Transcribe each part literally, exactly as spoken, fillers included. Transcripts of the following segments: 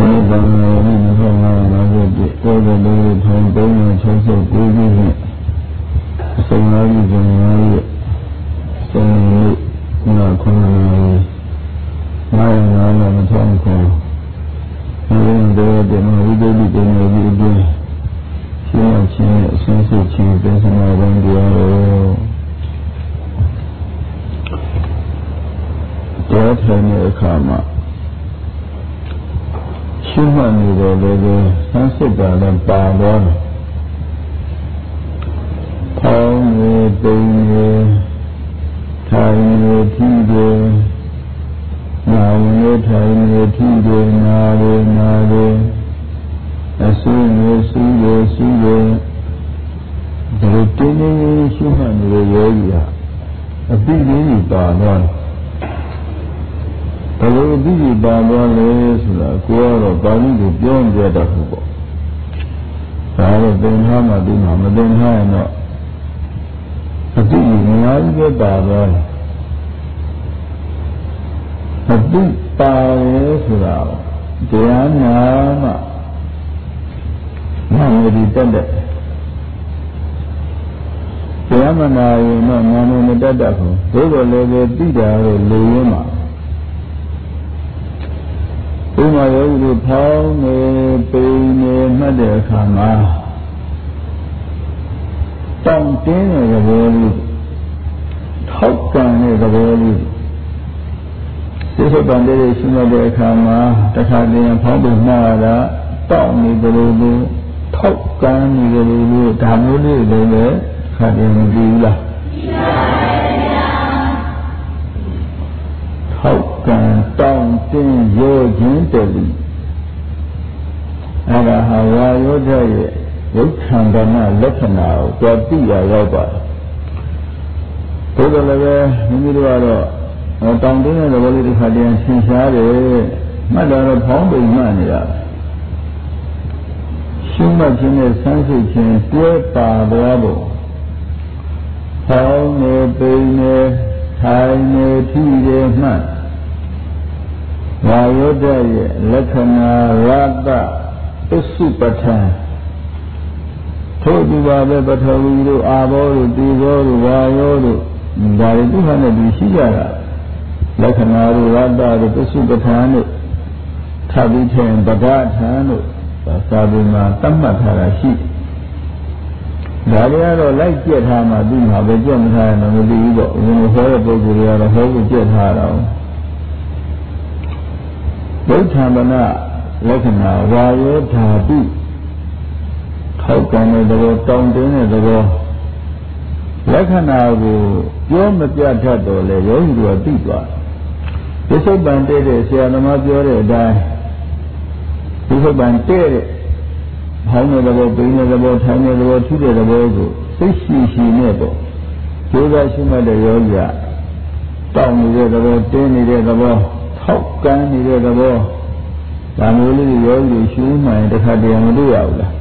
ဒီကံတော်နဲ့နှစ်ထောင်ငါးရာပြည့်ကိုယ်ကလေးထောင်သုံးရာ၆၉ခုနဲ့အစငါးကြီးဇန်နဝါရီစနေနေ့နာခုနစ်နာရီငါးရာငါးလမထောင်ခေါ်ဒီလိုတဲ့မဝိဒိတိတင်နေပြီးအတွင်းရှင်းရချင်းနဲ့အစဉ်စစ်ချင်းပြန်စနာပိုင်းတရားတော်တော်ထိုင်တဲ့အခါမှာရှင်းမှတ်နေတယ်လည်းပဲဆန်းစစ်တာလည်းပါသွားတယ်။ထောင်းနေပိန်နေထိုင်နေထီးတယ်နာနေထိုင်နေထီးတယ်နာနေနာနေအဆင်းနေဆင်းနေဆင်းနေဒီလိုတင်းနေရှင်းမှတ်နေတဲ့ယောဂီဟာအပိဓိကြီးပါသွားတယ်ဘယ်လိုအပိဓိပါသွားလဲဆိုတာကိုယ်ကတော့ပါဠိကိုပြောပြတတ်ဘူးပေါ့ဒါတော့သင်္ခါမှဒီမှာမသင်္ခါရင်တော့အပိဓိအများကြီးပဲပါသွားတယ်အပိပါရဲဆိုတာတရားနာမှနာမည်တက်တဲ့တရားမနာရင်တော့နာမည်မတက်တတ်ဘူးဘို့တော်လည်းပဲသိတာတော့လူရင်းမှာဥမာယောဂီတို့ဖောင်းနေပိန်နေမှတ်တဲ့အခါမှာတောင့်တင်းတဲ့သဘောလေးထောက်ကန်တဲ့သဘောလေးသိစပန်တဲ့ရှိမှတ်တဲ့အခါမှာတခါတည်းဖောင်းပြီးမှားတာတောင့်နေတယ်လို့ထောက်ကန်နေတယ်လို့ဒါမျိုးလေးလည်းပဲခါတည်းမကြည့်ဘူးလားထောက်ကံတောင်းတင်းရောခြင်းတည်းအဲ့ဒါဟာဝါယောဓာတ်ရဲ့ယုတ်ခန္ဓာနာလက္ခဏာကိုကြသိရရောက်ပါတယ်ဒါကြလည်းပဲမိမိတို့ကတော့တောင်းတင်းတဲ့သဘောလေးတစ်ခါတည်းသင်ရှားတယ်မှတ်တော့ဖောင်းပိန်မှနေတာရှင်းမှတ်ခြင်းနဲ့ဆန်းစစ်ခြင်းတွဲပါသွားဖို့ဖောင်းနေပိန်နေထိုင်နေထီးနေမှတ်ဝါယောဓာတ်ရဲ့လက္ခဏာရတ္တပစ္စုပ္ပထံထို့ဒီပါပဲပထဝီတို့အာဘောတို့တေဇောတို့ဝါယောတို့ဒါတွေသူ့ဟာနဲ့ဒီရှိကြတာလက္ခဏာတို့ရတ္တတို့ပစ္စုပ္ပထံတို့ထပ်ပြီးထင်ပဒထံတို့သာသနာသတ်မှတ်ထားတာရှိဒါတွေကတော့လိုက်ကြက်ထားမှသူ့မှာပဲကြက်မထားရင်တော့မသိဘူးပေါ့ဘယ်လိုဟောတဲ့ပုဂ္ဂိုလ်တွေကတော့ဟောဖို့ကြက်ထားတာဘုရားမနာလက္ခဏာဝါယောဓာတုထောက်ကန်တဲ့သဘောတောင်းတင်းတဲ့သဘောလက္ခဏာကိုပြောမပြတတ်တော့လေယောဂီတို့သိသွားဒီသုတ်ပံတဲ့တဲ့ဆရာသမားပြောတဲ့အတိုင်းဒီသုတ်ပံတဲ့တဲ့ဟောင်းတဲ့သဘောပိန်းတဲ့သဘောထိုင်တဲ့သဘောထူးတဲ့သဘောကိုသိရှိရှိနဲ့ပေါ့ကျိုးစားရှိမှတ်တဲ့ယောဂီကတောင်းနေတဲ့သဘောတင်းနေတဲ့သဘောထောက်ကန်နေတဲ့သဘောဒါမျိုးလေးယောဂီရှင်းမှရင်တစ်ခါတည်းမတွေ့ရဘူးလား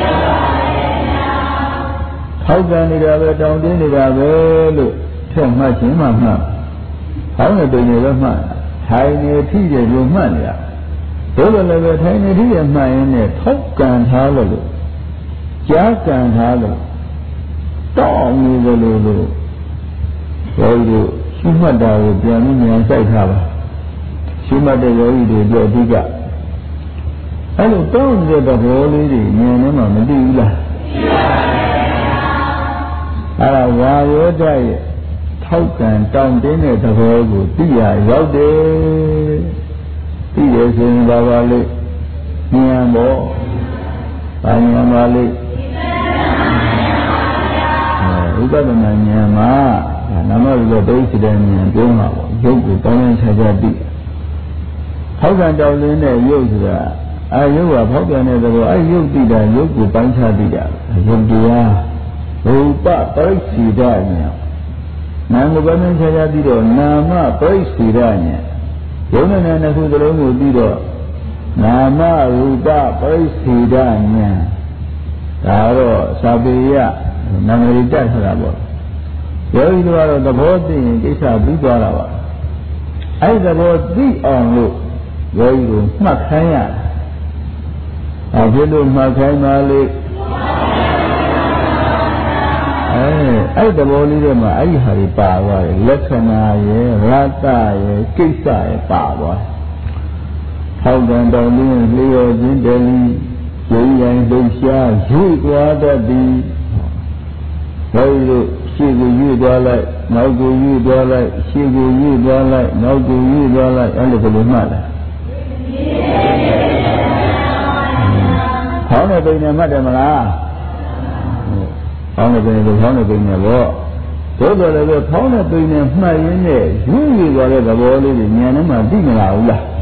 ထောက်ကန်နေတာပဲတောင်းတင်းနေတာပဲလို့ထက်မှတ်ခြင်းမှမှတ်ဟောင်းတဲ့ပိန်းတွေပဲမှတ်ထိုင်နေထိတယ်လို့မှတ်နေရဘုရားလည်းပဲထိုင်နေထိတယ်မှတ်ရင်လည်းထောက်ကန်ထားလို့ကြားကန်ထားလို့တောင်းနေတယ်လို့လို့ယောဂီတို့ရှင်းမှတ်တာကိုပြန်ပြီးဉာဏ်စိုက်ထားပါရှင်းမှတ်တဲ့ယောဂီတွေအတွက်အဓိကအဲ့လိုတောင်းတဲ့သဘောလေးတွေဉာဏ်နဲ့မှမသိဘူးလားအဲ့ဒါဝါယောဓာတ်ရဲ့ထောက်ကန်တောင်းတင်းတဲ့သဘောကိုသိရရောက်တယ်သိရဆိုရင်ဘာပါလိမ့်ဉာဏ်ပေါ့ဘာဉာဏ်ပါလိမ့်ဥပဒနာဉာဏ်မှာနာမရူပဒိဋ္ဌိတဲ့ဉာဏ်ပြောမှာပေါ့ရုပ်ကိုတောင်းတင်းချာချာသိထောက်ကန်တောင်းတင်းတဲ့ရုပ်ဆိုတာအဲရုပ်ကဖောက်ပြန်တဲ့သဘောအဲရုပ်သိတာရုပ်ကိုပိုင်းခြားသိတာရုပ်တရားရူပပရိစ္ဆေဒဉာဏ်နာမ်ကိုပိုင်းခြားခြားသိတော့နာမပရိစ္ဆေဒဉာဏ်ယုံနဲ့နှစ်ခုစလုံးကိုသိတော့နာမရူပပရိစ္ဆေဒဉာဏ်ဒါတော့သာပေယနာမရိတ္တဆိုတာပေါ့ယောဂီတို့ကတော့သဘောသိရင်ကိစ္စပြီးသွားတာပါအဲ့သဘောသိအောင်လို့ယောဂီတို့မှတ်ခိုင်းရအဖြစ်လို့မှတ်ခိုင်းပါလေအဲအဲ့တဘောလေးတွေမှာအဲ့ဒီဟာတွေပါသွားတယ်လက္ခဏာရဲ့ရတ္တရဲ့ကိစ္စရဲ့ပါသွားတယ်ဟောက်တန်တော်လင်းလျော်ခြင်းတည်းရုံရန်လှရှားရွေ့သွားတတ်သည်ဘယ်လိုရှေ့ကိုရွေ့သွားလိုက်နောက်ကိုရွေ့သွားလိုက်ရှေ့ကိုရွေ့သွားလိုက်နောက်ကိုရွေ့သွားလိုက်အဲ့လိုဘယ်လိုမှတ်လဲခေါင်းနဲ့ပိန်နဲ့မှတ်တယ်မလားခေါင်းနဲ့ပိန်နဲ့ခေါင်းနဲ့ပိန်နဲ့ပေါ့သို့တော်လည်းပဲခေါင်းနဲ့ပိန်နဲ့မှတ်ရင်းနဲ့ရွေ့ရွေ့သွားတဲ့သဘောလေးတွေဉာဏ်နဲ့မှသိမလားဘူးလား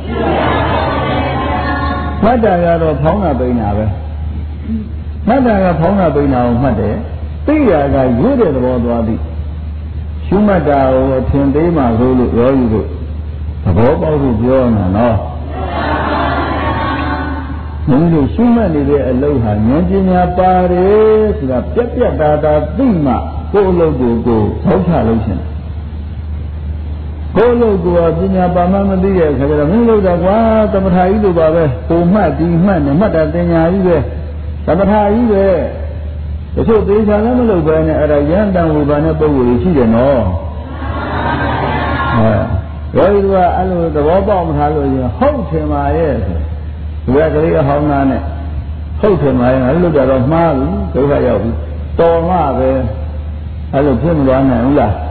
မှတ်တာကတော့ဖောင်းတာပိန်တာပဲမှတ်တာကဖောင်းတာပိန်တာကိုမှတ်တယ်သိရကရွေ့တဲ့သဘောသွားသည်ရှုမှတ်တာကိုအထင်သေးမှဆိုလို့ရောယူလို့သဘောပေါက်ဖို့ပြောနေတာနော်မင်းတို့ရှုမှတ်နေတဲ့အလုပ်ဟာဉာဏ်ပညာပါတယ်ဆိုတာပြက်ပြက်သားသားသိမှကိုယ်အလုပ်ကိုကိုယ်ထောက်ချလို့ရှင်ကိုယ်လို့ကိုယ်ပညာပါမှမသိတဲ့အခါကျတော့မင်းလို့တော့ကွာသမထကြီးလိုပါပဲပုံမှတ်ဒီမှတ်နဲ့မှတ်တာတင်ညာကြီးပဲသမထကြီးပဲတချို့သေးချာလည်းမလုပ်ပဲနဲ့အဲ့ဒါရန်တန်ဝေဘာနဲ့ပုံကိုယ်ရှိတယ်နော်ဟဲ့ရောဒီကအဲ့လိုသဘောပေါက်မထားလို့ရင်ဟုတ်ထင်ပါရဲ့ဆိုဒီကကလေးအဟောင်းသားနဲ့ဟုတ်ထင်ပါရဲ့အဲ့လိုကြတော့မှားပြီဒုက္ခရောက်ပြီတော်မှပဲအဲ့လိုဖြစ်မသွားနိုင်ဘူးလား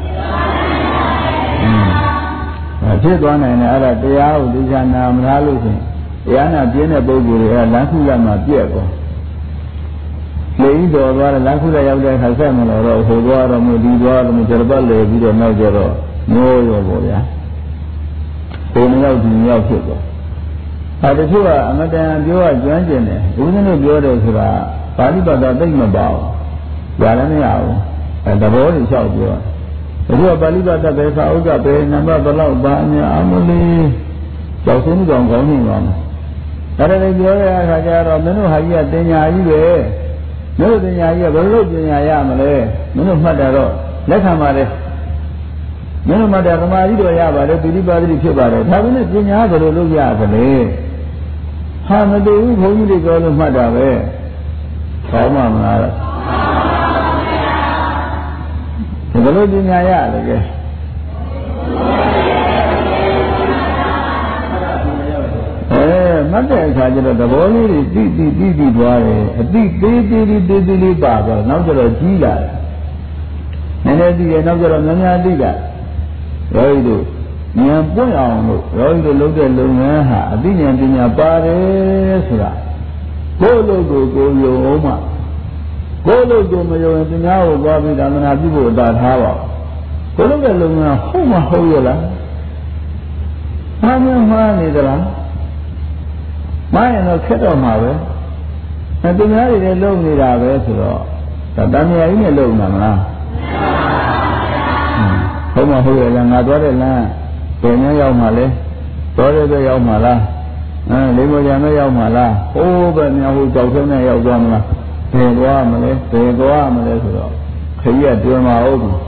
ဖြစ်သွားနိုင်တယ်အဲ့ဒါတရားကိုသိချာနာမလားလို့ဆိုရင်တရားနာပြင်းတဲ့ပုဂ္ဂိုလ်တွေကလမ်းခုရမှာပြက်ကုန်လေဤတော်သွားတယ်လမ်းခုရရောက်တဲ့အခါဆက်မလို့တော့ဟိုသွားတော့မဒီသွားတော့မကျပတ်လေပြီးတော့နောက်ကျတော့မျိုးရောပေါ့ဗျာဟိုနှစ်ယောက်ဒီနှစ်ယောက်ဖြစ်သွားအဲတချို့ကအမတန်ပြောရကျွမ်းကျင်တယ်ဦးဇင်းတို့ပြောတယ်ဆိုတာပါဠိဘာသာသိမ့်မပါဘူးညာလည်းမရဘူးအဲသဘောတွေလျှောက်ပြောတယ်ဘုရားပါဠိဘာသာပဲစာအုပ်ကပဲနံပါတ်ဘလောက်ပါအများအမလေးကြောက်စင်းကောင်ကောင်းနေပါမယ်ဒါလည်းပြောရတဲ့အခါကျတော့မင်းတို့ဟာကြီးကတင်ညာကြီးပဲမင်းတို့တင်ညာကြီးကဘယ်လိုပညာရမလဲမင်းတို့မှတ်တာတော့လက်ခံပါလေမင်းတို့မှတ်တာသမာဓိတော့ရပါတယ်ပိဋိပါဒိဖြစ်ပါတယ်ဒါပေမဲ့ပညာဘယ်လိုလုပ်ရသလဲဟာမတူဘူးဘုန်းကြီးတွေပြောလို့မှတ်တာပဲကောင်းမှမလားဘယ်လိုပညာရလဲကဲအဲမှတ်တဲ့အခါကျတော့သဘောလေးတွေတိတိတိတိသွားတယ်အတိသေးသေးလေးသေးသေးလေးပါတော့နောက်ကျတော့ကြီးလာတယ်နည်းနည်းသိတယ်နောက်ကျတော့များများသိတာရောဤတို့ဉာဏ်ပွင့်အောင်လို့ရောဤတို့လုပ်တဲ့လုပ်ငန်းဟာအသိဉာဏ်ပညာပါတယ်ဆိုတာကိုယ်လို့ကိုကိုယုံအောင်မှကိုယ်လို့ကိုမယုံရင်တရားကိုသွားပြီးသာသနာပြုဖို့အတားထားပါကိုယ်လို့တဲ့လုပ်ငန်းဟုတ်မဟုတ်ရလားမှားမမှားနေသလားမှားရင်တော့ခက်တော့မှာပဲအဲတရားတွေလည်းလုပ်နေတာပဲဆိုတော့ဒါတဏှာကြီးနဲ့လုပ်နေတာမလားဟုတ်မဟုတ်ရလားငါသွားတဲ့လမ်းဘယ်နဲ့ရောက်မှလဲသွားတဲ့ဘက်ရောက်မှလားအဲလိမ္မောကြံနဲ့ရောက်မှလားဟိုးပဲမြောက်ဟိုကြောက်ဆုံးနဲ့ရောက်သွားမလားဘယ်သွားမလဲဘယ်သွားမလဲဆိုတော့ခရီးကတွင်မှာဟုတ်ဘူး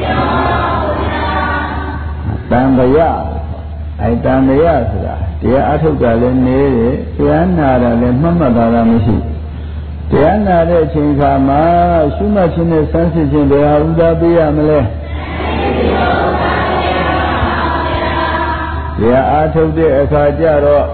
တန်တရာအဲတန်တရာဆိုတာတရားအထုတ်တာလည်းနေတယ်တရားနာတာလည်းမှတ်မှတ်တာလည်းမရှိတရားနာတဲ့အချိန်ခါမှာရှုမှတ်ခြင်းနဲ့စမ်းစစ်ခြင်းတရားဥဒါပေးရမလဲတရားအားထုတ်တဲ့အခါကျတော့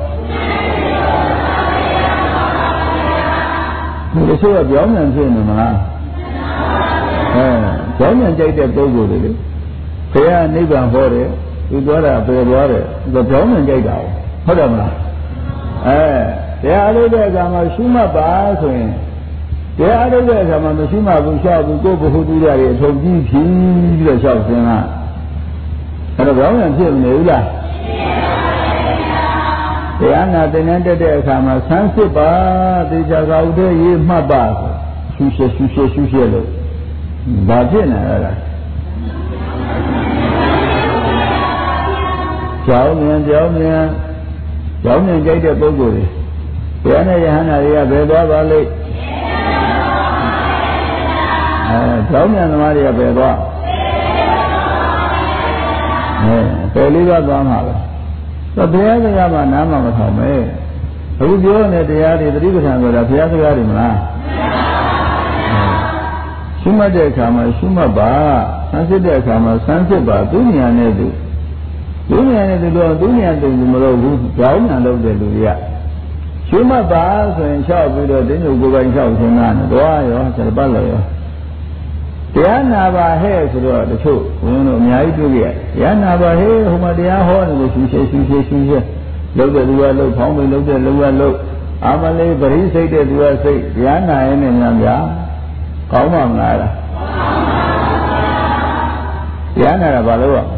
ဒီလိုဆိုပြောင်းပြန်ဖြစ်နေမလားအဲပြောင်းပြန်ကြိုက်တဲ့ပုဂ္ဂိုလ်တွေလေဘုရားနိဗ္ဗာန်ဟောတယ်သူသွားတာပယ်သွားတယ်သူပြောင်းပြန်ကြိုက်တာဟုတ်တယ်မလားအဲတရားအားထုတ်တဲ့အခါမှာရှုမှတ်ပါဆိုရင်တရားအားထုတ်တဲ့အခါမှာမရှိမှဘူးရှောက်ဘူးကိုယ်ဘုဟုတုရတွေအထုံကြီးဖြီးပြီးတော့ရှောက်စင်းလားအဲ့တော့ပြောင်းပြန်ဖြစ်နေဘူးလားတရားနာသင်္ကန်းတက်တဲ့အခါမှာဆန်းစစ်ပါသေချာကဥဒဲရေးမှတ်ပါရှုရှက်ရှုရှက်ရှုရှက်လို့ဘာဖြစ်နေရလဲကြောင်းမြန်ကြောင်းမြန်ကြောင်းမြန်ကြိုက်တဲ့ပုဂ္ဂိုလ်တွေတရားနဲ့ယဟန္တာတွေကဘယ်သွားပါလိမ့်အဲကြောင်းမြန်သမားတွေကဘယ်သွားအဲပယ်လေးပါးသွားမှာပဲတော့ဘုရားကမှနားမမထောင်ပဲအခုပြောနေတဲ့တရားတွေသတိပဋ္ဌာန်ဆိုတာဘုရားစကားတွေမလားရှုမှတ်တဲ့အခါမှာရှုမှတ်ပါဆန်းစစ်တဲ့အခါမှာဆန်းစစ်ပါသူဉာဏ်နဲ့သူသူဉာဏ်နဲ့သူတော့သူဉာဏ်တူမလို့ဘူးကြောင်းဉာဏ်လုပ်တဲ့လူတွေကရှုမှတ်ပါဆိုရင်လျှောက်ပြီးတော့တင်းညိုကိုယ်ပိုင်လျှောက်ခြင်းသားနဲ့တော့ရောစရပတ်လို့ရောတရားနာပါဟဲ့ဆိုတော့တချို့ဘုန်းတို့အများကြီးတွေ့ကြတရားနာပါဟဲ့ဟိုမှာတရားဟောတယ်လို့ရှုရှေရှုရှေရှုရှေလုပ်တဲ့သူကလုပ်ဖောင်းပြီးလုပ်တဲ့လူကလုပ်အာမလေးပရိစိတ်တဲ့သူကစိတ်တရားနာရင်လည်းများများကောင်းပါမလားတရားနာတာဘာလို့อ่ะ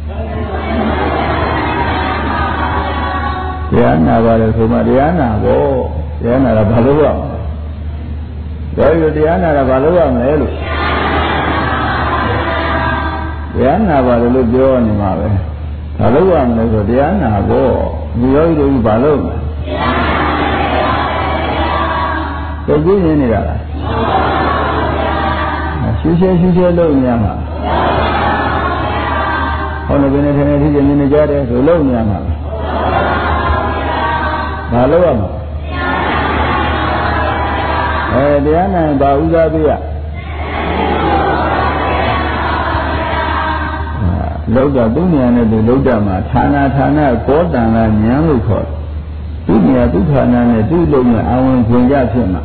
တရားနာပါလေဆိုမှတရားနာဖို့တရားနာတာဘာလို့อ่ะဒါရတရားနာတာဘာလို့อ่ะမလဲလို့တရားနာပါလေလို့ပြောနေမှာပဲဘာလို့อ่ะမလဲဆိုတရားနာဖို့ဒီယောဂီတို့ဘာလို့လဲသိကြည့်နေနေတာလားရှုရှဲရှုရှဲလုပ်နေရမှာဟောလည်းဘယ်နဲ့ထင်နေဖြစ်နေကြတယ်ဆိုလုပ်နေရမှာဘာလို့ရမှာအဲတရားနိုင်ဘာဥစားပေးရလောက်တော့သူဉာဏ်နဲ့သူလောက်ကြမှာဌာနဌာနကောတန်လာဉာဏ်လို့ခေါ်သူဉာဏ်သူဌာနနဲ့သူ့လုံးနဲ့အဝင်ခွင့်ကြဖြစ်မှာ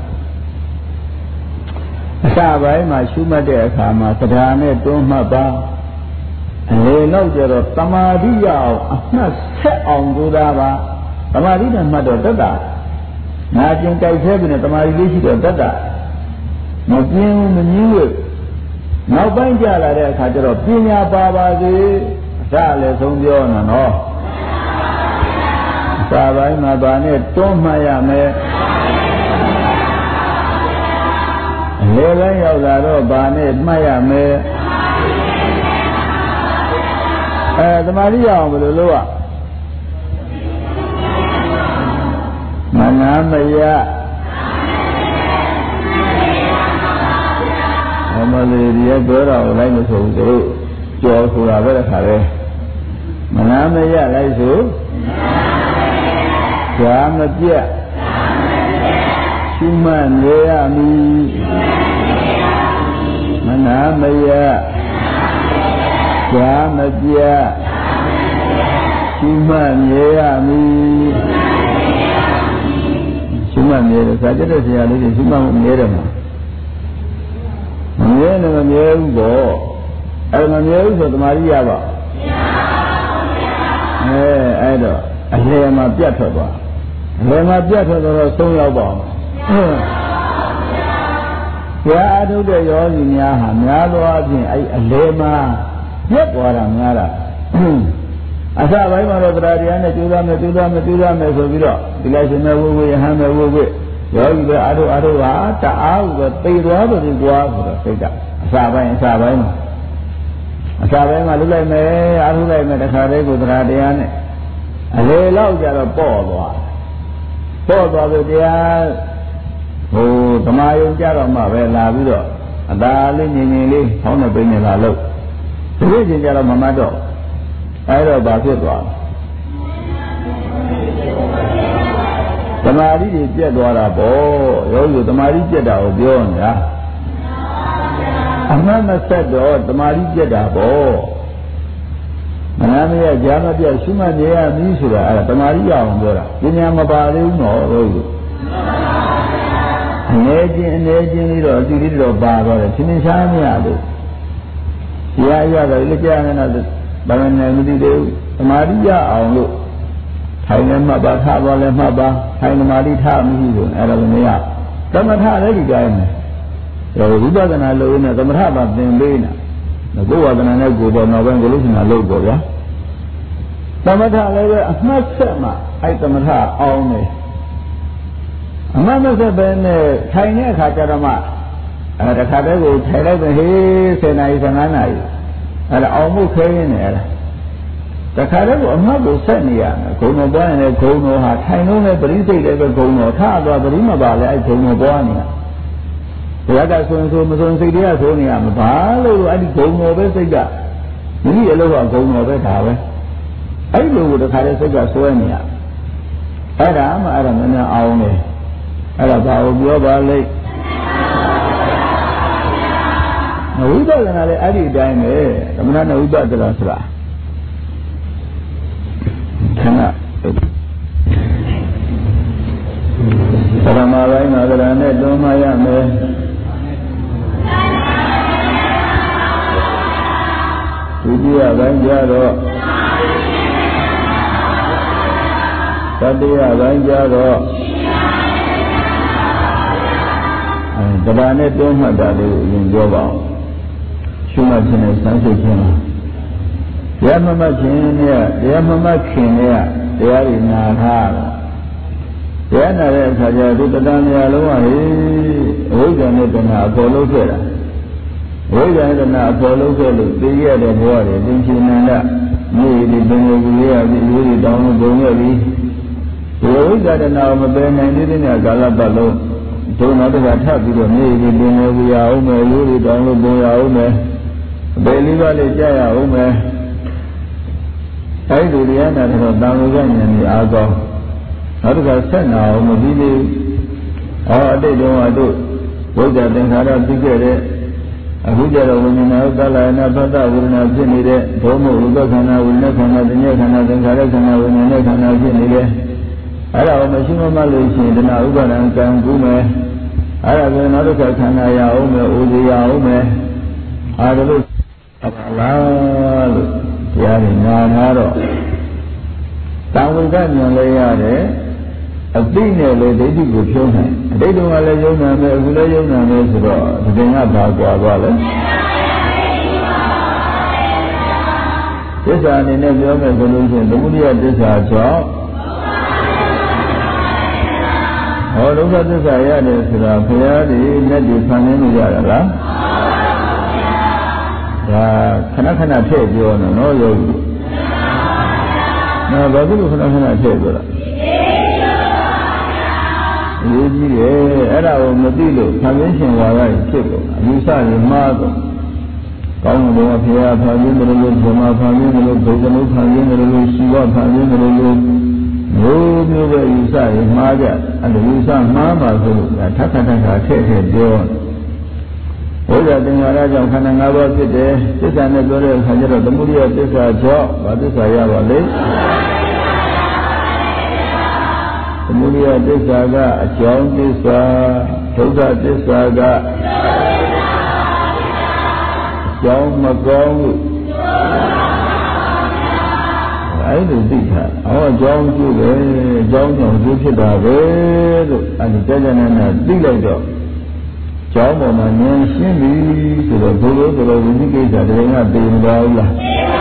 အစပိုင်းမှာရှုမှတ်တဲ့အခါမှာသဒ္ဓါနဲ့တွန်းမှတ်ပါအလေလောက်ကျတော့တမာတိရအောင်အမှတ်ဆက်အောင်ကြိုးစားပါတမာတိနဲ့မှတ်တော့တတ်တာငါကျင်ကြိုက်သေးပြီနဲ့တမာတိလေးရှိတော့တတ်တာမပြင်းမငြင်းလို့နောက်ပိုင်းကြလာတဲ့အခါကျတော့ပညာပါပါစေအစလည်းဆုံးပြောနေနော်အစပိုင်းမှာဗာနဲ့တွန်းမှတ်ရမယ်လေလည်းရောက်လာတော့ဗာနဲ့မှတ်ရမယ်အဲတမာတိရအောင်ဘယ်လိုလုပ်ရမနာမယအမလေးဒီရဲ့ပြောတာကိုလိုက်မဆိုဘူးသူတို့ကြော်ဆိုတာပဲတခါလဲမနာမယလိုက်ဆိုဇာမပြတ်ရှုမှတ်နေရမည်မနာမယဇာမပြတ်ရှုမှတ်နေရမည်ရှုမှတ်နေတယ်စာကြတဲ့ဆရာလေးတွေရှုမှတ်မှုနေတယ်မှာမမြဲလည်းမမြဲဘူးပေါ့အဲမမြဲဘူးဆိုတမာရီရပါအဲအဲ့တော့အလယ်မှာပြတ်ထွက်သွားအလယ်မှာပြတ်ထွက်တော့ဆုံးရောက်ပါအောင်ဆရာအထုတ်တဲ့ယောဂီများဟာများသောအားဖြင့်အဲ့အလယ်မှာပြတ်သွားတာများတာအစပိုင်းမှာတော့တရားတရားနဲ့ကျိုးသားမယ်ကျိုးသားမယ်ကျိုးသားမယ်ဆိုပြီးတော့ဒီလိုက်ရှင်မဲ့ဝိဝိယဟန်မဲ့ဝိဝိယောဂီတွေအထုအထုဟာတအားကိုသိသွားတယ်ဒီကွာဆိုတော့စိတ်ကအစပိုင်းအစပိုင်းမှာအစပိုင်းမှာလုလိုက်မယ်အထုလိုက်မယ်တခါတည်းကိုတရားတရားနဲ့အလေလောက်ကြတော့ပေါ့သွားပေါ့သွားပြီတရားဟိုဓမ္မယုံကြတော့မှပဲလာပြီးတော့အသာလေးငြိမ်ငြိမ်လေးဖောင်းနေပိနေလာလို့ဒီလိုချင်းကြတော့မမတ်တော့အဲ့တော့ဘာဖြစ်သွားသမာဓိတွေပြတ်သွားတာပေါ့ရောယူသမာဓိပြတ်တာကိုပြောနေတာအမှန်မဆက်တော့သမာဓိပြတ်တာပေါ့မနာမရကြာမပြတ်ရှုမှတ်နေရမည်ဆိုတာအဲ့ဒါသမာဓိရအောင်ပြောတာပညာမပါသေးဘူးနော်ရောယူအနေချင်းအနေချင်းလေးတော့အတူလေးတော့ပါသွားတယ်သင်္ချာမရလို့ရရတော့လက်ကြနေတော့ဘာမှလည်းမသိသေးဘူးသမာဓိရအောင်လို့ထိုင်လည်းမှတ်ပါထားပါလည်းမှတ်ပါထိုင်သမာဓိထားမရှိဘူးအဲ့ဒါလည်းမရသမထလည်းဒီတိုင်းပဲဒါဝိပဿနာလို့နဲ့သမထပါသင်ပေးနေတာကိုယ်ဝါဒနာနဲ့ကိုယ်ပေါ်နောက်ပိုင်းကိုလို့ရှိတာလို့ပေါ့ဗျာသမထလည်းပဲအမှတ်ဆက်မှအဲ့သမထအောင်နေအမှတ်မဆက်ပဲနဲ့ထိုင်တဲ့အခါကျတော့မှအဲ့ဒါတစ်ခါတည်းကိုထိုင်လိုက်ပဲဟေးဆယ်နာရီဆယ်ငါးနာရီအဲ့ဒါအောင်မှုခဲရင်းနေအဲ့ဒါတခါတည်းကိုအမှတ်ကိုဆက်နေရမယ်ဂုံတော်ပွားရင်လည်းဂုံတော်ဟာထိုင်လုံးနဲ့ပရိစိတ်လည်းပဲဂုံတော်ထသွားပရိမပါလည်းအဲ့ဂုံတော်ပွားနေတာဘုရားကဆိုရင်ဆိုမဆိုစိတ်တွေကဆိုနေရမှာဘာလို့အဲ့ဒီဂုံတော်ပဲစိတ်ကမိမိအလုပ်ကဂုံတော်ပဲဒါပဲအဲ့လိုကိုတခါတည်းစိတ်ကဆွဲနေရအဲ့ဒါမှအဲ့ဒါမနဲ့အောင်လေအဲ့ဒါဘာကိုပြောပါလိမ့်ဝိပဿနာလည်းအဲ့ဒီအတိုင်းပဲသမဏနဲ့ဝိပဿနာဆိုတာခဏပရမပိုင်းမှာကရနဲ့တွန်းမရမယ်ဒုတိယပိုင်းကျတော့တတိယပိုင်းကျတော့အဲတရားနဲ့တွန်းမှတ်တာလေးကိုအရင်ပြောပါအောင်ရှုမှတ်ခြင်းနဲ့စမ်းစစ်ခြင်းတရားမမှတ်ခြင်းနဲ့တရားမမှတ်ခင်နဲ့တရားတွေနာထားတရားနာတဲ့အခါကျဒီတရားများလုံးဝဟေးအဝိဇ္ဇာနဲ့တဏှာအပေါ်လုံးခဲ့တာဝိဇ္ဇာနဲ့တဏှာအပေါ်လုံးခဲ့လို့သိရတဲ့ဘဝတွေသင်္ချေနန္ဒမြေဒီပင်ကိုကြီးရပြီးလူတွေတောင်းလို့ပုံရပြီးဒီဝိဇ္ဇာတဏှာကိုမပယ်နိုင်သေးတဲ့ကာလပတ်လုံးဒုနောက်တစ်ခါထပ်ပြီးတော့မြေဒီပင်ကိုကြီးရအောင်မယ်လူတွေတောင်းလို့ပုံရအောင်မယ်ဘယ်လေးပါးလေးကြားရအောင်မယ်အဲ့ဒီတရားနာတော့တာဝကဉာဏ်ကြီးအားကောင်းနောက်တစ်ခါဆက်နာအောင်မပြီးသေးဘူး။အော်အတိတ်တုန်းကတို့ဝိဇ္ဇာသင်္ခါရပြီးခဲ့တဲ့အခုကျတော့ဝိညာဏသလယနာသတ္တဝေဒနာဖြစ်နေတဲ့ဘုံမို့ဥပ္ပခန္ဓာဝိညာဉ်ခန္ဓာသင်္ညေခန္ဓာသင်္ခါရခန္ဓာဝိညာဉ်နဲ့ခန္ဓာဖြစ်နေတယ်။အဲ့ဒါကိုမရှိမမလို့ရှိရင်တဏှာဥပါဒံကံကူးမယ်။အဲ့ဒါဆိုနောက်တစ်ခါခန္ဓာရအောင်မယ်၊ဥဒိယအောင်မယ်။အားလို့အပလာလို့တရားတွေနာထားတော့တာဝိကဉာဏ်လည်းရတယ်အသိနဲ့လည်းဒိဋ္ဌိကိုဖြုံးနိုင်အတိတ်တုန်းကလည်းယုံနာမယ်အခုလည်းယုံနာမယ်ဆိုတော့ဒီတင်ကဘာကွာသွားလဲသစ္စာအနေနဲ့ပြောမယ်ဆိုလို့ရှိရင်သမုဒိယသစ္စာကြောင့်ဟောဒုက္ခသစ္စာရတယ်ဆိုတာဘုရားဒီလက်တွေဖန်ဆင်းနေကြတာလားဒါခဏခဏထည့်ပြောနေနော်ယောဂီနော်ဘာလို့ခဏခဏထည့်ပြောတာရေးကြည့်တယ်အဲ့ဒါကိုမသိလို့ဖန်ဆင်းရှင်ဝါရဖြစ်ကုန်အယူဆရင်မှားကုန်ကောင်းတယ်ဘုရားဖန်ဆင်းတယ်လို့ဓမ္မဖန်ဆင်းတယ်လို့ဘုရားလုံးဖန်ဆင်းတယ်လို့ရှိဝဖန်ဆင်းတယ်လို့မျိုးမျိုးပဲယူဆရင်မှားကြအဲ့ဒါယူဆမှားပါဆိုလို့ထပ်ထပ်ထပ်ထပ်ထည့်ထည့်ပြောဘုရားသင်္ခါရကြောင့်ခန္ဓာ၅ပါးဖြစ်တယ်သစ္စာနဲ့ပြောတဲ့အခါကျတော့သမုဒိယသစ္စာကြောင့်ဘာသစ္စာရပါလဲသမုဒိယသစ္စာကအကြောင်းသစ္စာဒုက္ခသစ္စာကအကြောင်းမကောင်းလို့အဲ့ဒီသိတာအော်အကြောင်းကျိုးပဲအကြောင်းကြောင့်ကျိုးဖြစ်တာပဲလို့အဲ့ဒီကြကြနဲ့နဲ့သိလိုက်တော့ကျောင်းပေါ်မှာဉာဏ်ရှင်းပြီဆိုတော့ဘုလိုတော်ဝိသိကိစ္စတရင်ကသိမသွားဘူးလား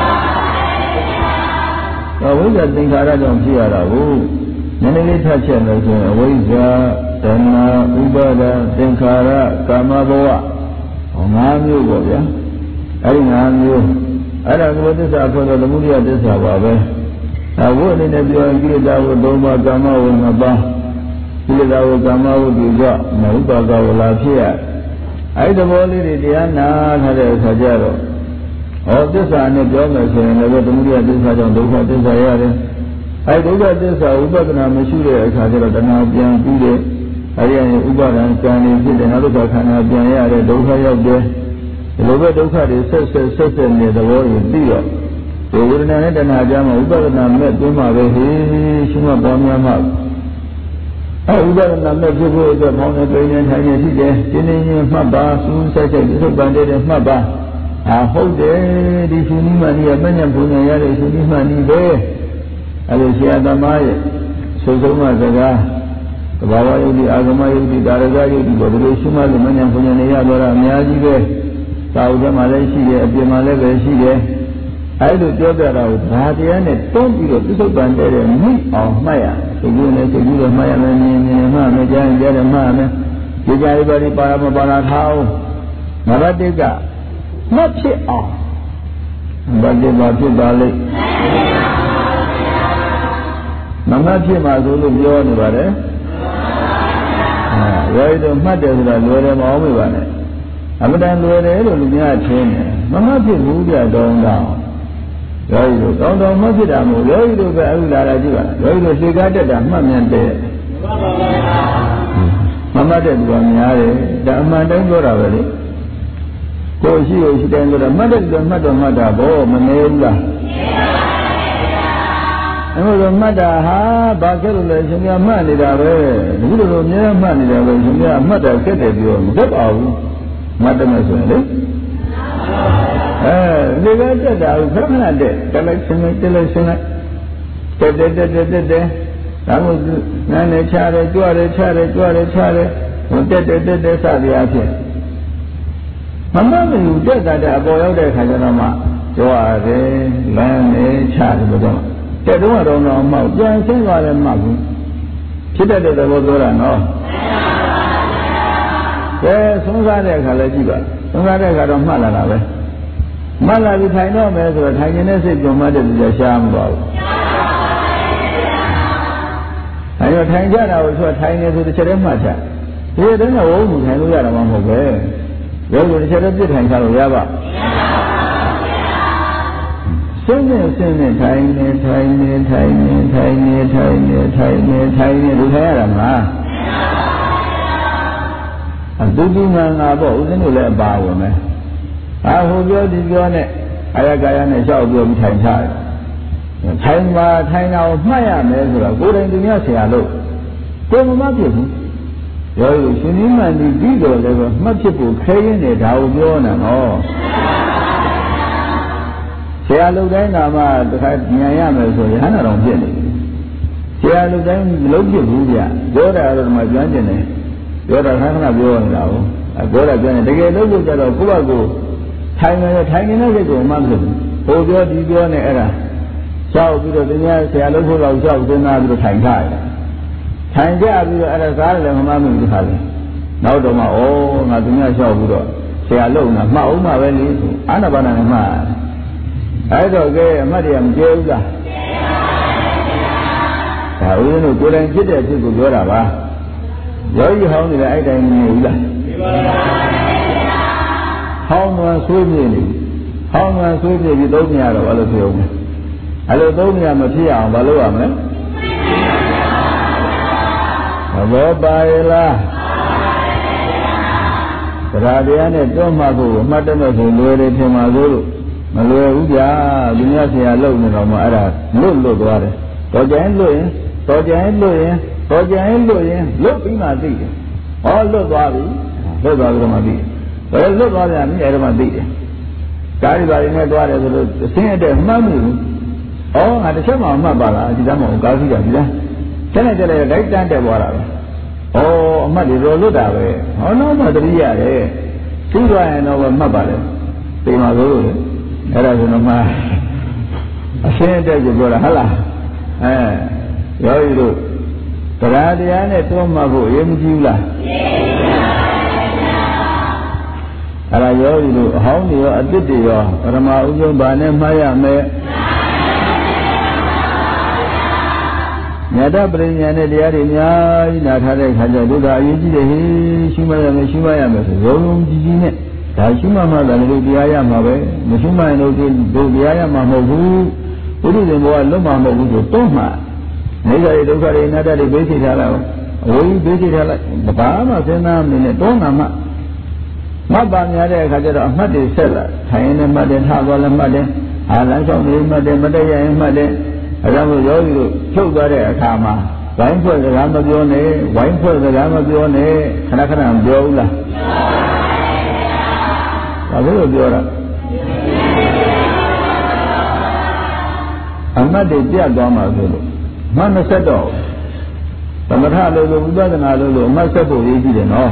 အဝိဇ္ဇာသင်္ခါရကြောင့်ဖြစ်ရတာကိုနည်းနည်းလေးထပ်ချက်လို့ဆိုရင်အဝိဇ္ဇာတဏှာဥပါဒသင်္ခါရကာမဘဝငါးမျိုးပေါ့ဗျာအဲ့ဒီငါးမျိုးအဲ့ဒါကဘုသစ္စာခေါ်တဲ့သမုဒိယသစ္စာပါပဲဒါကိုအနေနဲ့ပြောရင်ကိလေသာဝသုံးပါးကာမဝနှစ်ပါးကိလေသာဝကာမဝတိကြောင့်မဥပါဒဝလာဖြစ်ရအဲ့ဒီသဘောလေးတွေတရားနာထားတဲ့အခါကျတော့ဟောသစ္စာနဲ့ပြောမယ်ဆိုရင်လည်းသမုဒိယသစ္စာကြောင့်ဒုက္ခသစ္စာရတယ်အဲ့ဒုက္ခသစ္စာဥပဒနာမရှိတဲ့အခါကျတော့တဏှာပြန်ပြီးတဲ့အဲ့ဒီဥပါဒံကံနေဖြစ်တဲ့နောက်တစ်ခါခန္ဓာပြန်ရတဲ့ဒုက္ခရောက်တဲ့ဒီလိုပဲဒုက္ခတွေဆက်ဆက်ဆက်ဆက်နေတဲ့သဘောကိုသိတော့ဒီဝေဒနာနဲ့တဏှာကြားမှာဥပဒနာမဲ့တွင်းမှာပဲဟေးရှိမှပေါ်များမှအဲဥပဒနာမဲ့ဖြစ်ဖို့အတွက်ပေါင်းနေပြင်းနေထိုင်နေရှိတယ်တင်းတင်းချင်းမှတ်ပါစူးစိုက်စိုက်ဒီလိုပန်တဲ့မှတ်ပါအာဟုတ်တယ်ဒီရှင်နိမဏီရဲ့ပညာဘုံညာရတဲ့ရှင်နိမဏီပဲအဲ့လိုဆရာသမားရဲ့ဆုံးဆုံးမစကားသဘာဝယုတ်ဒီအာဂမယုတ်ဒီဒါရကယုတ်ဒီဘယ်လိုရှိမှလို့မညာဘုံညာနေရတော့အများကြီးပဲသာဝတ္တမှာလည်းရှိတယ်အပြင်မှာလည်းပဲရှိတယ်အဲ့လိုပြောပြတာကိုဒါတရားနဲ့တွန်းပြီးတော့ပြစ္ဆုတ်ပန်တဲ့မိအောင်မှတ်ရသိကျနဲ့သိပြီးတော့မှတ်ရမယ်မြင်မြင်မှမကြားရင်ကြားတယ်မှတ်မယ်ဒီကြရီပါရီပါရမပါလာထားအောင်နံပါတ်တစ်ကမှတ်ဖြစ်အောင်ဘာဒီဘာဖြစ်ပါလိမ့်နံပါတ်ဖြစ်မှာဆိုလို့ပြောနေပါတယ်အဲဝိဓုမှတ်တယ်ဆိုတာလွယ်တယ်မအောင်မေးပါနဲ့အမှန်တန်လွယ်တယ်လို့လူများထင်တယ်မမှတ်ဖြစ်ဘူးကြတော့တော့ယောဂီတို့ကောင်းတော်မှဖြစ်တာမို့ယောဂီတို့ပဲအခုလာတာကြည့်ပါယောဂီတို့ရှေ့ကားတက်တာမှတ်မြန်တဲ့မမှတ်တဲ့သူကများတယ်ဒါအမှန်တိုင်းပြောတာပဲလေကိုယ်ရှိကိုရှိတိုင်းဆိုတော့မှတ်တဲ့သူမှတ်တော့မှတ်တာဘောမနေဘူးလားအဲ့လိုမှတ်တာဟာဘာဖြစ်လို့လဲရှင်များမှတ်နေတာပဲဒီလိုလိုအများမှတ်နေတာပဲရှင်များမှတ်တာခက်တယ်ပြောမခက်ပါဘူးမှတ်တယ်မယ်ဆိုရင်လေအဲဒီကတက်တာကိုခဏခဏတက်တက်လိုက်ရှင်လိုက်တက်လိုက်ရှင်လိုက်တက်တက်တက်တက်တက်တက်ဒါမှမဟုတ်နားနဲ့ချတယ်ကြွတယ်ချတယ်ကြွတယ်ချတယ်ဟိုတက်တက်တက်တက်စသည်အဖြစ်မမမယူတက်တာတဲ့အပေါ်ရောက်တဲ့ခါကျတော့မှကြွရတယ်လမ်းနဲ့ချတယ်ဘုရားတက်တော့တော့တော့မှပြန်ဆင်းသွားတယ်မှဘူးဖြစ်တတ်တဲ့သဘောပြောတာနော်ကဲဆုံးစားတဲ့အခါလည်းကြည့်ပါဆုံးစားတဲ့အခါတော့မှတ်လာတာပဲမှတ်လာပြီးထိုင်တော့မယ်ဆိုတော့ထိုင်နေတဲ့စိတ်ကြုံမှတ်တဲ့လူကရှားမသွားဘူးအဲတော့ထိုင်ကြတာကိုဆိုထိုင်နေဆိုတစ်ချက်တည်းမှတ်ချဒီတည်းကဝုန်းမှုထိုင်လို့ရတာမှမဟုတ်ပဲရုပ်ကိုတစ်ချက်တည်းပြစ်ထိုင်ချလို့ရပါစင်းနေစင်းနေထိုင်နေထိုင်နေထိုင်နေထိုင်နေထိုင်နေထိုင်နေထိုင်နေဒီထိုင်ရတာမလားအတူတူမှန်တာပေါ့ဦးဇင်းတို့လည်းအပါဝင်မယ်အာဟိုပြောဒီပြောနဲ့အာရကာယနဲ့လျှောက်ပြောပြီးထိုင်ချတယ်ထိုင်ပါထိုင်တာကိုမှတ်ရမယ်ဆိုတော့ကိုယ်တိုင်သူများဆရာလို့ကိုယ်မမဖြစ်ဘူးရောလို့ရှင်ဒီမှန်ဒီပြီးတော့လည်းမှတ်ဖြစ်ဖို့ခဲရင်းနေဒါကိုပြောနေတော့ဆရာလူတိုင်းကမှတခါဉာဏ်ရမယ်ဆိုရင်ဟန်တော်ဖြစ်နေတယ်ဆရာလူတိုင်းမလုပ်ဖြစ်ဘူးဗျပြောတာတော့မှကျွမ်းကျင်တယ်ပြောတာခဏခဏပြောနေတာကိုအပြောတာပြောနေတကယ်လို့ကြတော့ကိုယ့်ဘက်ကိုထိုင်နေထိုင်နေတဲ့စိတ်ကိုမှမဖြစ်ဘူးဟိုပြောဒီပြောနေအဲ့ဒါရှောက်ပြီးတော့တရားဆရာလုပ်ဖို့တော့ရှောက်စဉ်းစားပြီးတော့ထိုင်ကြရတယ်ထိုင်ကြပြီးတော့အဲ့ဒါစားတယ်မမှမဘူးခါလေနောက်တော့မှဩငါသူများရှောက်ပြီးတော့ဆရာလုပ်နေတာမှတ်အောင်မှပဲလေအာနာပါနာနဲ့မှတ်အဲ့တော့ကဲအမှတ်တွေကမကျဲဘူးလားဒါဦးဇင်းတို့ကိုယ်တိုင်ဖြစ်တဲ့အဖြစ်ကိုပြောတာပါယောဂီဟောင်းနေတယ်အဲ့တိုင်းမနေဘူးလားဟောင်းမှဆွေးမြေနေဟောင်းမှဆွေးမြေပြီးသုံးနေရတော့ဘာလို့ပြောမလဲအဲ့လိုသုံးနေရမဖြစ်အောင်ဘာလုပ်ရမလဲသဘောပါရဲ့လားတရားတရားနဲ့တွန်းမှဖို့အမှတ်တမဲ့ဆိုလွယ်တယ်ထင်ပါလို့မလွယ်ဘူးကြာသူများဆရာလုပ်နေတော့မှအဲ့ဒါလွတ်လွတ်သွားတယ်တော်ကြရင်လွတ်ရင်တော်ကြရင်လွတ်ရင်တော်ကြရင်လွတ်ရင်လွတ်ပြီးမှသိတယ်ဟောလွတ်သွားပြီလွတ်သွားပြီးတော့မှသိတယ်ဘယ်လွတ်သွားပြန်ပြီအဲ့ဒါမှသိတယ်ကားဒီပါရင်းနဲ့သွားတယ်ဆိုလို့အစင်းအတဲ့မှတ်မှုဩငါတစ်ချက်မှမှတ်ပါလားဒီတမ်းမဟုတ်ကားစီးတာဒီလားကျက်လိုက်ကျက်လိုက်လိုက်တန်းတက်သွားတာပဲဩအမှတ်တွေတော့လွတ်တာပဲဟောတော့မှတတိရတယ်သိသွားရင်တော့မှတ်ပါလေသိမှာလို့လေအဲ့ဒါဆိုတော့မှအစင်းအတဲ့ကိုပြောတာဟုတ်လားအဲယောဂီတို့တရားတရားနဲ့တွန်းမှတ်ဖို့အရေးမကြီးဘူးလားအဲ့ဒါယောဂီတို့အဟောင်းတွေရောအသစ်တွေရောပရမဥဆုံးဘာနဲ့မှားရမယ်မြတ်ပရိညာနဲ့တရားတွေအများကြီးနာထားတဲ့ခါကျဒုက္ခအရေးကြီးတယ်ဟေးရှိမှရမယ်ရှိမှရမယ်ဆိုရုံရုံကြီးကြီးနဲ့ဒါရှိမှမှလည်းလို့တရားရမှာပဲမရှိမှရင်တို့တရားရမှာမဟုတ်ဘူးဘုရားရှင်ဘောကလွတ်မှာမဟုတ်ဘူးဆိုတွန်းမှာနေကြတဲ့ဒုက္ခတွေအနတ္တတွေဘေးချိထားလိုက်အဝိဘေးချိထားလိုက်ဘာမှစဉ်းစားမနေနဲ့တွန်းတာမှမှတ်ပါများတဲ့အခါကျတော့အမှတ်တွေဆက်လာထိုင်နေမှတ်တယ်ထားသွားလည်းမှတ်တယ်အာလမ်းဆောင်နေမှတ်တယ်မတည့်ရရင်မှတ်တယ်အဲဒါမျိုးယောဂီတို့ထုတ်သွားတဲ့အခါမှာဝိုင်းဖွဲ့စကားမပြောနဲ့ဝိုင်းဖွဲ့စကားမပြောနဲ့ခဏခဏမပြောဘူးလားဘာလို့ပြောတာအမှတ်တွေပြတ်သွားမှာဆိုလို့မှတ်မဆက်တော့သမထလို့လို့ဝိပဿနာလို့လို့အမှတ်ဆက်ဖို့ရည်ကြည့်တယ်နော်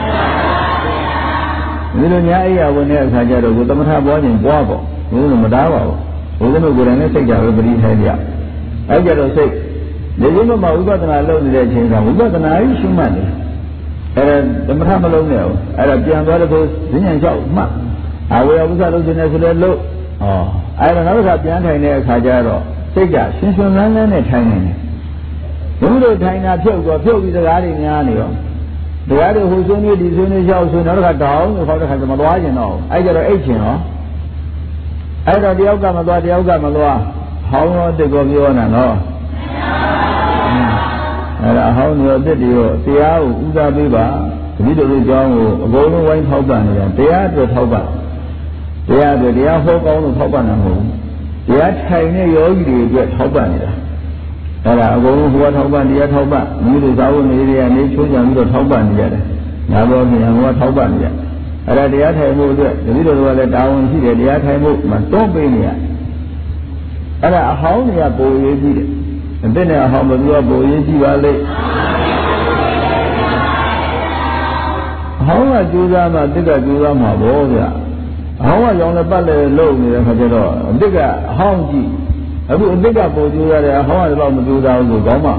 ဒီလိုများအိယာဝင်တဲ့အခါကျတော့ကိုသမထပွားခြင်းပွားပေါ့ဘုရားမတားပါဘူးဘုရားတို့ကိုယ်တိုင်နဲ့စိတ်ကြပဲပရိထိုင်ကြအဲကြတော့စိတ်လေလုံးမဝိပဿနာလုပ်နေတဲ့အချိန်ကဝိပဿနာကြီးရှုမှတ်တယ်အဲသမထမလုံးနဲ့ဘူးအဲဒါပြန်သွားတဲ့ကိုဈဉ္ဉံလျှောက်မှတ်အဝေယဝိသလုပ်နေတယ်ဆိုလဲလို့ဩအဲဒါနောက်တစ်ခါပြန်ထိုင်တဲ့အခါကျတော့စိတ်ကရှင်ရှင်လန်းလန်းနဲ့ထိုင်နေတယ်ဘုရားတို့ထိုင်တာဖြုတ်တော့ဖြုတ်ပြီးစကားတွေများနေရောတရားတွေဟိုဆွေးနွေးဒီဆွေးနွေးလျှောက်ဆွေးနောက်တစ်ခါတောင်းလို့ခေါ်တဲ့ခါကျမသွားကျင်တော့အဲ့ကြတော့အိတ်ချင်ရောအဲ့တော့တယောက်ကမသွားတယောက်ကမသွားဟောင်းရောတစ်ကိုပြောနေတာနော်အဲ့ဒါဟောင်းရောတစ်တွေရောတရားကိုဥစားပေးပါတတိတို့ကြောင်းကိုအကုန်လုံးဝိုင်းထောက်ပံ့နေတာတရားအတွက်ထောက်ပံ့တရားအတွက်တရားဟောကောင်းလို့ထောက်ပံ့တာမဟုတ်ဘူးတရားထိုင်တဲ့ယောဂီတွေအတွက်ထောက်ပံ့နေတာအဲ့ဒါအကုန်လုံးဟိုကထောက်ပံ့တရားထောက်ပံ့မိတို့သာဝနေတွေကနေချိုးချံပြီးတော့ထောက်ပံ့နေကြတယ်ညာဘောမြန်ဟိုကထောက်ပံ့နေကြအဲ့ဒါတရားထိုင်မှုအတွက်တတိတို့ကလည်းတာဝန်ရှိတယ်တရားထိုင်မှုမှတွန်းပေးနေရအဲ့ဒါအဟောင်းတွေကပုံရေးကြည့်တယ်အစ်နဲ့အဟောင်းဘယ်လိုပုံရေးကြည့်ပါလိမ့်အဟောင်းကကြိုးစားမှတစ်ကကြိုးစားမှာပေါ့ဗျာအဟောင်းကရောင်လည်းပတ်လည်းလုံနေတဲ့ခါကျတော့အစ်ကအဟောင်းကြည့်အခုအစ်ကပုံကြိုးရတယ်အဟောင်းကတော့မကြိုးစားဘူးဆိုကောင်းမှာ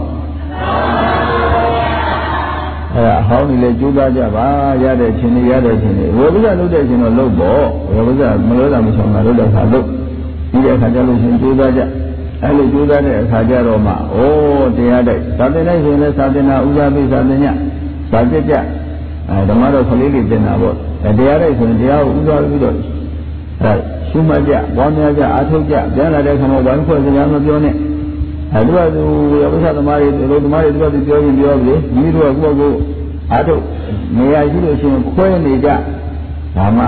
အဲ့ဒါအဟောင်းတွေလည်းကြိုးစားကြပါရတဲ့ချင်းတွေရတဲ့ချင်းတွေဝေဘုရားလုပ်တဲ့ချင်းတော့လုပ်ပေါ့ဝေဘုရားမလို့တာမဆောင်တာလုပ်တဲ့အခါလုပ်ပြီးတဲ့အခါကျလို့ရှင်ကြိုးစားကြအဲ့လိုကြိုးစားတဲ့အခါကျတော့မှဩတရားတိုက်သာသနာ့ရှင်လည်းသာသနာဥစားပိသာသညသာကြကြအဲဓမ္မတော်ခလေးလေးတင်တာပေါ့အဲတရားတိုက်ဆိုရင်တရားကိုဥစားပြီးတော့အဲရှုမှတ်ကြပွားများကြအားထုတ်ကြပြန်လာတဲ့ခါမှာဝိုင်းဖွဲ့စကားမပြောနဲ့အဲဒီကသူရပ္ပသမားတွေလူသမားတွေသူကပြောရင်ပြောပြီမိတို့ကကိုယ့်ကိုအားထုတ်နေရာရှိလို့ရှိရင်ခွဲနေကြဒါမှ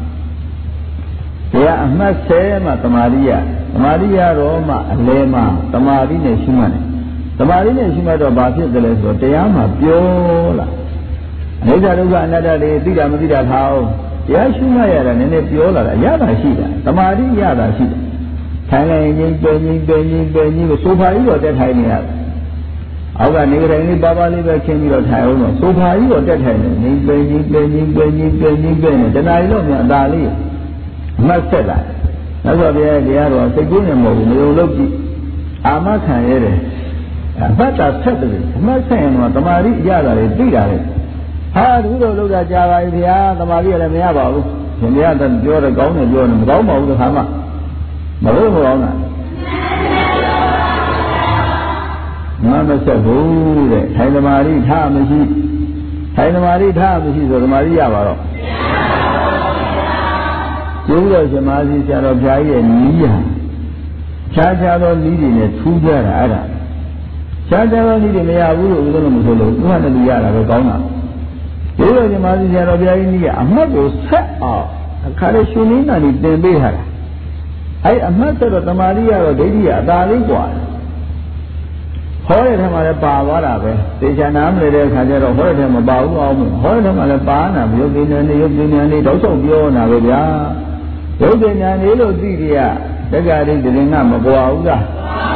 တရားအမှတ်ဆယ်မှတမာရိယတမာရိယတော့မှအလဲမှတမာရိနဲ့ရှိမှတယ်တမာရိနဲ့ရှိမှတော့ဘာဖြစ်တယ်လဲဆိုတော့တရားမှပြောလာအနိစ္စဒုက္ခအနတ္တတွေသိတာမသိတာထားအောင်တရားရှိမှရတာနည်းနည်းပြောလာတာရတာရှိတာတမာရိရတာရှိတယ်ထိုင်လိုက်ရင်ပင်ကြီးပင်ကြီးပင်ကြီးကိုဆိုဖာကြီးတော့တက်ထိုင်နေရတယ်အောက်ကနေတိုင်းလေးပါပါလေးပဲခင်းပြီးတော့ထိုင်အောင်တော့ဆိုဖာကြီးတော့တက်ထိုင်နေနေပင်ကြီးပင်ကြီးပင်ကြီးပင်ကြီးပင်နေတဏှာကြီးတော့မြန်အသာလေးအမှတ်ဆက်လာတယ်နောက်ဆိုဘုရားတရားတော်စိတ်ကူးနေမဟုတ်ဘူးမယုံလို့ကြည့်အာမခံရတယ်အမှတ်တာဆက်တယ်အမှတ်ဆက်ရင်တော့တမာရီရတာလေသိတာလေဟာသူတို့လောက်တာကြာပါပြီဗျာတမာရီလည်းမရပါဘူးရှင်တရားတော့ပြောတယ်ကောင်းတယ်ပြောတယ်မကောင်းပါဘူးတခါမှမလို့မကောင်းတာမမဆက်ဘူးတဲ့ထိုင်တမာရီထားမရှိထိုင်တမာရီထားမရှိဆိုတမာရီရပါတော့ကျိုးတော်ရှင်မကြီးဆရာတော်ဘုရားရဲ့နီးရခြားခြားသောနီးတွေနဲ့ထူးကြတာအဲ့ဒါခြားခြားသောနီးတွေမရဘူးလို့ဦးဇင်းတို့မဆိုလို့သူကတည်းကရတာပဲကောင်းတာကျိုးတော်ရှင်မကြီးဆရာတော်ဘုရားကြီးနီးကအမှတ်ကိုဆက်အောင်အခါလေးရှင်နည်းနာနေတင်ပေးထားတာအဲ့အမှတ်ဆက်တော့တမာရီကတော့ဒိဋ္ဌိကအသာလေးกว่าဟောတဲ့ထဲမှာလည်းပါသွားတာပဲတေချာနာမနေတဲ့အခါကျတော့ဟောတဲ့ထဲမှာပါဘူးအောင်ဟောတဲ့ထဲမှာလည်းပါနာရုပ်သိဉာဏ်နဲ့ရုပ်သိဉာဏ်နဲ့တောက်လျှောက်ပြောနေတာပဲဗျာရုပ်သိဉာဏ်လေးလို့သိကြရတက္ကရာတိတရင်ကမကွာဘူးလား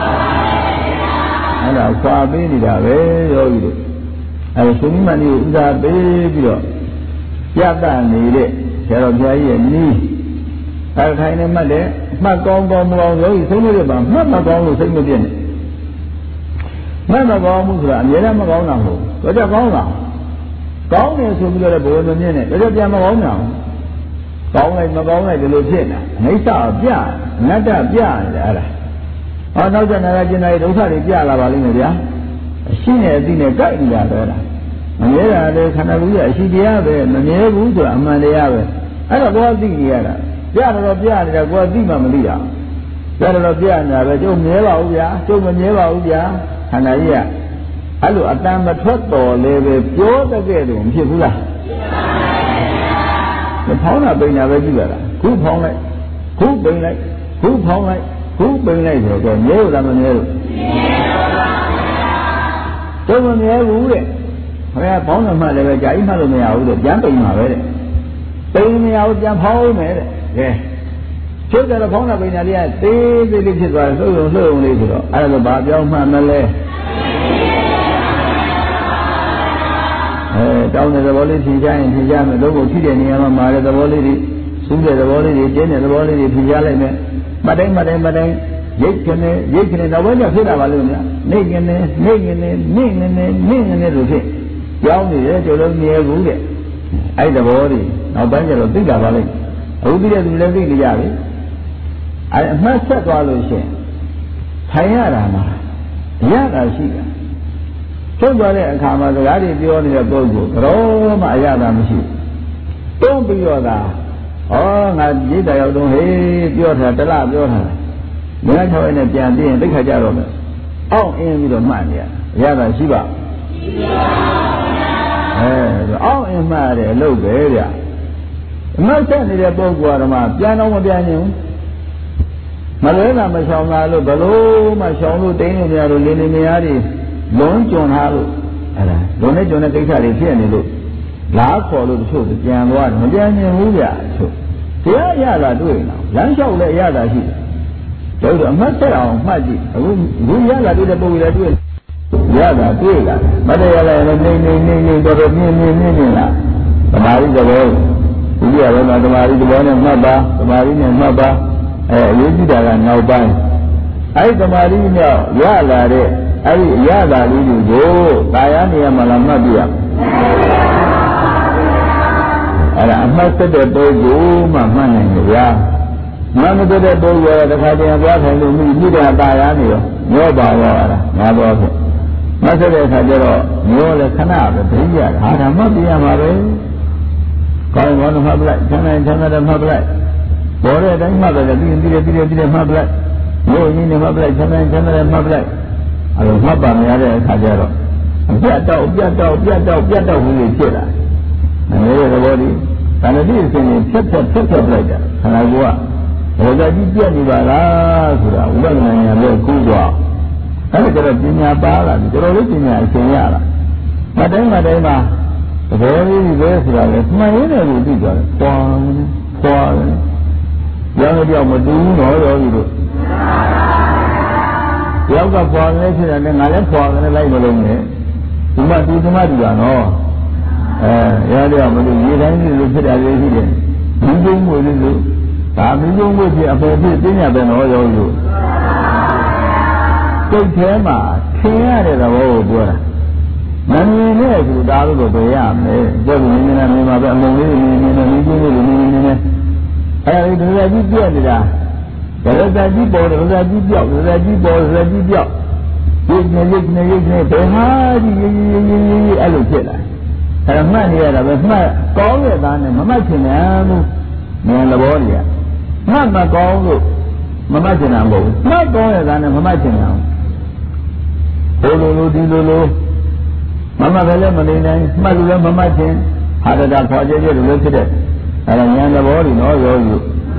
အဲ့ဒါခွာပေးနေတာပဲယောဂီတို့အဲရှင်မဏိကိုဥစားပေးပြီးတော့ပြတ်တနေတဲ့ဆရာတော်ဘုရားကြီးရဲ့နီးအဲထိုင်နေမှတ်တယ်မှတ်ကောင်းကောင်းမကောင်းယောဂီဆုံးလို့ပါမှတ်မကောင်းလို့စိတ်မပြည့်နဲ့မှတ်မကောင်းမှုဆိုတာအမြဲတမ်းမကောင်းတာမဟုတ်ဘူးတော့ကြကောင်းတာကောင်းတယ်ဆိုပြီးတော့ဘယ်လိုမြင်နဲ့တော့ကြပြန်မကောင်းတာကောင်းလိုက်မကောင်းလိုက်ဒီလိုဖြစ်နေတာအိဋ္ဌပြအနတ္တပြနေတယ်အဲ့ဒါဟောနောက်ကျနာကျင်နာဒုက္ခတွေပြလာပါလိမ့်မယ်ဗျာအရှင်းနဲ့အသိနဲ့ကြိုက်နေတာတော့လားမမြဲတာလေခန္ဓာကိုယ်ရဲ့အရှိတရားပဲမမြဲဘူးဆိုတာအမှန်တရားပဲအဲ့တော့ကိုယ်သိနေရတာပြတော့ပြနေတာကိုယ်သိမှမသိရအောင်ပြတော့ပြနေတာပဲကျုပ်မြဲပါဘူးဗျာကျုပ်မမြဲပါဘူးဗျာခန္ဓာကြီးကအဲ့လိုအတန်မထွက်တော်လဲပဲပြောတဲ့ကဲ့သို့မဖြစ်ဘူးလားမဖောင်းတာပိန်တာပဲကြည့်ရတာခုဖောင်းလိုက်ခုပိန်လိုက်ခုဖောင်းလိုက်ခုပိန်လိုက်ဆိုတော့မြဲလို့လားမမြဲလို့ကျုပ်မမြဲဘူးတဲ့ခင်ဗျာဖောင်းတယ်မှလည်းပဲကြာကြီးမှလို့မရဘူးတဲ့ပြန်ပိန်မှာပဲတဲ့ပိန်မရဘူးပြန်ဖောင်းမယ်တဲ့ကဲကျုပ်ကတော့ဖောင်းတာပိန်တာလေးကသေးသေးလေးဖြစ်သွားတယ်လှုပ်လှုပ်လှုပ်လေးဆိုတော့အဲ့ဒါဘာပြောင်းမှမလဲအဲတောင်းတဲ့သဘောလေးဖြေချရင်ဖြေချမယ်လုံးကိုထိတဲ့နေရာမှာမာတဲ့သဘောလေးတွေစူးတဲ့သဘောလေးတွေကျင်းတဲ့သဘောလေးတွေဖြေချလိုက်မယ်မတိုင်းမတိုင်းမတိုင်းရိတ်ကနေရိတ်ကနေတော့ဘယ်ကျဖြစ်တာပါလို့များနေကနေနေကနေနေကနေနေကနေလို့ဖြစ်ကြောင်းနေတယ်ကျိုးလုံးမြဲဘူးတဲ့အဲ့သဘောတွေနောက်ပိုင်းကျတော့သိတာပါလိမ့်အခုသိတဲ့သူလည်းသိကြရပြီအဲ့အမှတ်ဆက်သွားလို့ရှိရင်ထိုင်ရတာမှာရတာရှိတာကျုပ်သွားတဲ့အခါမှာစကားတွေပြောနေတဲ့ပုဂ္ဂိုလ်ကတော့မှအရသာမရှိဘူးတွန်းပြီးတော့သာဩငါရိတ်တရောက်တော့ဟေးပြောတာတလားပြောတာငါထောက်ရနေပြန်ပြီးရင်တိတ်ခါကြတော့မယ်အောင့်အင်းပြီးတော့မှတ်နေရရတာရှိပါရှိပါအဲအောင့်အင်းမှတ်ရတယ်အလုပ်ပဲဗျအမှတ်ဆက်နေတဲ့ပုဂ္ဂိုလ်ကမှပြန်တော့မပြန်ရင်မလွဲတာမရှောင်တာလို့ဘလို့မှရှောင်လို့တင်းနေကြလို့လင်းနေမရတွေလုံးကျွံထားလို့အဲ့ဒါလုံးနဲ့ကျွံတဲ့ကိစ္စတွေဖြစ်နေလို့လားခေါ်လို့တချို့ပြန်သွားတယ်မပြန်ရင်ဘူးဗျာတချို့တရားရတာတွေ့နေလမ်းလျှောက်လည်းရတာရှိတယ်တို့တော့အမှတ်ဆက်အောင်မှတ်ကြည့်အခုဘူးရတာတွေ့တဲ့ပုံတွေတွေ့ရတာတွေ့လာမတရားလည်းနေနေနေနေတော်တော်မြင်မြင်မြင်မြင်လာသမာဓိတော်ဒီရတော့သမာဓိတော်နဲ့မှတ်ပါသမာဓိနဲ့မှတ်ပါအဲအရေးကြီးတာကနောက်ပိုင်းအဲဒီသမာဓိနဲ့ရလာတဲ့အဲဒီရတာလေးတွေကိုတာယာနေရမှလားမှတ်ပြရအဲ့ဒါအမှတ်သက်တဲ့ပုဂ္ဂိုလ်မှမှတ်နိုင်ကြဗျာမှန်တဲ့ပုဂ္ဂိုလ်ကတခါတည်းသွားထိုင်လို့မိမိတဲ့တာယာနေရောမျောပါရောအဲ့ဒါငါတော့ဖြစ်မှတ်တဲ့အခါကျတော့မျောလဲခဏပဲသိရတာဟာဒါမှတ်ပြရမှာပဲကောင်းကောင်းမှတ်ပလိုက်ချမ်းသာချမ်းသာတယ်မှတ်ပလိုက်ဘောတဲ့အတိုင်းမှတ်တယ်ပြီးရင်ပြီးတယ်ပြီးတယ်ပြီးတယ်မှတ်ပလိုက်မျိုးရင်းနဲ့မှတ်ပလိုက်ချမ်းသာချမ်းသာတယ်မှတ်ပလိုက်အဲ့လိုမှတ်ပါမရတဲ့အခါကျတော့အပြတ်တော့ပြတ်တော့ပြတ်တော့ပြတ်တော့ဝင်ဖြစ်လာအဲ့ဒီဘောဒီတဏှတိအစဉ်နဲ့ဖြတ်ဖြတ်ဖြတ်ဖြတ်လိုက်တာခန္ဓာကိုယ်ကဘောဇာကြီးပြတ်နေပါလားဆိုတာဥပဒနာညာလို့ကူးသွားအဲ့ဒါကျတော့ပညာပါလာပြီတော်တော်လေးပညာအရှင်ရလာမတိုင်းမတိုင်းမှာသဘောလေးပဲဆိုတာလေမှန်ရင်းတယ်လို့သိသွားတယ်ပွားပွားရောင်းကြောက်မတူဘူးတော့ရောကြီးတို့ယောက်ကပွားနေဖြစ်တယ်ငါလည်းပွားနေလိုက်မလို့နဲ့ဒီမှာဒီဓမ္မတူတာနော်အဲရရမလို့ရေတိုင်းလေးလိုဖြစ်တာလေးရှိတယ်ဒီကျုံးကိုလေးလို့ဒါမင်းကျုံးကိုဖြစ်အပေါ်ဖြစ်ပြညာပဲနော်ရောကြီးတို့စိတ်ထဲမှာထင်ရတဲ့သဘောကိုပြောတာမမြင်နဲ့ဆိုတာလို့တော့ပြောရမယ်ကျုပ်မြင်နေတာမြင်မှာပဲအမုံလေးမြင်နေတယ်မြင်ချင်းလေးမြင်နေတယ်အဲဒီဒုရကြီးပြည့်နေတာဒုရကြီးပေါ်တယ်ဒုရကြီးပြောက်ဒုရကြီးပေါ်ဒုရကြီးပြောက်ဒီနေရိတ်နေရိတ်နေဘယ်မှာဒီရေးရေးရေးရေးအဲ့လိုဖြစ်လာအဲမှတ်နေရတာပဲမှတ်ကောင်းတဲ့သားနဲ့မမှတ်ချင်တယ်ဘူးမင်းသဘောကြီးကမှတ်မကောင်းလို့မမှတ်ချင်တာမဟုတ်ဘူးမှတ်ကောင်းတဲ့သားနဲ့မမှတ်ချင်တာဘိုးလိုလိုဒီလိုလိုမမှတ်ပဲလည်းမနေနိုင်မှတ်လို့လည်းမမှတ်ချင်ဟာတတာခေါ်ကြည့်ကြလို့လည်းဖြစ်တဲ့အဲ့ဒါဉာဏ်သဘောကြီးနော်ရောယူ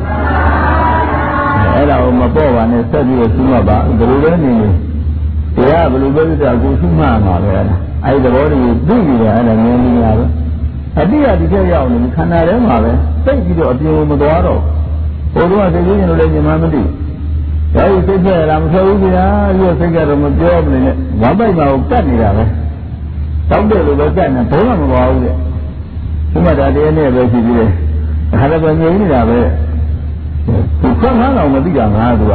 အဲ့ဒါကိုမပေါ့ပါနဲ့ဆက်ပြီးတော့ရှင်းမှပါဘယ်လိုလဲနေနေတရားဘယ်လိုပဲဖြစ်တာကိုရှင်းမှမှာပဲအဲ့ဒါအဲ့ဒီသဘောကြီးသိနေတယ်အဲ့ဒါဉာဏ်ကြီးများပဲအတိအဒီထက်ရောက်နေခန္ဓာထဲမှာပဲသိပြီးတော့အပြင်ကိုမသွားတော့ဘုရားသိချင်းလို့လည်းညီမမသိဒါကြီးသိခဲ့လားမဆိုဘူးဗျာရုပ်စိတ်ကတော့မပြောမနေနဲ့ဝမ်းပိုက်မှာကိုကတ်နေတာပဲတောက်တယ်လို့ပဲကတ်နေဘုံကမသွားဘူးတဲ့ဒီမှာဒါတရားနဲ့ပဲရှိသေးတယ်အခါတော့ပဲငြိမ်းနေတာပဲသူခွန်းဟန်းအောင်မသိတာငါသူက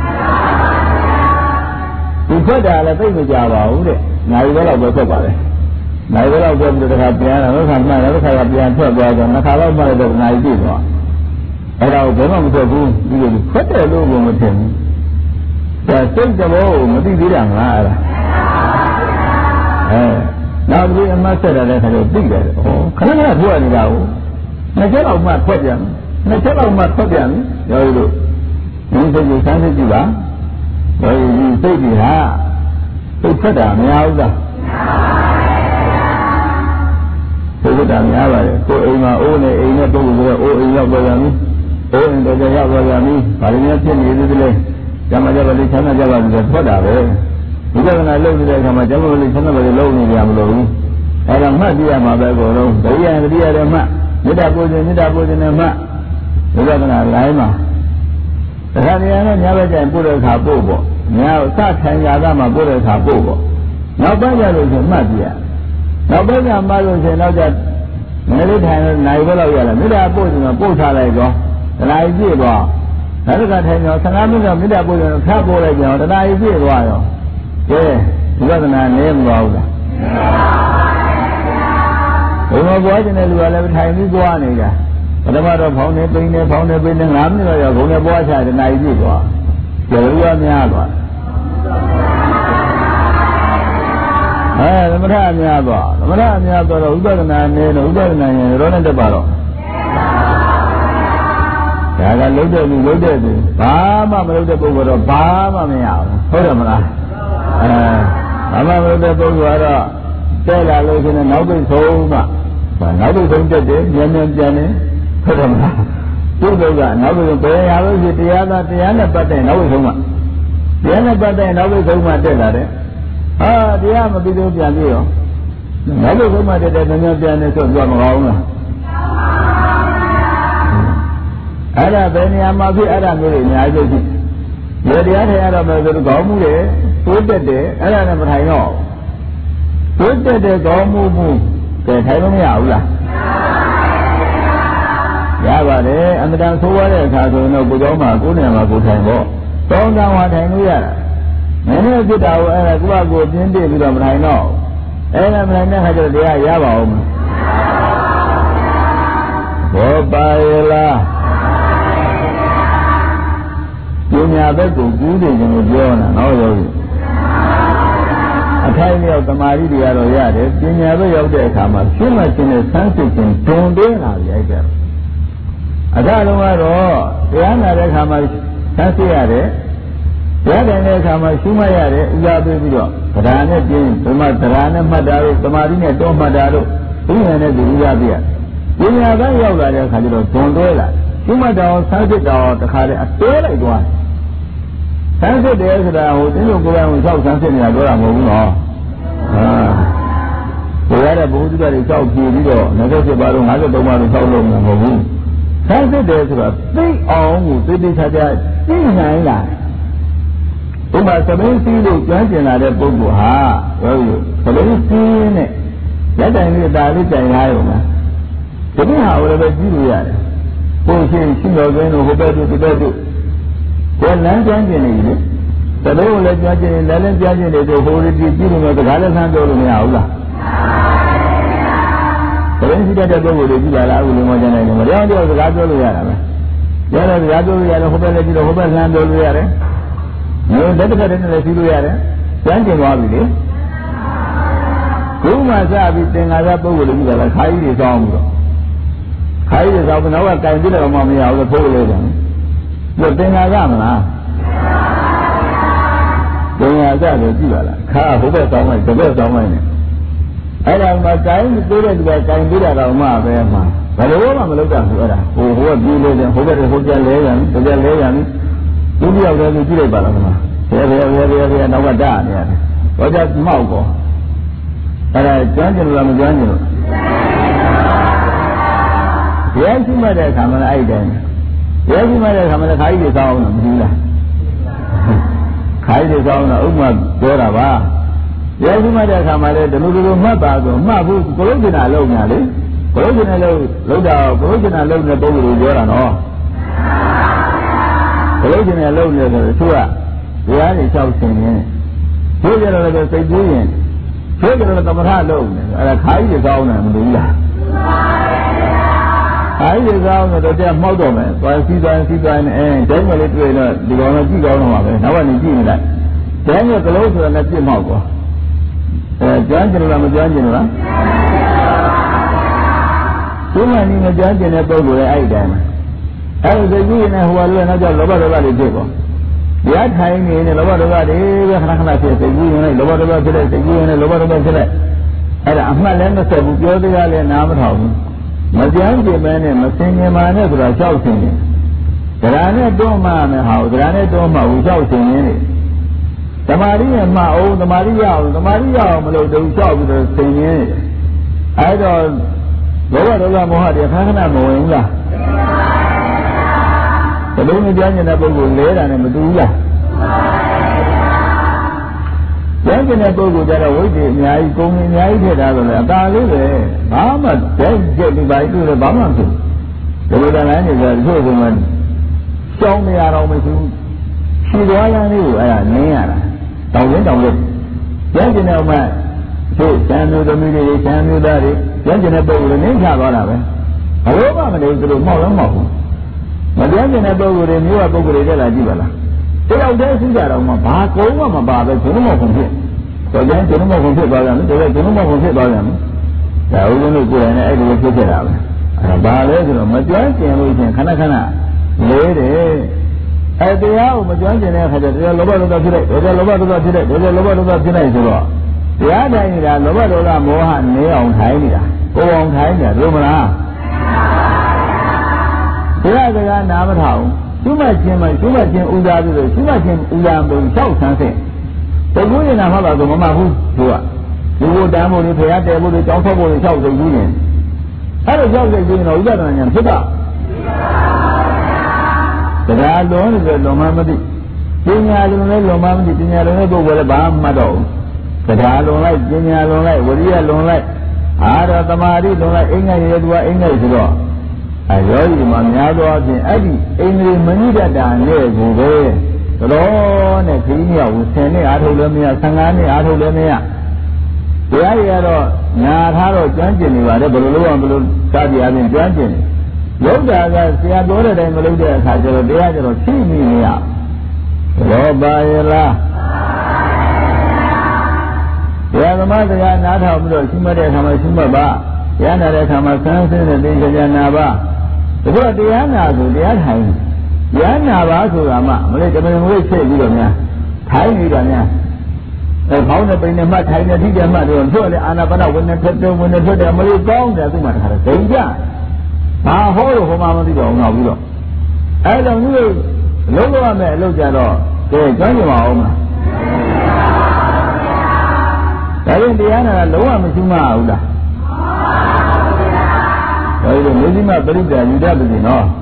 သူထွက်တာလည်းသိမကြပါဘူးတဲ့နိုင်ဘဲတော့ပဲထွက်ပါလေနိုင်ဘဲတော့ပဲပြီးတော့တခါပြန်လာတော့ခါမှလည်းတစ်ခါကပြန်ထွက်သွားတော့နှစ်ခါတော့မှလည်းနိုင်ပြီတော့အဲ့ဒါကိုဘယ်မှမထွက်ဘူးဒီလိုထွက်တယ်လို့ကမထင်ဘူးဒါစိတ်တဘောကိုမသိသေးတာငါအဲ့ဒါအဲနောက်ပြီးအမှတ်ဆက်ရတဲ့ခါကျသိတယ်ဟောခဏခဏထွက်နေတာကိုနှစ်ချက်လောက်မှထွက်ပြန်နှစ်ချက်လောက်မှထွက်ပြန်ရောလို့ဒီစိတ်ကိုစမ်းစစ်ကြည့်ပါဒါဒီစိတ်ကြီးဟာသိထွက်တာမများဘူးလားသိထွက်တာများပါတယ်ကိုယ်အိမ်မှာအိုးနဲ့အိမ်နဲ့ပုဂ္ဂိုလ်ကအိုးအိမ်ရောက်သွားကြပြီအိုးအိမ်တော့ရောက်သွားကြပြီဘာလို့များဖြစ်နေသေးလဲကျမကြပါလိချမ်းသာကြပါလို့ထွက်တာပဲဒီကနေ့လုံနေတဲ့အခါမှာကျမတို့လည်းချမ်းသာပါလေလုံနေကြမလို့ဘူးအဲ့ဒါမှတ်ပြရမှာပဲကိုယ်တော့ဒိယံဒိယရမှမေတ္တာပို့ခြင်းမေတ္တာပို့ခြင်းနဲ့မှဒီကနေ့လိုင်းမှာတခါတည်းနဲ့ညဘက်ကျရင်ပို့တဲ့အခါပို့ပေါ့ညစထိုင်ကြတာမှပို့တဲ့အခါပို့ပေါ့နောက်ပိုင်းကျလို့ဆိုမှတ်ပြရနောက်ပိုင်းကျမှလို့ဆိုနောက်ကျငယ်လေးထိုင်လို့နိုင်ဘက်လောက်ရလာမေတ္တာပို့ခြင်းကပို့ထားလိုက်တော့တနားကြီးပြည့်သွားနောက်တစ်ခါထိုင်တော့ဆယ်ငါးမိနစ်မေတ္တာပို့ခြင်းခါပို့လိုက်ကြအောင်တနားကြီးပြည့်သွားရောကဲဒီကနေ့နေမသွားဘူးလားဘုံမပွားခြင်းတဲ့လူကလည်းထိုင်ပြီးပွားနေကြပထမတော့ဖောင်းနေပိန်းနေဖောင်းနေပိန်းနေငါးမိနစ်တော့ဘုံနဲ့ပွားချတဲ့နိုင်ပြည့်သွားကျေလူကများသွားအဲသမထအများသွားသမထအများသွားတော့ဥပဒနာနေတော့ဥပဒနာရင်ရောနဲ့တက်ပါတော့ဒါကလုံးတဲ့လူလုံးတဲ့သူဘာမှမလုပ်တဲ့ပုဂ္ဂိုလ်တော့ဘာမှမရဘူးဟုတ်တယ်မလားအဲဘာမှမလုပ်တဲ့ပုဂ္ဂိုလ်ကတော့တဲ့လာလို့ရှိရင်နောက်ပိတ်ဆုံးမှနောက်ပိတ်ဆုံးတက်တယ်မြန်မြန်ပြန်တယ်ဟုတ်တယ်မလားသူတို့ကနောက်ပိတ်ဆုံးဘယ်ရလို့ရှိတရားသာတရားနဲ့ပတ်တဲ့နောက်ပိတ်ဆုံးမှတရားနဲ့ပတ်တဲ့နောက်ပိတ်ဆုံးမှတက်လာတယ်ဟာတရားမပြီးတော့ပြန်ပြီးတော့နောက်ပိတ်ဆုံးမှတက်တဲ့မြန်မြန်ပြန်တယ်ဆိုတော့မကောင်းလားအဲ့ဒါဘယ်နေရာမှာဖြစ်အဲ့ဒါမျိုးတွေအများကြီးရှိတယ်တရားထိုင်ရတော့မယ်ဆိုတော့ခေါင်းမှုတွေတိုးတက်တယ်အဲ့ဒါနဲ့မထိုင်တော့တိုးတက်တဲ့ခေါင်းမှုမှုကဲထိုင်လို့မရဘူးလားရပါတယ်အမှန်တန်ဆိုးရတဲ့အခါဆိုရင်တော့ကိုယ်ကြောင်းမှာကိုယ်နေရာမှာကိုယ်ထိုင်ပေါ့တောင်းတဝါထိုင်လို့ရတာမင်းတို့ဖြစ်တာကိုအဲ့ဒါကိုယ့်အကိုပြင်းပြပြီးတော့မထိုင်တော့အဲ့ဒါမထိုင်တဲ့အခါကျတော့တရားရပါအောင်ဘောပါရလားပညာဘက်ကိုကူးတယ်ကျွန်တော်ပြောတာနော်ယောဂီအထိုင်မြောက်သမာဓိတွေကတော့ရတယ်ပညာဘက်ရောက်တဲ့အခါမှာရှင်းမှရှင်းတဲ့ဆန်းစစ်ခြင်းဒုံတွင်းလာပြီအဲ့ဒါအဒါလုံးကတော့တရားနာတဲ့အခါမှာဆန်းစစ်ရတယ်တရားတယ်တဲ့အခါမှာရှင်းမှရတယ်ဥပပေးပြီးတော့သဒ္ဓါနဲ့ပြင်းဒီမှာသဒ္ဓါနဲ့မှတ်တာတို့သမာဓိနဲ့တွန်းမှတ်တာတို့ဘုရားနဲ့ဒီဥပပြပညာဘက်ရောက်လာတဲ့အခါကျတော့ဒုံတွဲလာရှင်းမှတော်ဆန်းစစ်တော်တခါတည်းအသေးလိုက်သွားဆန်းစစ်တယ်ဆိုတာဟိုတင်းတို့ကိုယ်ပိုင်ကိုလျှောက်ဆန်းစစ်နေတာပြောတာမဟုတ်ဘူးနော်ဟာဘုရားတဲ့ဘုရားတွေလျှောက်ကြည့်ပြီးတော့နှစ်ဆယ်ပါတော့ငါးဆယ်သုံးပါတော့လျှောက်လို့မဟုတ်ဘူးဆန်းစစ်တယ်ဆိုတာသိအောင်ကိုသိသိချာချာသိနိုင်လားဥပမာသမင်းစီးလို့ကျွမ်းကျင်လာတဲ့ပုဂ္ဂိုလ်ဟာပြောလို့သမင်းစီးနဲ့လက်တိုင်လေးတာလေးတိုင်ရရုံလားဒီနေ့ဟာလည်းပဲကြည့်လို့ရတယ်ဘုရှင်ရှိတော်ကင်းတို့ဟိုဘက်တို့ဒီဘက်တို့ကိုယ်လမ်းကျွမ်းကျင်နေပြီတလို့လည်းကျွမ်းကျင်နေလည်းလည်းကျွမ်းကျင်နေတော့ဟိုရီကြည့်လို့တော့တကားလည်းဆန်းပြောလို့မရဘူးလားတရင်ရှိတဲ့ပုဂ္ဂိုလ်တွေကြည့်ပါလားအခုလုံးဝကျန်နေတယ်မတရားတော့စကားပြောလို့ရတာပဲရတယ်စကားပြောလို့ရတယ်ဟိုဘက်လည်းကြည့်တော့ဟိုဘက်ဆန်းပြောလို့ရတယ်မျိုးလက်တစ်ခါတည်းလည်းကြည့်လို့ရတယ်ကျွမ်းကျင်သွားပြီလေဘုမှာစပြီးသင်္ဃာရပုဂ္ဂိုလ်တွေကြည့်ပါလားခါကြီးတွေစောင်းပြီးတော့ခါကြီးတွေစောင်းပြီးတော့ကကင်ပြတယ်တော့မှမရဘူးလို့ဖိုးလို့ရတယ်ဒီသင်္ဃာရမလားသင်္ဃာရကိုကြည့်ပါလားခါဟိုဘက်စောင်းလိုက်ဒီဘက်စောင်းလိုက်နေအဲ့ဒါမှကိုင်းပြီးတဲ့သူကကိုင်းပြီးတာတော့မှပဲမှာဘယ်လိုမှမလုပ်တတ်ဘူးအဲ့ဒါဟိုဟိုကပြီးလို့တယ်ဟိုဘက်ဟိုကျလဲရံဒီကျလဲရံသူတယောက်တည်းကြည့်လိုက်ပါလားခင်ဗျာဘယ်ဘယ်ဘယ်ဘယ်နောက်ကတာနေရတယ်တော့ကြမောက်ကောအဲ့ဒါကျွမ်းကျင်လို့မကျွမ်းကျင်လို့ရဲရှိမှတဲ့ခါမှလည်းအဲ့တိုင်းရဲရှိမှတဲ့ခါမှလည်းခါကြီးတွေစောင်းအောင်မကြည့်လားခါကြီးတွေစောင်းတော့ဥပမာပြောတာပါရဲရှိမှတဲ့ခါမှလည်းဒီလိုလိုမှတ်ပါဆိုမှတ်ဘူးကိုလုံးကျင်တာလုံးညာလေကိုလုံးကျင်တဲ့လုံးလုံးတာကိုလုံးကျင်တာလုံးတဲ့ပုံစံကိုပြောတာနော်ကိုလုံးကျင်တဲ့လုံးနေဆိုတော့သူကတရားတွေလျှောက်ဆင်နေတယ်ဒီကြတော့လည်းစိတ်ကူးရင်ဒီကြတော့သမထလုံးနေအဲ့ဒါခါကြီးတွေစောင်းတယ်မလို့လားအဲ့ဒီကောင်းတော့တဲ့မှောက်တော့မယ်သွားစီးသွားစီးသွားနေအဲဒဲငယ်လေးတွေ့တော့ဒီကောင်ကကြည့်ကောင်းတော့မှာပဲနောက်ကနေကြည့်နေလိုက်ဒဲငယ်ကလေးဆိုတော့လည်းပြစ်မောက်သွားအဲကြမ်းကျင်လားမကြမ်းကျင်လားဒီမှနေမကြမ်းကျင်တဲ့ပုဂ္ဂိုလ်ရဲ့အဲ့ဒီတိုင်းအဲ့ဒီကြည့်နေဟိုကလည်းနောက်ကျလောဘဒေါသတွေဖြစ်သွားရထိုင်နေနေလောဘဒေါသတွေပဲခဏခဏဖြစ်စိတ်ကြီးရင်လည်းလောဘဒေါသဖြစ်တဲ့စိတ်ကြီးရင်လည်းလောဘဒေါသဖြစ်တဲ့အဲ့ဒါအမှတ်လည်းမဆက်ဘူးပြောတရားလည်းနားမထောင်ဘူးမကြမ်းကြင်မဲနဲ့မစင်ញင်မာနဲ့ဆိုတာလျှောက်စင်တယ်။ဒါနဲ့တွန်းမှမယ်ဟာဒါနဲ့တွန်းမှဘူးလျှောက်စင်နေတယ်။သမာဓိနဲ့မှအောင်သမာဓိရအောင်သမာဓိရအောင်မလို့တုံလျှောက်ပြီးတော့စင်နေတယ်။အဲဒါလောဘဒေါသမောဟတွေခဏခဏမဝင်ဘူးလား။ဘယ်လိုမျိုးကြမ်းကျင်တဲ့ပုဂ္ဂိုလ်လဲတာနဲ့မတူဘူးလား။ကျမ်းကျင်တဲ့ပုဂ္ဂိုလ်ကြတော့ဝိတ္တိအများကြီးကုန်အများကြီးဖြစ်တာဆိုလည်းအသာလေးပဲဘာမှကြိုက်ကြက်ဒီပါတူလည်းဘာမှမဖြစ်ဘူးဒီလိုတန်းနေကြတယ်ဆိုတော့မှကြောင်းနေရတော့မရှိဘူးခြေသွားလမ်းလေးကိုအဲ့ဒါနင်းရတာတောင်းရင်းတောင်းရင်းကျမ်းကျင်တဲ့ဥမာတို့ကျမ်းမျိုးသမီးတွေကျမ်းမျိုးသားတွေကျမ်းကျင်တဲ့ပုဂ္ဂိုလ်တွေနင်းချသွားတာပဲဘလို့မှမနေဘူးသူတို့မှောက်လည်းမှောက်ဘူးမကျမ်းကျင်တဲ့ပုဂ္ဂိုလ်တွေမျိုးကပုဂ္ဂိုလ်တွေတက်လာကြည့်ပါလားတယောက်တည်းရှိကြတော့မှဘာကုန်းမှမပါပဲဘုံမောက်ကုန်ဖြစ်ဆိုကြရင်ဘုံမောက်ကုန်ဖြစ်သွားကြတယ်တကယ်ဘုံမောက်ကုန်ဖြစ်သွားကြတယ်ဒါဥပ္ပလို့ကိုယ်တိုင်နဲ့အဲ့ဒီလိုဖြစ်ခဲ့တာပဲအဲ့ဒါဘာလဲဆိုတော့မကြွကျင်လို့ချင်းခဏခဏ Lady, at the hour, Majanjan had a lover of the village, a lover of the village, a lover of the village. The other is a lover of the Mohan, Neon Hainia, go on Hainia, Rumana. The other guy never how. Too much him, too much him, Uda, too much him, Uda, will shout something. The woman in a hollow, the Mama who you go down when you pay out there with the John Fogle and shout the union. How does that do you know that and put up? The guy alone is a Lomamadi. Junior Lomamadi, Junior Lomamadi, with a bomb maddo. The guy alone like Junior alone like, what you alone like? Ada Tamari, don't like English, English. I know you, Mamma, Eddie, English, Manita down there, go away. The Lord, a Kenya, who sent me out of Lemia, Sangani, out of Lemia. The idea of Naharo Junction, whatever Blue and Blue Saudi having Junction. Yoga, they are better than Maluda, Sajaro, the idea of Chimia. Lord Bayela. The other mother, not how much Simba, Simba, Yana, Kamasan, and Janaba. The word Diana, the other hand. Yana Vasama, Malaysia, we say, you don't know. Tiny Dana. The pound of being a much higher teacher, mother, and surely Anabana when they put them when they put them Malay down, they do not have a danger. My whole home, I don't know. I don't know. Logo on that, look at all. They join you home. I think Diana, Loa Mishuma. I don't know, believe that you don't know.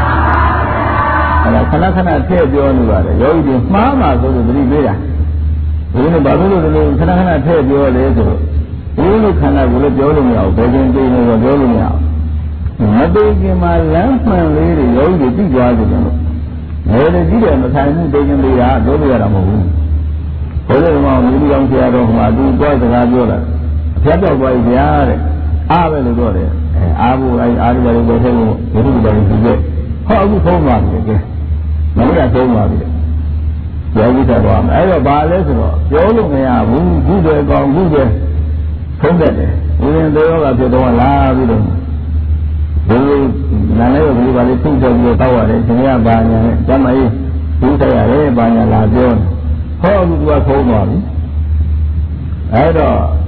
Kanakana tell you only about it. You Mama, so to believe it. We know Babu, Kanakana tell you all later. We look at the Jolly out, begging to the Jolly out. Mother gave my landsman lady, you big garden. Never did a time taken the yard, don't be a move. Furthermore, maybe young Piero, my two boys and Adola. Piero boys, the yard. I will go there. I will, I will go home, everybody to get. How you told me again? Maybe I told me. You said, well, I have a ballet. You only may have who do it, who do it. Come back there. We didn't do all of it, don't allow it. We will never believe what it thinks of your power. It's in your banya. Somebody who say, I have banya la John. How you do a told me? I don't.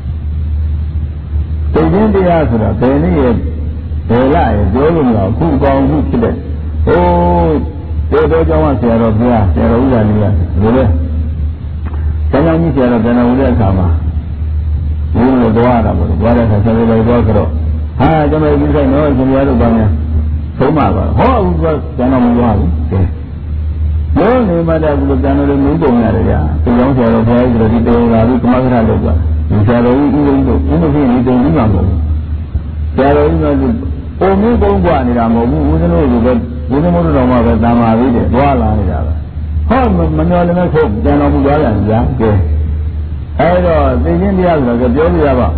They didn't be answered. They need they lie, they only know who gone who today. Oh, they don't want to say, yeah, they're all here. Really? Can I meet you at the Nama? You will go out of it. What has everybody worked out? I don't know if you say no, it's in the other one. So, Mama, how was Janam? No name I have looked down at the new dome area. The young fellow has the detail of the Maharajah. You shall even do anything you don't remember. There are Oh, me don't go any more. We don't know that we don't know about Dama read it. While I have. How Manuel and hope, then I'm going to get. I know the Indians are the Jolly Ava.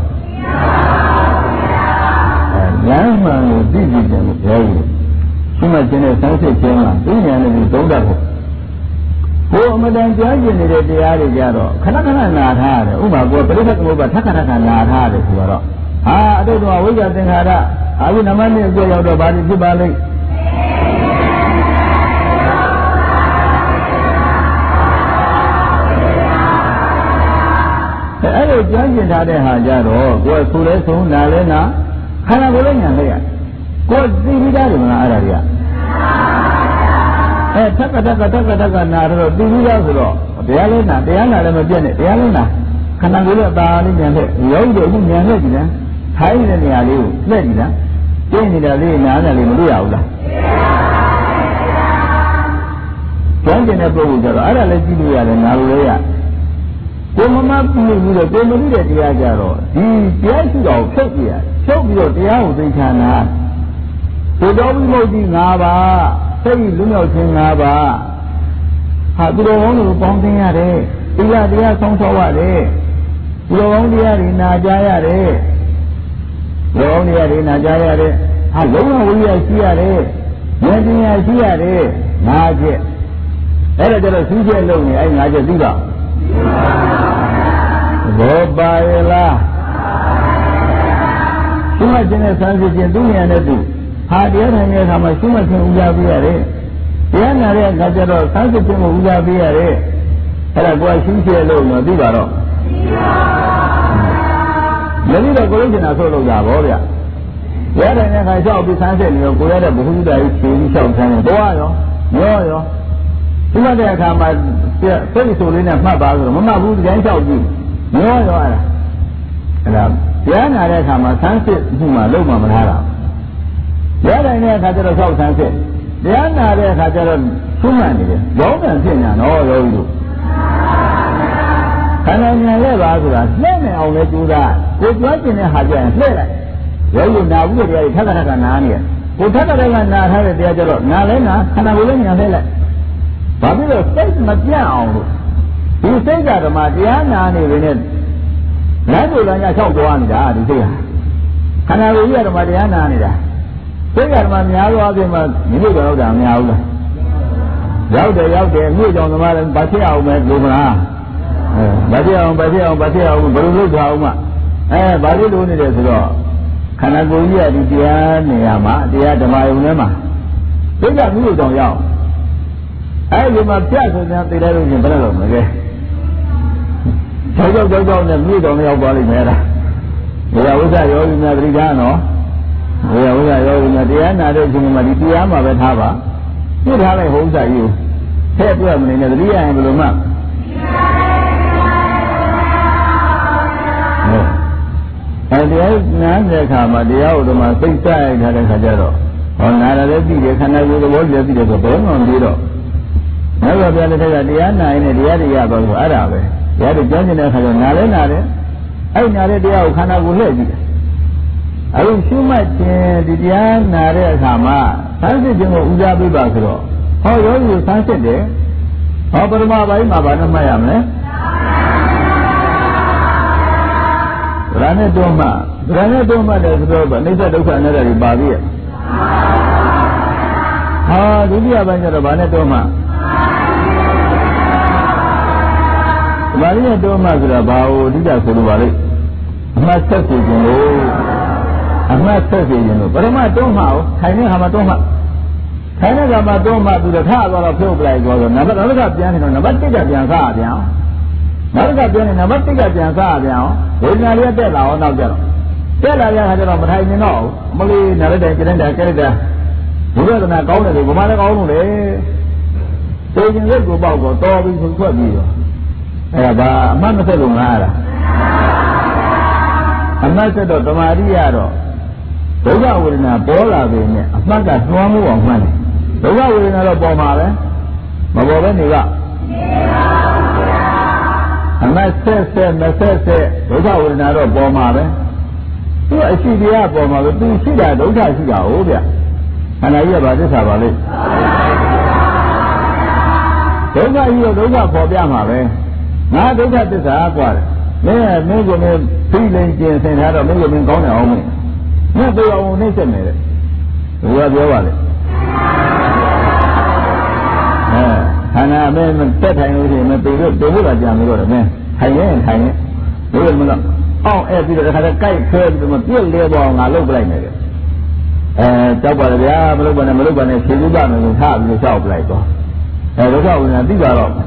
And young man will be with them. Too much in a sunset chamber. Indian is don't have. Oh, Madame Judge in the Ariado. Kanakana not had. Oh, my God, but it's over Takana not had it. Ah, I don't know. We got the I will not go out of body to Bali. The other judges had a hajaro, was Suresu, Nalena, Hanabolena here. What did he do in Araria? Eh, Taka Taka Taka Taka Naro, did he also? The Alena, the Alena, the Alena, Kanagula Bali, and the Yoga, and High in the alley, Lady. Jenny, the lady, Nana, Limuda. Junction approach, I let you do that in Naruya. Come up to me with a woman at the Agaro. He just go, choke here, choke your deal, they can have. So don't know the Nava, say, Luno Nava. How do you want to bump in a day? We are there, some so are there. You only are in Najaya. You only are in Najaya. How long we are here? Nothing I see. Magic. Era de la suya alone, I Naja Diva. Go by la. Too much in a sunset in Dunia and do. ဟာတရားနိုင်တဲ့အခါမှာရှုမှတ်ခြင်းဥစားပေးရတယ်တရားနာတဲ့အခါကျတော့သံစစ်ခြင်းကိုဥစားပေးရတယ်အဲ့ဒါကိုယ်ရှင်းရှင်းလို့မသိပါတော့လည်းတော့ကိုယ်လုံးကျင်တာဆိုလို့ရပါဗျရတဲ့အခါလျှောက်ပြီးဆန်းစစ်နေတော့ကိုယ်ရတဲ့ဘုဟုတ္တကြီးဖြေပြီးလျှောက်ဆန်းတယ်တော့ရောမျောရောဒီမှာတဲ့အခါမှာစိတ်ဆိုလေးနဲ့မှတ်ပါဆိုတော့မမှတ်ဘူးတိုင်းလျှောက်ကြည့်မျောရောအဲ့ဒါအဲ့ဒါတရားနာတဲ့အခါမှာဆန်းစစ်မှုမှာလုံးမမထားတာရတဲ့အခါကျတော့လျှောက်ဆန်းစစ်တရားနာတဲ့အခါကျတော့သုံးမှန်နေတယ်ရောဂံဖြစ်ညာတော့ရောဘူးခန္ဓာဉာဏ်လဲပါဆိုတာလှည့်နေအောင်လဲကြိုးစားကိုကြွားကျင်တဲ့ဟာကြရင်လှည့်လိုက်ရောယူနာဘူးတရားတွေထပ်ထပ်ထပ်နားနေတယ်ကိုထပ်ထပ်ထပ်နားထားတဲ့တရားကျတော့နားလဲနာခန္ဓာကိုယ်လည်းညာလဲလိုက်ဘာဖြစ်လို့စိတ်မပြတ်အောင်လို့ဒီစိတ်ကဓမ္မတရားနာနေပြီနဲ့လက်ကိုလည်းညချောက်သွားနေတာဒီစိတ်ဟာခန္ဓာကိုယ်ကြီးကဓမ္မတရားနာနေတာစိတ်ကဓမ္မများသောအပြင်မှာမိမိတော်ရောက်တာမများဘူးလားရောက်တယ်ရောက်တယ်မြို့ကြောင်သမားလည်းဗတ်ဖြစ်အောင်ပဲလို့မလားအဲဗတ်ဖြစ်အောင်ဗတ်ဖြစ်အောင်ဗတ်ဖြစ်အောင်ဘယ်လိုလုပ်ကြအောင်မအဲဗာလို့လုပ်နေတယ်ဆိုတော့ခန္ဓာကိုယ်ကြီးကဒီတရားနေရာမှာတရားဓမ္မယုံထဲမှာစိတ်ကမြို့ကြောင်ရောက်အဲဒီမှာပြတ်ဆိုရင်သိတယ်လို့ရှင်ဘယ်လိုလုပ်မလဲကြောက်ကြောက်ကြောက်ကြောက်နဲ့မြို့ကြောင်ရောက်သွားလိမ့်မယ်လားဘုရားဝိဇ္ဇာယောဂီများသတိထားနော်ဘုရားဝိဇ္ဇာယောဂီများတရားနာတဲ့အချိန်မှာဒီတရားမှာပဲထားပါပြစ်ထားလိုက်ဟုတ်စားကြီးထည့်ပြမနေနဲ့သတိရရင်ဘယ်လိုမှအဲဒီနားတဲ့အခါမှာတရားဥဒ္ဓမှာစိတ်ဆိုင်ထားတဲ့ခါကျတော့ဟောနာရလည်းသိတယ်ခန္ဓာကိုယ်သဘောလည်းသိတယ်ဆိုဘယ်မှမပြီးတော့မြတ်စွာဘုရားလက်ထက်ကတရားနာရင်တရားတွေရသွားလို့အဲ့ဒါပဲတရားတွေကြားနေတဲ့အခါကျနာလည်းနာတယ်အဲ့နာတဲ့တရားကိုခန္ဓာကိုယ်လှည့်ကြည့်တယ်အခုရှုမှတ်ခြင်းဒီတရားနာတဲ့အခါမှာဆန်းစစ်ခြင်းကိုဥစားပေးပါဆိုတော့ဟောယောဂီကိုဆန်းစစ်တယ်ဟောပရမပိုင်းမှာဘာနဲ့မှတ်ရမလဲဗราနဲ့တော့မှဗราနဲ့တော့မှတယ်ဆိုတော့အနိစ္စဒုက္ခအနတ္တတွေပါပြီရဲ့ဟာဒုတိယပိုင်းကျတော့ဘာနဲ့တော့မှဘာလို့တော့မှဆိုတာဘာကိုအဓိကဆိုလိုပါလိမ့်အမှတ်ဆက်စီခြင်းလို့အမှတ်ဆက်စီခြင်းလို့ပရမတော့မှထိုင်တဲ့ခါမှာတော့မှထိုင်တဲ့ခါမှာတော့မှသူတော့ထားသွားတော့ဖြုတ်ပလိုက်သွားတော့နံပါတ်တော့ကပြန်နေတော့နံပါတ်တစ်ကပြန်စားပြန်အောင်နောက်ကပြန်နေနံပါတ်တစ်ကပြန်စားပြန်အောင်ဝေဒနာလေးတက်လာအောင်နောက်ကြတော့တက်လာတဲ့ခါကျတော့မထိုင်နေတော့မလေးနားတဲ့ကျတဲ့ကျတဲ့ဘုရားကနာကောင်းတယ်လို့ဗမာလည်းကောင်းလို့လေသိခြင်းလက်ကိုပေါက်တော့တော်ပြီးဆိုထွက်ပြီးတော့အဲ့ဒါဘာအမှတ်မဆက်လို့ငါလားအမှတ်ဆက်တော့တမာတိရတော့ဒုက္ခဝေဒနာပေါ်လာပေမဲ့အမှတ်ကနှွားမှုအောင်မှန်းတယ်ဒုက္ခဝေဒနာတော့ပေါ်မှာပဲမပေါ်ပဲနေကအမှတ်ဆက်ဆက်မဆက်ဆက်ဒုက္ခဝေဒနာတော့ပေါ်မှာပဲသူအရှိတရားပေါ်မှာပဲသူရှိတာဒုက္ခရှိတာဟုတ်ဗျခန္ဓာကြီးကဘာသစ္စာပါလဲဒုက္ခကြီးတော့ဒုက္ခပေါ်ပြမှာပဲငါဒုက္ခသစ္စာกว่าတယ်မင်းကမင်းကိုမင်းဖိလိန်ကျင်ဆင်ထားတော့မင်းကိုမင်းကောင်းတယ်အောင်မင်းမင်းတို့အောင်နှိမ့်ဆက်နေတယ်ဘုရားပြောပါလေအဲခန္ဓာမင်းတက်ထိုင်လို့ရှိရင်မပေလို့ပေဖို့လာကြံလို့တော့မင်းထိုင်ရင်ထိုင်ရင်ဘယ်လိုမလို့အောင့်အဲ့ပြီးတော့တခါတည်းကြိုက်ခွဲပြီးတော့ပြည့်လဲပေါ်ငါလုတ်ပလိုက်နေတယ်အဲကြောက်ပါလေဗျာမလုတ်ပါနဲ့မလုတ်ပါနဲ့ဖြေပြီးပါမယ်လို့ထားပြီးတော့ကြောက်ပလိုက်တော့အဲဒုက္ခဝိညာဉ်သိပါတော့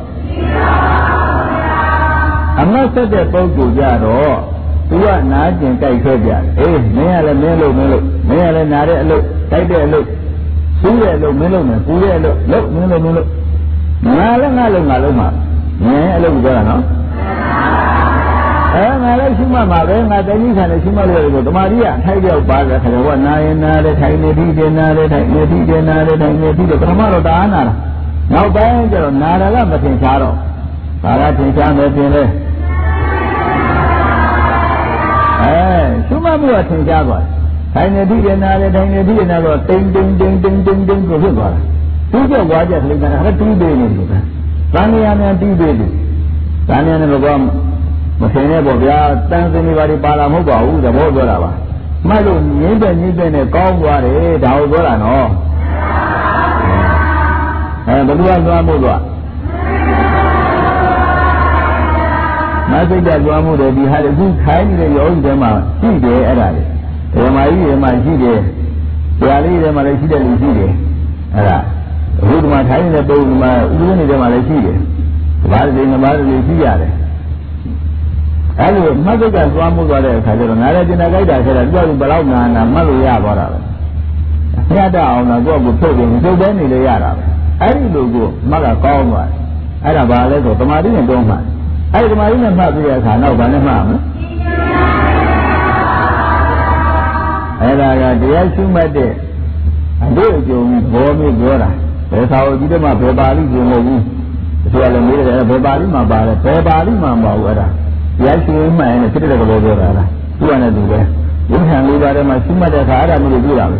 အမှတ်ဆက်တဲ့ပုဂ္ဂိုလ်ကြတော့သူကနာကျင်ကြိုက်ခဲကြတယ်အေးမင်းကလည်းမင်းလို့မင်းလို့မင်းကလည်းနာတဲ့အလုပ်တိုက်တဲ့အလုပ်စူးတဲ့အလုပ်မင်းလို့မယ်ပူတဲ့အလုပ်လုပ်မင်းလို့မင်းလို့ငါလည်းငါလုံးငါလုံးမှာမင်းအလုပ်ပြောတာနော်အဲငါလည်းရှိမှမှာပဲငါတဏှိခံလည်းရှိမှလို့ဆိုဓမ္မရီကအထိုက်ရောက်ပါတဲ့ခါတော့နာရင်နာတယ်ထိုင်နေပြီးတင်နာတယ်ထိုင်နေပြီးတင်နာတယ်ထိုင်နေပြီးတော့ပထမတော့တာနာတာနောက်ပိုင်းကျတော့နာတာကမထင်ရှားတော့ဘာသာသင်္ချာမယ်ပြင်လဲအဲရှုမှတ်မှုကသင်္ချာသွားတယ်ထိုင်နေတိရနာလေထိုင်နေတိရနာတော့တိမ်တိမ်တိမ်တိမ်တိမ်တိမ်ကိုဖြစ်သွားတယ်သူ့ကြောက်သွားကြခလိကနာကတီးပေးနေတယ်ဗျာသံဃာများတီးပေးတယ်သံဃာနဲ့ဘောမထင်နဲ့ပေါ့ဗျာတန်စင်တွေပါပါလာမဟုတ်ပါဘူးသဘောပြောတာပါမှတ်လို့ငင်းတဲ့ငင်းတဲ့နဲ့ကောင်းသွားတယ်ဒါကိုပြောတာနော်အဲဘယ်သူကသွားမို့သွားမသိကြကြွားမှုတွေဒီဟာအခုခိုင်းနေတဲ့ယောဂီတွေမှာရှိတယ်အဲ့ဒါလေဓမ္မကြီးတွေမှာရှိတယ်ရာလေးတွေမှာလည်းရှိတယ်လူရှိတယ်အဲ့ဒါအခုဒီမှာထိုင်းနေတဲ့ပုံမှာဥပဒေတွေမှာလည်းရှိတယ်ဘာတွေငဘာတွေရှိရတယ်အဲ့လိုမှတ်ကသွားမှုသွားတဲ့အခါကျတော့ငါလည်းတင်တာကြိုက်တာဆိုတော့ကြောက်ဘယ်လောက်နာနာမှတ်လို့ရသွားတာပဲရတတ်အောင်တော့ကိုယ့်ကိုဖြုတ်တယ်ဖြုတ်တဲ့နေလေရတာပဲအဲ့ဒီလိုကိုမှတ်ကကောင်းသွားအဲ့ဒါဘာလဲဆိုတမာတိနဲ့တုံးမှအဲ့ဒီတမာတိနဲ့မှတ်ပြီးတဲ့အခါနောက်ဘာနဲ့မှတ်မလဲအဲ့ဒါကတရားရှုမှတ်တဲ့အတွေ့အကြုံဘောမျိုးပြောတာဘယ်သာဝတိတမဘယ်ပါဠိပြောမဟုတ်ဘူးသူကလည်းမေးတယ်ဘယ်ပါဠိမှာပါတယ်ဘယ်ပါဠိမှာမဟုတ်ဘူးအဲ့ဒါတရားရှုမှတ်ရင်ဖြစ်တဲ့ကဘောပြောတာလားသူကလည်းသူပဲဝိဟံလေးပါးထဲမှာရှုမှတ်တဲ့အခါအဲ့ဒါမျိုးကိုပြောတာပဲ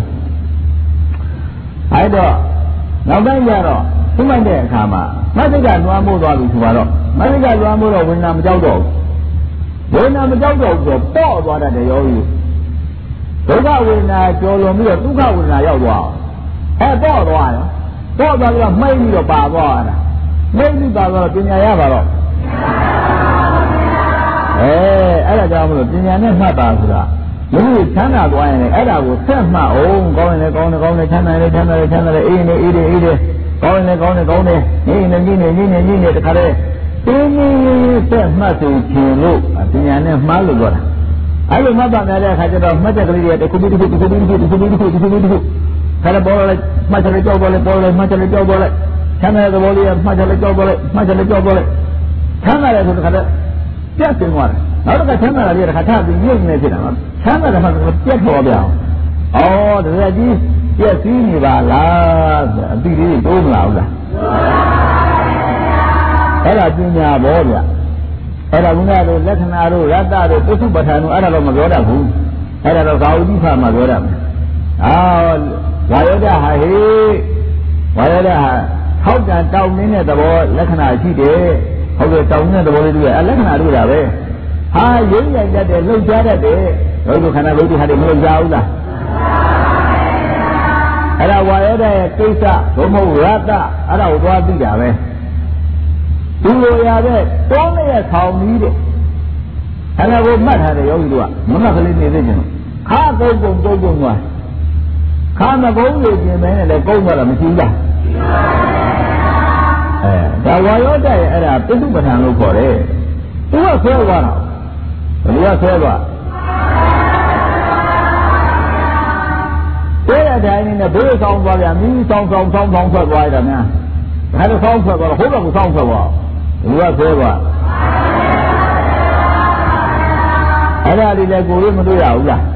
အဲ့တော့နောက်ပိုင်းကျတော့ရှုမှတ်တဲ့အခါမှာမသိကလွှမ်းမိုးသွားပြီဆိုတော့မသိကလွှမ်းမိုးတော့ဝိညာဉ်မကြောက်တော့ဘူးဝိညာဉ်မကြောက်တော့ဘူးဆိုတော့ပေါ့သွားတဲ့ယောဂီဒုက္ခဝေဒနာကျော်လွန်ပြီးတော့ဒုက္ခဝေဒနာရောက်သွားအောင်အဲပေါ့သွားရောပေါ့သွားပြီးတော့မှိတ်ပြီးတော့ပါသွားတာမှိတ်ပြီးပါတော့ပညာရပါတော့အဲအဲ့ဒါကြောင့်မလို့ပညာနဲ့မှတ်တာဆိုတာလူကြီးချမ်းသာသွားရင်လည်းအဲ့ဒါကိုဆက်မှတ်အောင်ကောင်းရင်လည်းကောင်းတယ်ကောင်းတယ်ချမ်းသာလည်းချမ်းသာလည်းချမ်းသာလည်းအေးနေအေးတယ်အေးတယ်ကောင်းရင်လည်းကောင်းတယ်ကောင်းတယ်နေနေနေနေနေနေနေတခါတည်းတင်းတင်းဆက်မှတ်သူခြင်းလို့ပညာနဲ့မှားလို့ပြောတာအဲ့လိုမှတ်ပါများတဲ့အခါကျတော့မှတ်တဲ့ကလေးတွေတစ်ခုပြီးတစ်ခုတစ်ခုပြီးတစ်ခုတစ်ခုပြီးတစ်ခုတစ်ခုပြီးတစ်ခုခါတော့ပေါ်လိုက်မှတ်တယ်ကြောက်ပေါ်လိုက်ပေါ်လိုက်မှတ်တယ်ကြောက်ပေါ်လိုက်ချမ်းသာတဲ့ဘောလေးကမှတ်တယ်ကြောက်ပေါ်လိုက်မှတ်တယ်ကြောက်ပေါ်လိုက်ချမ်းသာတယ်ဆိုတခါတည်းပြတ်တင်သွားတယ်နောက်တစ်ခါချမ်းသာတာလေးတစ်ခါထပ်ပြီးညှိနေဖြစ်တာပါချမ်းသာတယ်မှပြတ်ပေါ်ပြအောင်ဩတရားကြီးပြည့်စည်နေပါလားအတိလေးတိုးမလာဘူးလားအဲ့ဒါပညာဘောဗျအဲ့ဒါကုဏတို့လက္ခဏာတို့ရတ္တတို့ပုထုပဋ္ဌာန်တို့အဲ့ဒါတော့မပြောတတ်ဘူးအဲ့ဒါတော့ကာဝတိဖာမှာပြောတတ်မယ်အာဝါယောဒဟာဟေဝါယောဒဟာဟောက်တန်တောင်းနေတဲ့သဘောလက္ခဏာရှိတယ်ဟုတ်ကဲ့တောင်းနေတဲ့သဘောလေးတွေအဲ့လက္ခဏာတို့တာပဲဟာရင်းရိုက်တတ်တယ်လှုပ်ရှားတတ်တယ်တို့တို့ခန္ဓာကိုယ်တွေဟာတွေမလှုပ်ရှားဘူးလားအဲ့ဒါဝါယောဒရဲ့ကိစ္စဘုံမဟုတ်ရတ္တအဲ့ဒါကိုသွားသိတာပဲဒီလိုရတဲ့တောင်းတဲ့ဆောင်းကြီးတဲ့အဲ့ဒါကိုမှတ်ထားတယ်ယောဂီတို့ကမမှတ်ကလေးနေသေးချင်တော့ခါကုန်းကုန်းကုန်းကုန်းသွားခါမကုန်းလို့ပြင်မဲနဲ့လည်းကုန်းသွားတာမရှိဘူးလားအဲဒါဝါယောဒရဲ့အဲ့ဒါပိဋကပဋ္ဌာန်လို့ခေါ်တယ်သူကဆွဲသွားတာဘယ်လိုကဆွဲသွားတဲ့တဲ့အတိုင်းနဲ့ဘေးဆောင်သွားပြန်မီးဆောင်ဆောင်ဆောင်ဆောင်ထွက်သွားရတာများဒါတော့ဆောင်းထွက်သွားတော့ဟိုဘက်ကဆောင်းထွက်သွားလူကဆွဲသွားအဲ့ဒါလေးလည်းကိုယ်လို့မတွေ့ရဘူးလား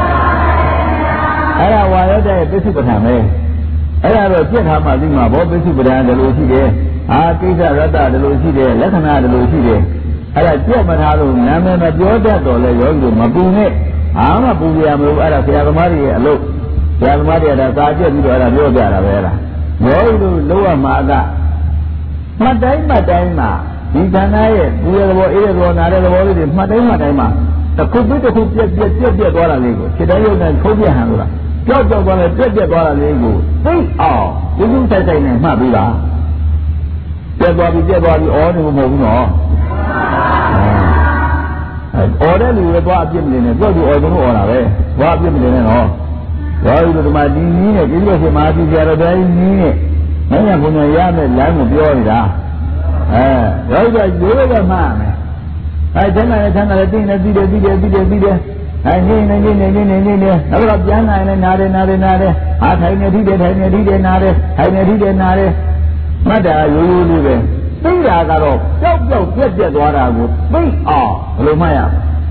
အဲ့ဒါဝါယောတဲ့ပိဿုပဋ္ဌာန်ပဲအဲ့ဒါတော့ပြစ်ထားမှသိမှာဘောပိဿုပဋ္ဌာန်တယ်လို့ရှိတယ်အာကိစ္စရတ္တတယ်လို့ရှိတယ်လက္ခဏာတယ်လို့ရှိတယ်အဲ့ဒါပြတ်မထားလို့နာမည်မပြောတတ်တော့လေယောဂီတို့မပူနဲ့အာမပူရမလို့အဲ့ဒါဆရာသမားတွေရဲ့အလုပ်ဆရာသမားတွေကဒါစာပြက်ပြီးတော့အဲ့ဒါပြောပြတာပဲအဲ့ဒါယောဂီတို့လောကမှာကမှတ်တိုင်းမှတ်တိုင်းမှာဒီခန္ဓာရဲ့ပူရသဘောအေးရသဘောနာတဲ့သဘောလေးတွေမှတ်တိုင်းမှတ်တိုင်းမှာတစ်ခုပြီးတစ်ခုပြက်ပြက်ပြက်ပြက်သွားတာလေးကိုခြေတိုင်းရုပ်နဲ့ခုံးပြဟန်လို့လားကြောက်ကြောက်သွားလဲပြက်ပြက်သွားတာလေးကိုသိအောင်ဒီလိုတိုက်တိုက်နဲ့မှတ်ပြီးလားပြက်သွားပြီးပြက်သွားပြီးအော်နေမဟုတ်ဘူးနော်အဲအော်တဲ့လူတွေသွားအပြစ်မနေနဲ့ကြောက်ပြီးအော်ကျွန်တော်အော်တာပဲသွားအပြစ်မနေနဲ့နော်ဘာလို့ဒီမှာဒီနည်းနဲ့ဒီလိုဖြစ်မှာဒီကြရတဲ့နည်းနဲ့မင်းကဘုံရရမယ်လမ်းကိုပြောနေတာအဲတော့ကြရိုးရိုးကမှတ်မယ်အဲကျန်တယ်ကျန်တယ်သိနေသိတယ်သိတယ်သိတယ်သိတယ်အဲနေနေနေနေနေနေနေနောက်တော့ပြန်နိုင်လဲနားတယ်နားတယ်နားတယ်ဟာထိုင်နေထိတယ်ထိုင်နေထိတယ်နားတယ်ထိုင်နေထိတယ်နားတယ်မှတ်တာရိုးရိုးလေးပဲသိတာကတော့ကြောက်ကြောက်ပြက်ပြက်သွားတာကိုသိအောင်ဘယ်လိုမှတ်ရ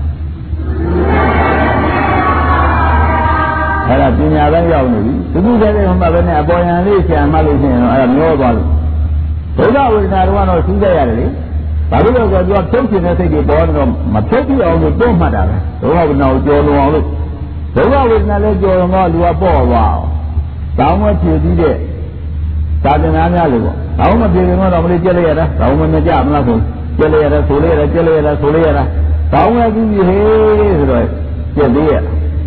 အဲ့ဒါပညာပိုင်းရောက်နေပြီဒီခုတည်းကမှပဲနဲ့အပေါ်ယံလေးဆံမှလို့ရှိရင်တော့အဲ့ဒါမျောသွားလို့ဒုက္ခဝေဒနာတော့သိကြရတယ်လေဘာလို့လဲဆိုတော့ဖြုတ်ချင်တဲ့စိတ်တွေပေါ်တော့မဖြုတ်ပြအောင်လို့တွန်းမှတ်တာပဲဒုက္ခဝေဒနာကိုကြော်လွန်အောင်လို့ဒုက္ခဝေဒနာလည်းကြော်လွန်တော့လူကပေါ့သွားအောင်တောင်းမဖြည့်ပြီးတဲ့သာသနာများလို့ပေါ့တောင်းမဖြည့်ရင်တော့မလေးကြက်လိုက်ရတာတောင်းမမကြမလားဆိုကြက်လိုက်ရတာဆိုလိုက်ရတာကြက်လိုက်ရတာဆိုလိုက်ရတာတောင်းမပြီးဟေးဆိုတော့ကြက်သေးရ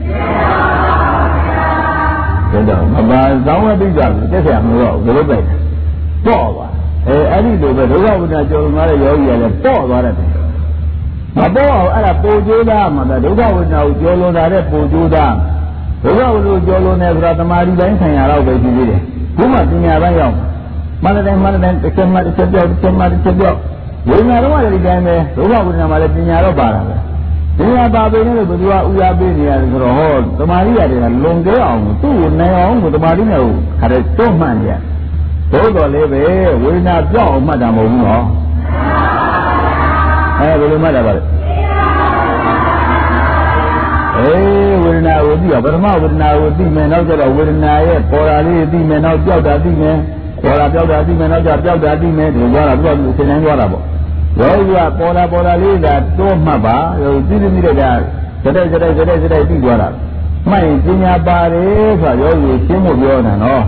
ဒါတော့မပါတောင်းမပြီးကြဘူးတက်ဆရာမလို့ဘယ်လိုပဲပေါ့သွားအဲအဲ့ဒီလိုပဲဒုက္ခဝိဒနာကြော်လွန်တဲ့ယောဂီကလည်းပေါ့သွားတယ်မပေါ့အောင်အဲ့ဒါပူကြိုးသားမှာဒုက္ခဝိဒနာကိုကြော်လွန်တာတဲ့ပူကြိုးသားဘုရားလူကြောလို့နဲ့ဆိုတာတမာရီတိုင်းဆိုင်ရာတော့ပဲကြည့်သေးတယ်ခုမှပညာပိုင်းရောက်မှန်တယ်မှန်တယ်တစ်ချက်မှတစ်ချက်ပြောက်တစ်ချက်မှတစ်ချက်ပြောက်ဝိညာဉ်တော်ကလည်းဒီတိုင်းပဲဒုက္ခဝိညာဉ်မှာလည်းပညာတော့ပါတာပဲပညာပါပေနဲ့ဘုရားဥရာပေးနေရတယ်ဆိုတော့ဟောတမာရီရတယ်လုံကျဲအောင်သူ့ကိုနိုင်အောင်ကိုတမာရီနဲ့ကိုခါတဲ့တွန့်မှန်ကြဘို့တော်လေးပဲဝိညာဉ်ပြောက်အောင်မှတ်တာမဟုတ်ဘူးနော်အဲဘယ်လိုမှတ်တာပါလဲအေးဝေဒနာကိုသိအောင်ပထမဝေဒနာကိုသိမယ်နောက်ကျတော့ဝေဒနာရဲ့ပေါ်တာလေးသိမယ်နောက်ပြောက်တာသိမယ်ပေါ်တာပြောက်တာသိမယ်နောက်ကျပြောက်တာသိမယ်ဒီလိုကြတာသူကသင်တိုင်းသွားတာပေါ့ရောကပေါ်တာပေါ်တာလေးကတိုးမှတ်ပါဟိုသိသိမိတဲ့ကစတဲ့စတဲ့စတဲ့စတဲ့သိသွားတာမှတ်ရင်ပညာပါတယ်ဆိုတော့ရောရှင်းဖို့ပြောတာနော်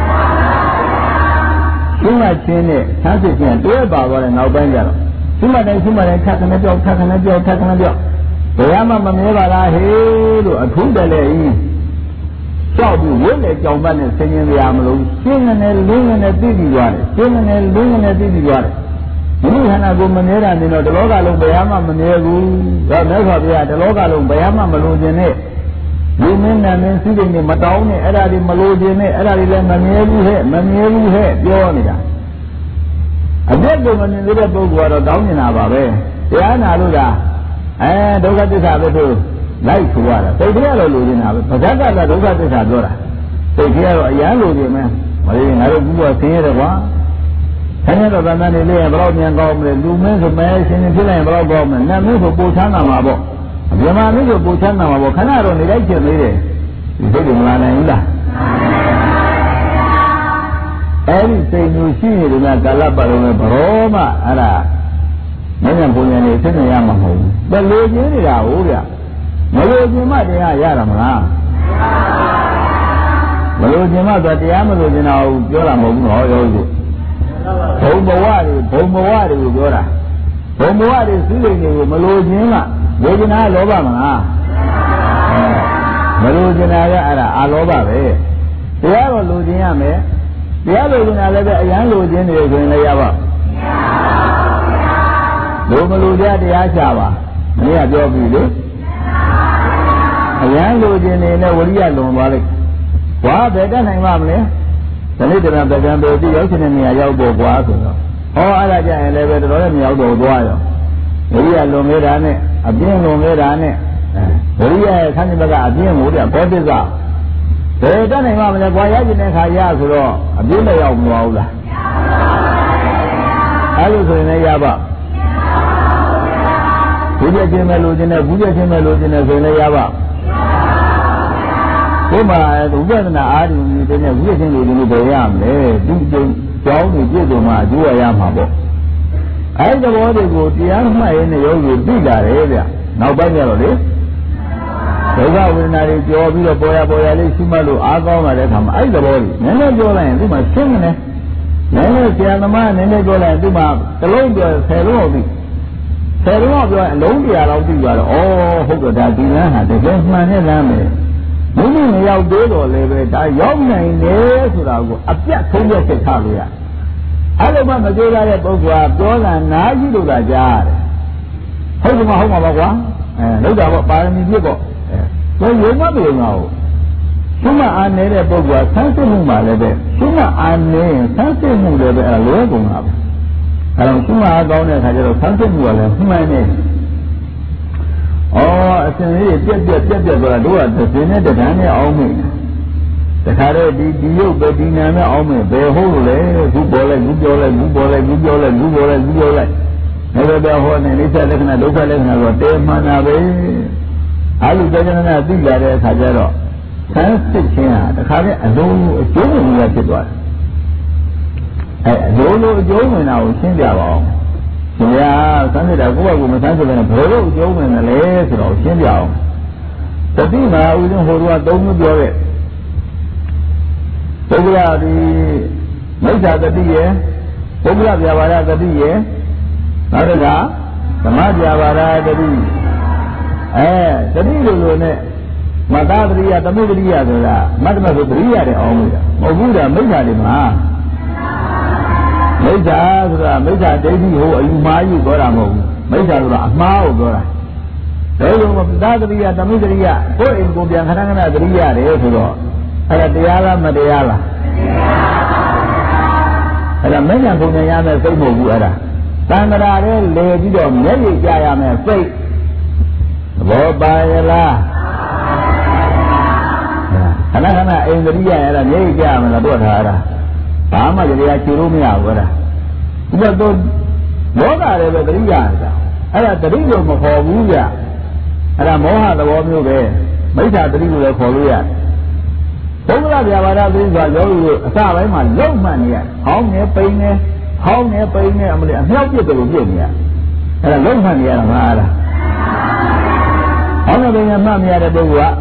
ရှင်းမှချင်းနဲ့သတ်စစ်ချင်းတွဲပါသွားတဲ့နောက်ပိုင်းကျတော့ရှင်းမှတိုင်းရှင်းမှတိုင်းထပ်ခနဲ့ပြောက်ထပ်ခနဲ့ပြောက်ထပ်ခနဲ့ပြောက်ဘယ်မှမမြဲပါလားဟေးလို့အထူးတလဲဤကြောက်ပြီးဝိလေကြောင်ပတ်နဲ့ဆင်းရဲရမလို့ရှင်းနေတယ်လင်းနေတယ်သိပြီးသွားတယ်ရှင်းနေတယ်လင်းနေတယ်သိပြီးသွားတယ်ဒီလိုခန္ဓာကိုယ်မမြဲတာနေတော့ဒီလောကလုံးဘယ်မှမမြဲဘူးဒါနဲ့ဆိုပြရဒီလောကလုံးဘယ်မှမလိုချင်နဲ့လူမင်းနာမင်းစိတ်တွေမတောင်းနဲ့အဲ့ဒါတွေမလိုချင်နဲ့အဲ့ဒါတွေလည်းမမြဲဘူးဟဲ့မမြဲဘူးဟဲ့ပြောနေတာအပြည့်ကိုမမြင်တဲ့ပုဂ္ဂိုလ်ကတော့တောင်းနေတာပါပဲတရားနာလို့ကအဲဒုက္ခသစ္စာပဲတို့လိုက်ဆိုရတာစိတ်ထဲကတော့လိုချင်တာပဲပဇတ်ကလည်းဒုက္ခသစ္စာပြောတာစိတ်ထဲကတော့အရန်လိုချင်မယ်မလေးငါတို့ဘူးကဆင်းရဲတယ်ကွာဆင်းရဲတော့ဗန္ဒနေလေးဘယ်တော့မြန်ကောင်းမလဲလူမင်းဆိုမဲရှင်ရှင်ဖြစ်လိုက်ရင်ဘယ်တော့ကောင်းမလဲနတ်မင်းဆိုပူချမ်းသာမှာပေါ့မြမမင်းဆိုပူချမ်းသာမှာပေါ့ခဏတော့နေလိုက်ချင်သေးတယ်ဒီစိတ်ကမလာနိုင်ဘူးလားအဲ့ဒီစိတ်မျိုးရှိနေတဲ့ကာလပတ်လုံးနဲ့ဘရောမှအဲ့ဒါမင်းကပုံညာနေသိနေရမှာမဟုတ်ဘူး။ဘယ်လိုချင်းနေတာဟုတ်ဗျ။မလိုချင်မှတရားရတာမလား။မလိုချင်မှဆိုတရားမလိုချင်တာကိုပြောတာမဟုတ်ဘူးနော်ရောကြီး။ဘုံဘဝတွေဘုံဘဝတွေကိုပြောတာ။ဘုံဘဝတွေစည်းစိမ်တွေကိုမလိုချင်မှလိုချင်တာလောဘမလား။မလိုချင်တာကအဲ့ဒါအာလောဘပဲ။တရားတော့လိုချင်ရမယ်။တရားလိုချင်တာလည်းပဲအရန်လိုချင်နေဆိုရင်လည်းရပါ့။လိုမလိုကြတရားချပါမင်းကပြောပြီလေအရန်လိုချင်နေတဲ့ဝရိယလွန်သွားလိုက်ဘွာဘယ်တတ်နိုင်ပါမလဲဒီနေ့တရံပကံပေတိရောက်ချင်တဲ့နေရာရောက်ဖို့ဘွာဆိုတော့ဟောအဲ့ဒါကြရင်လည်းပဲတော်တော်လည်းမရောက်တော့သွားရောဝရိယလွန်နေတာနဲ့အပြင်းလွန်နေတာနဲ့ဝရိယရဲ့ဆန်းကျင်ဘက်ကအပြင်းကိုတဲ့ဘောဓိစ္စာဘယ်တတ်နိုင်ပါမလဲဘွာရောက်ချင်တဲ့ခါရဆိုတော့အပြင်းလည်းရောက်မသွားဘူးလားအဲ့လိုဆိုရင်လည်းရပါဘူးပြချင်းမဲ့လို့ခြင်းနဲ့ဘူးပြချင်းမဲ့လို့ခြင်းနဲ့ဆိုရင်လည်းရပါဘုမှာဥပဒနာအာရုံကြီးတဲ့ဘူးပြချင်းလို့ခြင်းလို့ဘယ်ရမလဲဒီကျုံကြောင်းတွေပြည့်စုံမှအကျိုးရမှာပေါ့အဲဒီသဘောတွေကိုတရားမှတ်ရင်းနဲ့ယောဂီသိလာတယ်ဗျနောက်ပိုင်းကျတော့လေဒုက္ခဝေဒနာတွေကြောပြီးတော့ပေါ်ရပေါ်ရလေးရှိမှလို့အားကောင်းလာတဲ့အခါမှာအဲဒီသဘောကြီးနည်းနည်းပြောလိုက်ရင်ဒီမှာရှင်းနေတယ်နည်းနည်းဆရာသမားနည်းနည်းပြောလိုက်ရင်ဒီမှာတစ်လုံးပြောဆယ်လုံးအောင်ပြီဆယ်လုံးပြောရင်အလုံးတရားလောက်သိသွားတော့ဩဟုတ်တော့ဒါဒီလမ်းဟာတကယ်မှန်တဲ့လမ်းပဲမိမိမရောက်သေးတော့လည်းပဲဒါရောက်နိုင်တယ်ဆိုတာကိုအပြတ်ဆုံးဖြတ်ချက်ထားလို့ရအဲ့လိုမှမကြိုးစားတဲ့ပုဂ္ဂိုလ်ကပြောတာနားကြည့်လို့သာကြားတယ်ဟုတ်ကမှဟုတ်မှာပါကွာအဲလောက်တာပေါ့ပါရမီပြည့်ပေါ့အဲဘယ်ရုံမပြေငါ့ကိုရှုမှအာနေတဲ့ပုဂ္ဂိုလ်ကဆန်းစစ်မှုမှလည်းပဲရှုမှအာနေဆန်းစစ်မှုလည်းပဲအဲလွဲကုန်တာပဲအဲတော့ရှုမှအားကောင်းတဲ့အခါကျတော့ဆန်းစစ်မှုကလည်းမှန်နေဩအစဉ်လေးပြက်ပြက်ပြက်ပြက်သွားတာတို့ကသင်နဲ့တဏှာနဲ့အောင်းမိတခါတော့ဒီဒီရုပ်ပဲဒီနာနဲ့အောင်းမိဘယ်ဟုတ်လို့လဲခုပေါ်လိုက်ခုပြောလိုက်ခုပေါ်လိုက်ခုပြောလိုက်ခုပေါ်လိုက်ခုပြောလိုက်ဒါပဲပဲဟောနေလိစ္ဆာလက္ခဏာဒုက္ခလက္ခဏာတော့တဲမှန်တာပဲအားလူကြောင့်နာသိလာတဲ့အခါကျတော့ဆန်းစစ်ခြင်းဟာတခါနဲ့အလုံးအကျိုးဝင်ရဖြစ်သွားတယ်အဲအလုံးလိုအကျိုးဝင်တာကိုရှင်းပြပါအောင်ရှင်ဗျာဆန်းစစ်တာကိုယ့်ဘက်ကမဆန်းစစ်ဘဲနဲ့ဘယ်လိုအကျိုးဝင်တယ်လဲဆိုတော့ရှင်းပြအောင်တတိမာဥစဉ်ဟိုတော့သုံးမျိုးပြောတဲ့ပုဂ္ဂလဒီမိစ္ဆာတတိရဲ့ပုဂ္ဂလဗျာပါဒတတိရဲ့နောက်တစ်ခါသမဗျာပါဒတတိအဲတတိလိုလိုနဲ့မတ္တပရိယသမုပရိယဆိုတာမတ္တမဆိုပရိယတဲ့အောင်လို့မဟုတ်ဘူးဒါမိစ္ဆာတွေမှာမိစ္ဆာဆိုတာမိစ္ဆာဒိဋ္ဌိဟိုအယူမှားယူပြောတာမဟုတ်ဘူးမိစ္ဆာဆိုတာအမှားကိုပြောတာဘယ်လိုမှသာတရိယသမုဒရိယကိုယ်အိမ်ကိုပြန်ခဏခဏသတိရတယ်ဆိုတော့အဲ့ဒါတရားလားမတရားလားအဲ့ဒါမဉ္ဇဉ်ပုံနဲ့ရမယ်စိတ်မဟုတ်ဘူးအဲ့ဒါသံဃာရဲလေပြီးတော့မျက်ရည်ကြရမယ်စိတ်သဘောပါရလားခဏခဏအိမ်သတိရရတာမျက်ရည်ကြရမယ်လားတို့ထားရတာဘာမှတရားချေလို့မရဘူးအဲ့ဒါဒီတော့လောကရဲပဲသတိရရတာအဲ့ဒါသတိလို့မခေါ်ဘူးဗျအဲ့ဒါမောဟသဘောမျိုးပဲမိစ္ဆာသတိလို့လည်းခေါ်လို့ရတယ်ဘုရားဗျာပါဒသတိဆိုတာယောဂီတို့အစပိုင်းမှာလုံမှန်နေရဟောင်းနေပိန်နေဟောင်းနေပိန်နေအမလေးအမြောက်ပြစ်တယ်လို့ပြစ်နေရအဲ့ဒါလုံမှန်နေရတာမလားဟောင်းနေပိန်နေမှတ်မရတဲ့ပုဂ္ဂိုလ်က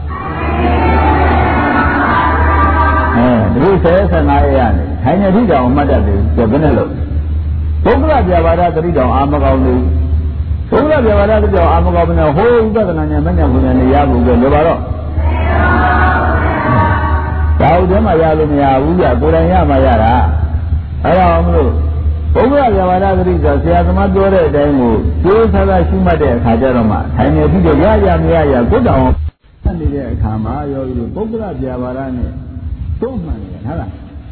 အဲဒီဆယ်ဆယ်ငါးရက်ရတယ်ထိုင်နေထိတောင်မှတ်တတ်တယ်ပြဘယ်နဲ့လို့ဘုရားဗျာပါဒသတိတောင်အာမကောင်းလို့ဘုရားဗျာပါဒသတိတောင်အာမကောင်းမနေဟိုးဥပဒနာညာမညာကိုလည်းရဖို့ကြလို့ပါတော့ဒါဥဒ္ဓမှာရလို့မရဘူးကြကိုယ်တိုင်ရမှရတာအဲ့ဒါမလို့ဘုရားဗျာပါဒသတိဆိုဆရာသမားပြောတဲ့အတိုင်းကိုကျိုးဆသာရှိမှတ်တဲ့အခါကျတော့မှထိုင်နေပြီးတော့ရရမရရကိုယ်တောင်ဖတ်နေတဲ့အခါမှာယောဂီတို့ဘုရားဗျာပါဒနဲ့သုံးမှန်တယ်ဟုတ်လား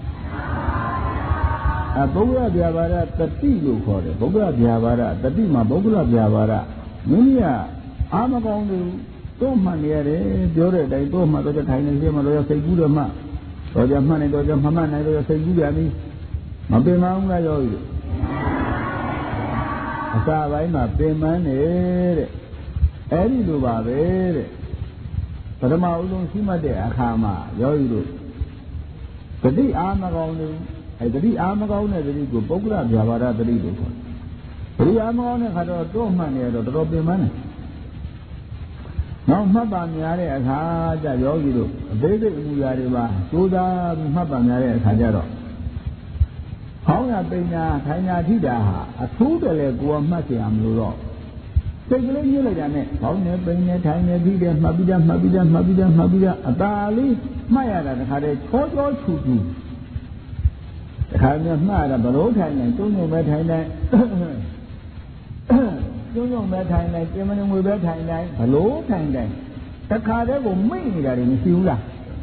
အဘုရားဗျာပါဒတတိလို့ခေါ်တယ်ဘုရားဗျာပါဒတတိမှာဘုရားဗျာပါဒမိမိကအာမကောင်းလို့သုံးမှန်ရတယ်ပြောတဲ့အတိုင်းသုံးမှတော့ထိုင်နေစေမှတော့စိတ်ကူးတော့မှတော့ကြမှန်နေတော့ကြမမှန်နိုင်တော့စိတ်ကူးပြန်ပြီမပင်မအောင်လားယောဂီအစာပိုင်းမှာပင်မနေတဲ့အဲ့ဒီလိုပါပဲတဲ့ပထမဦးဆုံးရှိမှတ်တဲ့အခါမှာယောဂီတို့တတိအာမကောင်းလို့အဲတတိအာမကောင်းတဲ့တတိကိုပုဂ္ဂလဗျာပါဒတတိလို့ခေါ်တယ်တတိအာမကောင်းတဲ့ခါတော့တော့မှန်နေတော့တော်တော်ပင်မနေနောက်မှတ်ပါများတဲ့အခါကျယောဂီတို့အသေးစိတ်အမှုရာတွေပါသိုးသားပြီးမှတ်ပါများတဲ့အခါကျတော့ဟောင်းရပိညာထိုင်ညာထိတာဟာအထူးတယ်လေကိုယ်မှတ်เสียမလို့တော့စိတ်ကလေးညှိလိုက်တာနဲ့ဟောင်းနေပိနေထိုင်နေပြီးတယ်မှတ်ပြီးတယ်မှတ်ပြီးတယ်မှတ်ပြီးတယ်မှတ်ပြီးတယ်အသာလေးမှတ်ရတာတခါတည်းချောချောချူချူတခါမှမှတ်ရတာဘလို့ထိုင်နေတုံးုံပဲထိုင်နေကျုံကျုံပဲထိုင်နေကျင်းမနေငွေပဲထိုင်နေဘလို့ထိုင်နေတခါတည်းကိုမိတ်နေတာတွေမရှိဘူးလား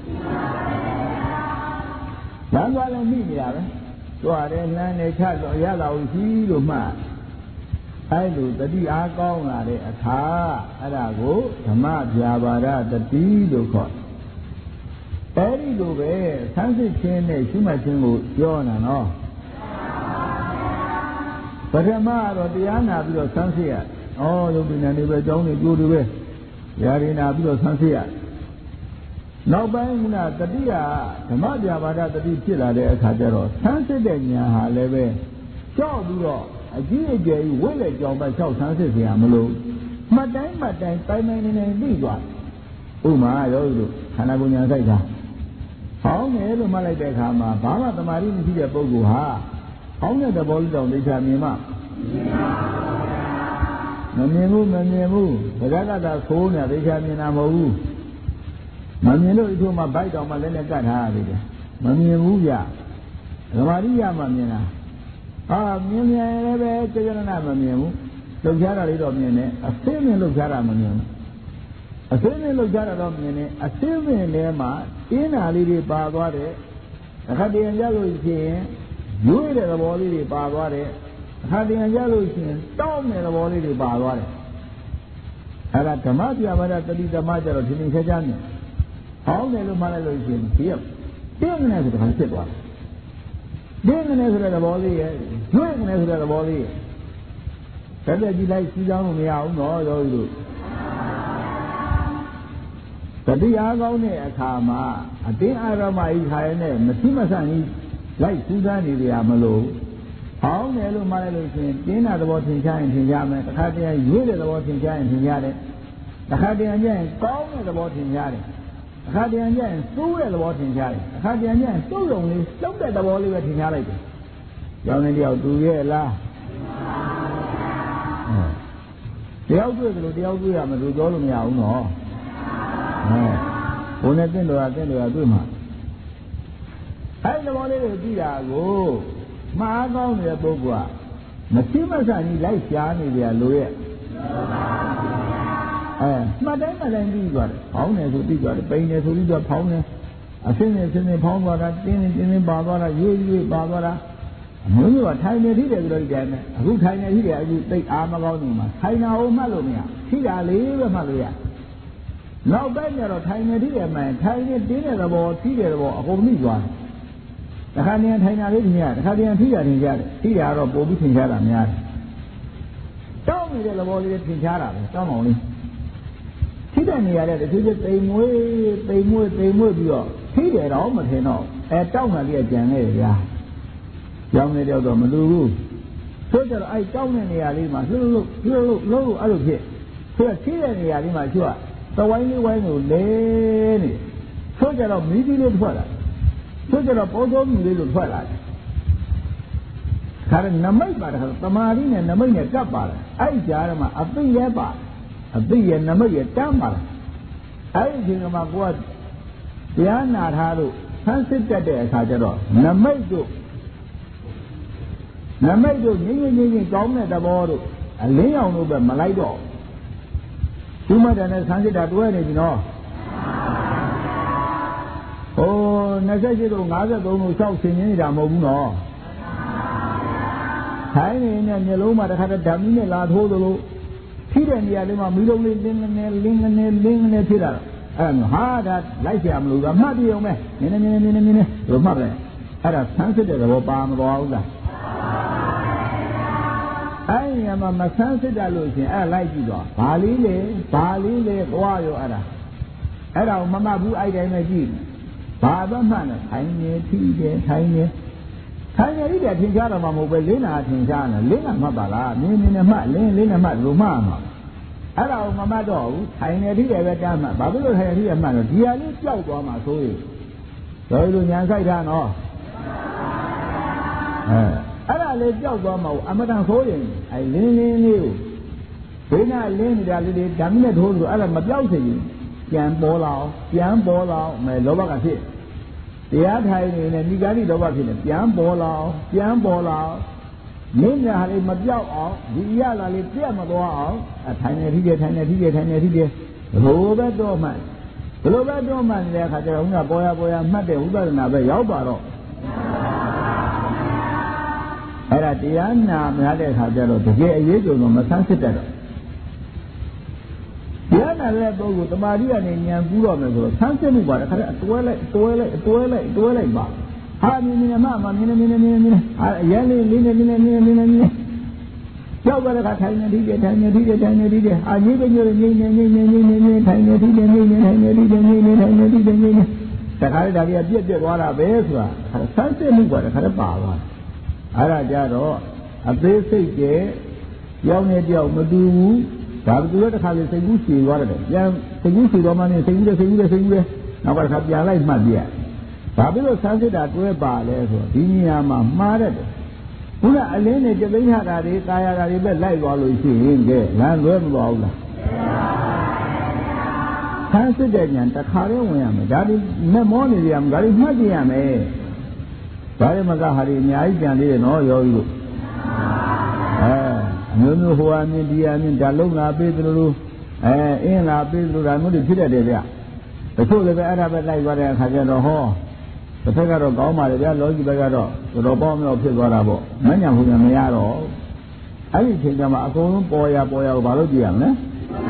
လမ်းသွားလည်းမိနေတာပဲကြွားတယ်လမ်းနေချတော့ရလာဦးရှိလို့မှအဲ့လိုတတိအားကောင်းလာတဲ့အခါအဲ့ဒါကိုဓမ္မဗျာပါဒတတိလို့ခေါ်အဲ့ဒီလိုပဲဆန်းစစ်ခြင်းနဲ့ရှုမှတ်ခြင်းကိုပြောတာနော်ပထမတော့တရားနာပြီးတော့ဆန်းစစ်ရဩယုတ်ပညာတွေပဲအကြောင်းတွေကြိုးတွေပဲယာရီနာပြီးတော့ဆန်းစစ်ရနောက်ပိုင်းကတတိယဓမ္မဗျာပါဒတတိဖြစ်လာတဲ့အခါကျတော့ဆန်းစစ်တဲ့ဉာဏ်ဟာလည်းပဲကြောက်ပြီးတော့အကြီးအကျယ်ကြီးဝိလေကြောင်ပဲလျှောက်ဆန်းစစ်เสียမလို့မှတ်တိုင်းမှတ်တိုင်းတိုင်းတိုင်းနေနေပြီးသွားဥမာရောတို့ခန္ဓာကိုယ်ညာဆိုင်တာဟောင်းတယ်လို့မှတ်လိုက်တဲ့အခါမှာဘာမှတမာရီမရှိတဲ့ပုဂ္ဂိုလ်ဟာဟောင်းတဲ့သဘောလေးတောင်သိချာမြင်မှမမြင်ဘူးမမြင်ဘူးဘဂကတာခိုးနေသိချာမြင်တာမဟုတ်ဘူးမမြင်လို့အထူးမှဘိုက်တောင်မှလည်းနဲ့ကတ်ထားရသေးတယ်မမြင်ဘူးဗျသမာရိယမှမြင်တာဟာမြင်မြင်လည်းပဲစေရနာမမြင်ဘူးလှုပ်ရှားတာလေးတော့မြင်တယ်အသိမြင်လှုပ်ရှားတာမမြင်ဘူးအသိမြင်လှုပ်ရှားတာတော့မြင်တယ်အသိမြင်ထဲမှာအင်းနာလေးတွေပါသွားတယ်အခါတည်းရလို့ရှိရင်ရွေးတဲ့သဘောလေးတွေပါသွားတယ်အခါတည်းရလို့ရှိရင်တောင်းတဲ့သဘောလေးတွေပါသွားတယ်အဲ့ဒါဓမ္မပြပါဒတတိဓမ္မကျတော့ဒီနေ့ဆက်ကြမြင်ဟောင်းတယ်လို့မှတ်လိုက်လို့ရှိရင်ဒီကတင်းနေတယ်ဆိုတာဖြစ်သွားတယ်တင်းနေဆိုတဲ့သဘောလေးရဲ့ကျွေးနေဆိုတဲ့သဘောလေးရဲ့တက်တက်ကြည့်လိုက်စီးကြောင်းလို့မရဘူးနော်ရောတို့တတိအားကောင်းတဲ့အခါမှာအတင်းအာရမဤခါရနဲ့မသိမဆန့်ကြီးလိုက်စူးစမ်းနေကြမလို့ဟောင်းတယ်လို့မှတ်လိုက်လို့ရှိရင်တင်းတာသဘောထင်ရှားရင်ထင်ရှားမယ်တစ်ခါတည်းရွေးတဲ့သဘောထင်ရှားရင်ထင်ရှားတယ်တစ်ခါတည်းကျရင်ကောင်းတဲ့သဘောထင်ရှားတယ်အခါတည်းကျရင်စိုးတဲ့သဘောထင်ရှားတယ်အခါတည်းကျရင်စိုးရုံလေးလှုပ်တဲ့သဘောလေးပဲထင်ရှားလိုက်တယ်ကျောင်းနေတယောက်တူရဲ့လားတယောက်တွေ့တယ်လို့တယောက်တွေ့ရမလို့ပြောလို့မရဘူးနော်ဟဲ့ဘုန်းနဲ့တင့်တော်ကတင့်တော်ကတွေ့မှာအဲ့ဒီသဘောလေးကိုကြည့်တာကိုမှားကောင်းတဲ့ပုဂ္ဂိုလ်က မသိမဆန်ကြီးလိုက်ရှားနေကြလို့ရဲ့အဲမှတ်တိုင်းမှတ်တိုင်းပြီးသွားတယ်ဖောင်းတယ်ဆိုပြီးသွားတယ်ပိန်တယ်ဆိုပြီးတော့ဖောင်းတယ်အစင်းနဲ့စင်းနဲ့ဖောင်းသွားတာတင်းတင်းတင်းတင်းပါသွားတာရွေ့ရွေ့ပါသွားတာအမျိုးမျိုးကထိုင်နေထိတယ်ဆိုတော့ဒီတိုင်းနဲ့အခုထိုင်နေထိတယ်အခုသိအားမကောင်းနေမှာထိုင်တာကိုမှတ်လို့မရထိတာလေးပဲမှတ်လို့ရနောက်ပိုင်းကျတော့ထိုင်နေထိတယ်မှန်ထိုင်နေတင်းတဲ့ဘောထိတဲ့ဘောအကုန်မိသွားတယ်တခါတည်းထိုင်တာလေးထင်ရတယ်တခါတည်းထိတာထင်ရတယ်ထိတာကတော့ပို့ပြီးထင်ရှားတာများတယ်တောင်းနေတဲ့သဘောလေးထင်ရှားတာပဲတောင်းအောင်လေးထိတဲ့နေရာတဲ့တချို့ကျတိမ်မွေးတိမ်မွေးတိမ်မွေးပြီးတော့ထိတယ်တော့မထင်တော့အဲတောင်းတာလေးကြံနေရဗျာကြောင်းနေတော့မလူဘူးဆိုကြတော့အဲတောင်းတဲ့နေရာလေးမှာလှုပ်လှုပ်လှုပ်လှုပ်လှုပ်အဲ့လိုဖြစ်ဆိုတော့ထိတဲ့နေရာလေးမှာကျွတ်သဝိုင်းလေးဝိုင်းကိုလဲနေဆိုကြတော့မီးကြီးလေးထွက်လာဆိုကြတော့ပေါ်တော်မီးလေးလို့ထွက်လာတယ်ခါရနမိတ်ပါတော့တမာရီနဲ့နမိတ်နဲ့ကပ်ပါလားအဲ့ကြားထဲမှာအသိရဲပါအသိရဲ့နမိတ်ရဲ့တမ်းပါလားအဲ့ဒီအချိန်မှာကိုကတရားနာထားလို့ဆန်းစစ်တတ်တဲ့အခါကျတော့နမိတ်တို့နမိတ်တို့ငင်းငင်းငင်းငင်းကောင်းတဲ့သဘောတို့အလင်းအောင်တို့ပဲမလိုက်တော့ဒီမှတည်းနဲ့ဆန်းစစ်တာတွဲနေပြီနော်ဟို၂၈တို့၅၃တို့၆ဆင်နေတာမဟုတ်ဘူးနော်ထိုင်းနေနဲ့မျိုးလုံးမှာတခါတည်းဓာမီနဲ့လာထိုးသလိုထိတဲ့နေရာလေးမှာမီးလုံးလေးလင်းနေလင်းနေလင်းနေဖြစ်တာအဲ့ဒါဟာဒါလိုက်ရမလို့ကမှတ်ပြအောင်မယ်နင်းနေနင်းနေနင်းနေလို့မှတ်တယ်အဲ့ဒါဆန်းစစ်တဲ့သဘောပါမသွားဘူးလားအဲ့ဒီမှာမဆန်းစစ်တတ်လို့ရှင်အဲ့လိုက်ကြည့်တော့ဘာလေးလေဘာလေးလေသွားရောအဲ့ဒါအဲ့ဒါကိုမမှတ်ဘူးအဲ့တိုင်းပဲကြည့်ဘာတော့မှတ်လဲထိုင်နေထိတယ်ထိုင်နေထိုင်နေရတဲ့ထင်ရှားတော့မှမဟုတ်ပဲလင်းနာထင်ရှားတယ်လင်းနာမှတ်ပါလားနင်းနေနဲ့မှတ်လင်းလင်းနဲ့မှတ်လို့မှတ်မှာအဲ့ဒါကိုမမှတ်တော့ဘူးထိုင်နေထိတယ်ပဲတမ်းမှတ်ဘာဖြစ်လို့ထိုင်နေထိတယ်မှတ်တော့ဒီဟာလေးကြောက်သွားမှဆိုရင်တော်လိုညာဆိုင်တာနော်အဲအဲ့ဒါလေးကြောက်သွားမှအမတန်ဆိုရင်အဲလင်းလင်းလေးကိုဘေးနာလင်းနေတာလေးတွေဓာမီနဲ့ထိုးလို့အဲ့ဒါမပြောက်စေရင်ပြန်ပေါ်လာအောင်ပြန်ပေါ်လာအောင်မဲလောဘကဖြစ်တရားထိုင်နေနဲ့မိဂါတိလောဘဖြစ်နေပြန်ပေါ်လာအောင်ပြန်ပေါ်လာအောင်နင်းညာလေးမပြောက်အောင်ဒီရလာလေးပြတ်မသွားအောင်အထိုင်နေထိတယ်ထိုင်နေထိတယ်ထိုင်နေထိတယ်ဘလို့ပဲတော့မှဘလို့ပဲတော့မှနေတဲ့အခါကျတော့ဦးကပေါ်ရပေါ်ရမှတ်တဲ့ဥပဒနာပဲရောက်ပါတော့အဲ့ဒါတရားနာများတဲ့အခါကျတော့တကယ်အရေးကြုံတော့မဆန်းစစ်တတ်တော့တရားနာတဲ့ပုဂ္ဂိုလ်တမာတိကနေဉာဏ်ကူးတော့မယ်ဆိုတော့ဆန်းစစ်မှုပါတခါတည်းအတွဲလိုက်အတွဲလိုက်အတွဲလိုက်အတွဲလိုက်ပါဟာမြင်မြင်မှမမြင်မြင်မြင်မြင်မြင်ဟာအရင်လေးလေးနဲ့မြင်မြင်မြင်မြင်မြင်ကြောက်ကြတဲ့ခါထိုင်နေထိတယ်ထိုင်နေထိတယ်ထိုင်နေထိတယ်အာကြီးကညိုငိမ့်နေငိမ့်နေငိမ့်နေငိမ့်ထိုင်နေထိတယ်ငိမ့်နေထိုင်နေထိတယ်ငိမ့်နေထိုင်နေထိတယ်ငိမ့်နေတခါတည်းဒါကြီးပြက်ပြက်သွားတာပဲဆိုတာဆန်းစစ်မှုပါတခါတည်းပါသွားအဲ့ဒါကြတော့အသေးစိတ်ကျကြောင်းနဲ့ကြောက်မတူဘူးဒါကသူတို့တစ်ခါလေစိတ်ကူးရှည်သွားတယ်ပြန်စိတ်ကူးရှည်တော့မှနေစိတ်ကူးတယ်စိတ်ကူးတယ်စိတ်ကူးတယ်နောက်ကတစ်ခါပြန်လိုက်မှတ်ပြဘာဖြစ်လို့ဆန်းစစ်တာတွဲပါလဲဆိုတော့ဒီနေရာမှာမှားတယ်ခုနအလင်းနဲ့တသိန်းဟာတာတွေတာယာတာတွေပဲလိုက်သွားလို့ရှိရင်ကဲလမ်းလွဲမသွားဘူးလားဆန်းစစ်တဲ့ဉာဏ်တစ်ခါလေးဝင်ရမယ်ဒါဒီမဲ့မောနေရမယ်ဒါဒီမှတ်ကြည့်ရမယ်ဒါရမကဟာဒီအများကြီးကြံသေးတယ်နော်ယောဂီတို့အဲအမျိုးမျိုးဟိုအမြင်ဒီအမြင်ဒါလုံးလာပေးသလိုလိုအဲအင်းလာပေးသလိုဒါမျိုးတွေဖြစ်တတ်တယ်ဗျတချို့လည်းပဲအဲ့ဒါပဲလိုက်သွားတဲ့အခါကျတော့ဟောတစ်ဖက်ကတော့ကောင်းပါလေဗျလောကီဘက်ကတော့တော်တော်ပေါင်းမြောက်ဖြစ်သွားတာပေါ့မညံဘူးညမရတော့အဲ့ဒီအချိန်ကျမှအကုန်လုံးပေါ်ရပေါ်ရကိုဘာလို့ကြည့်ရမလဲ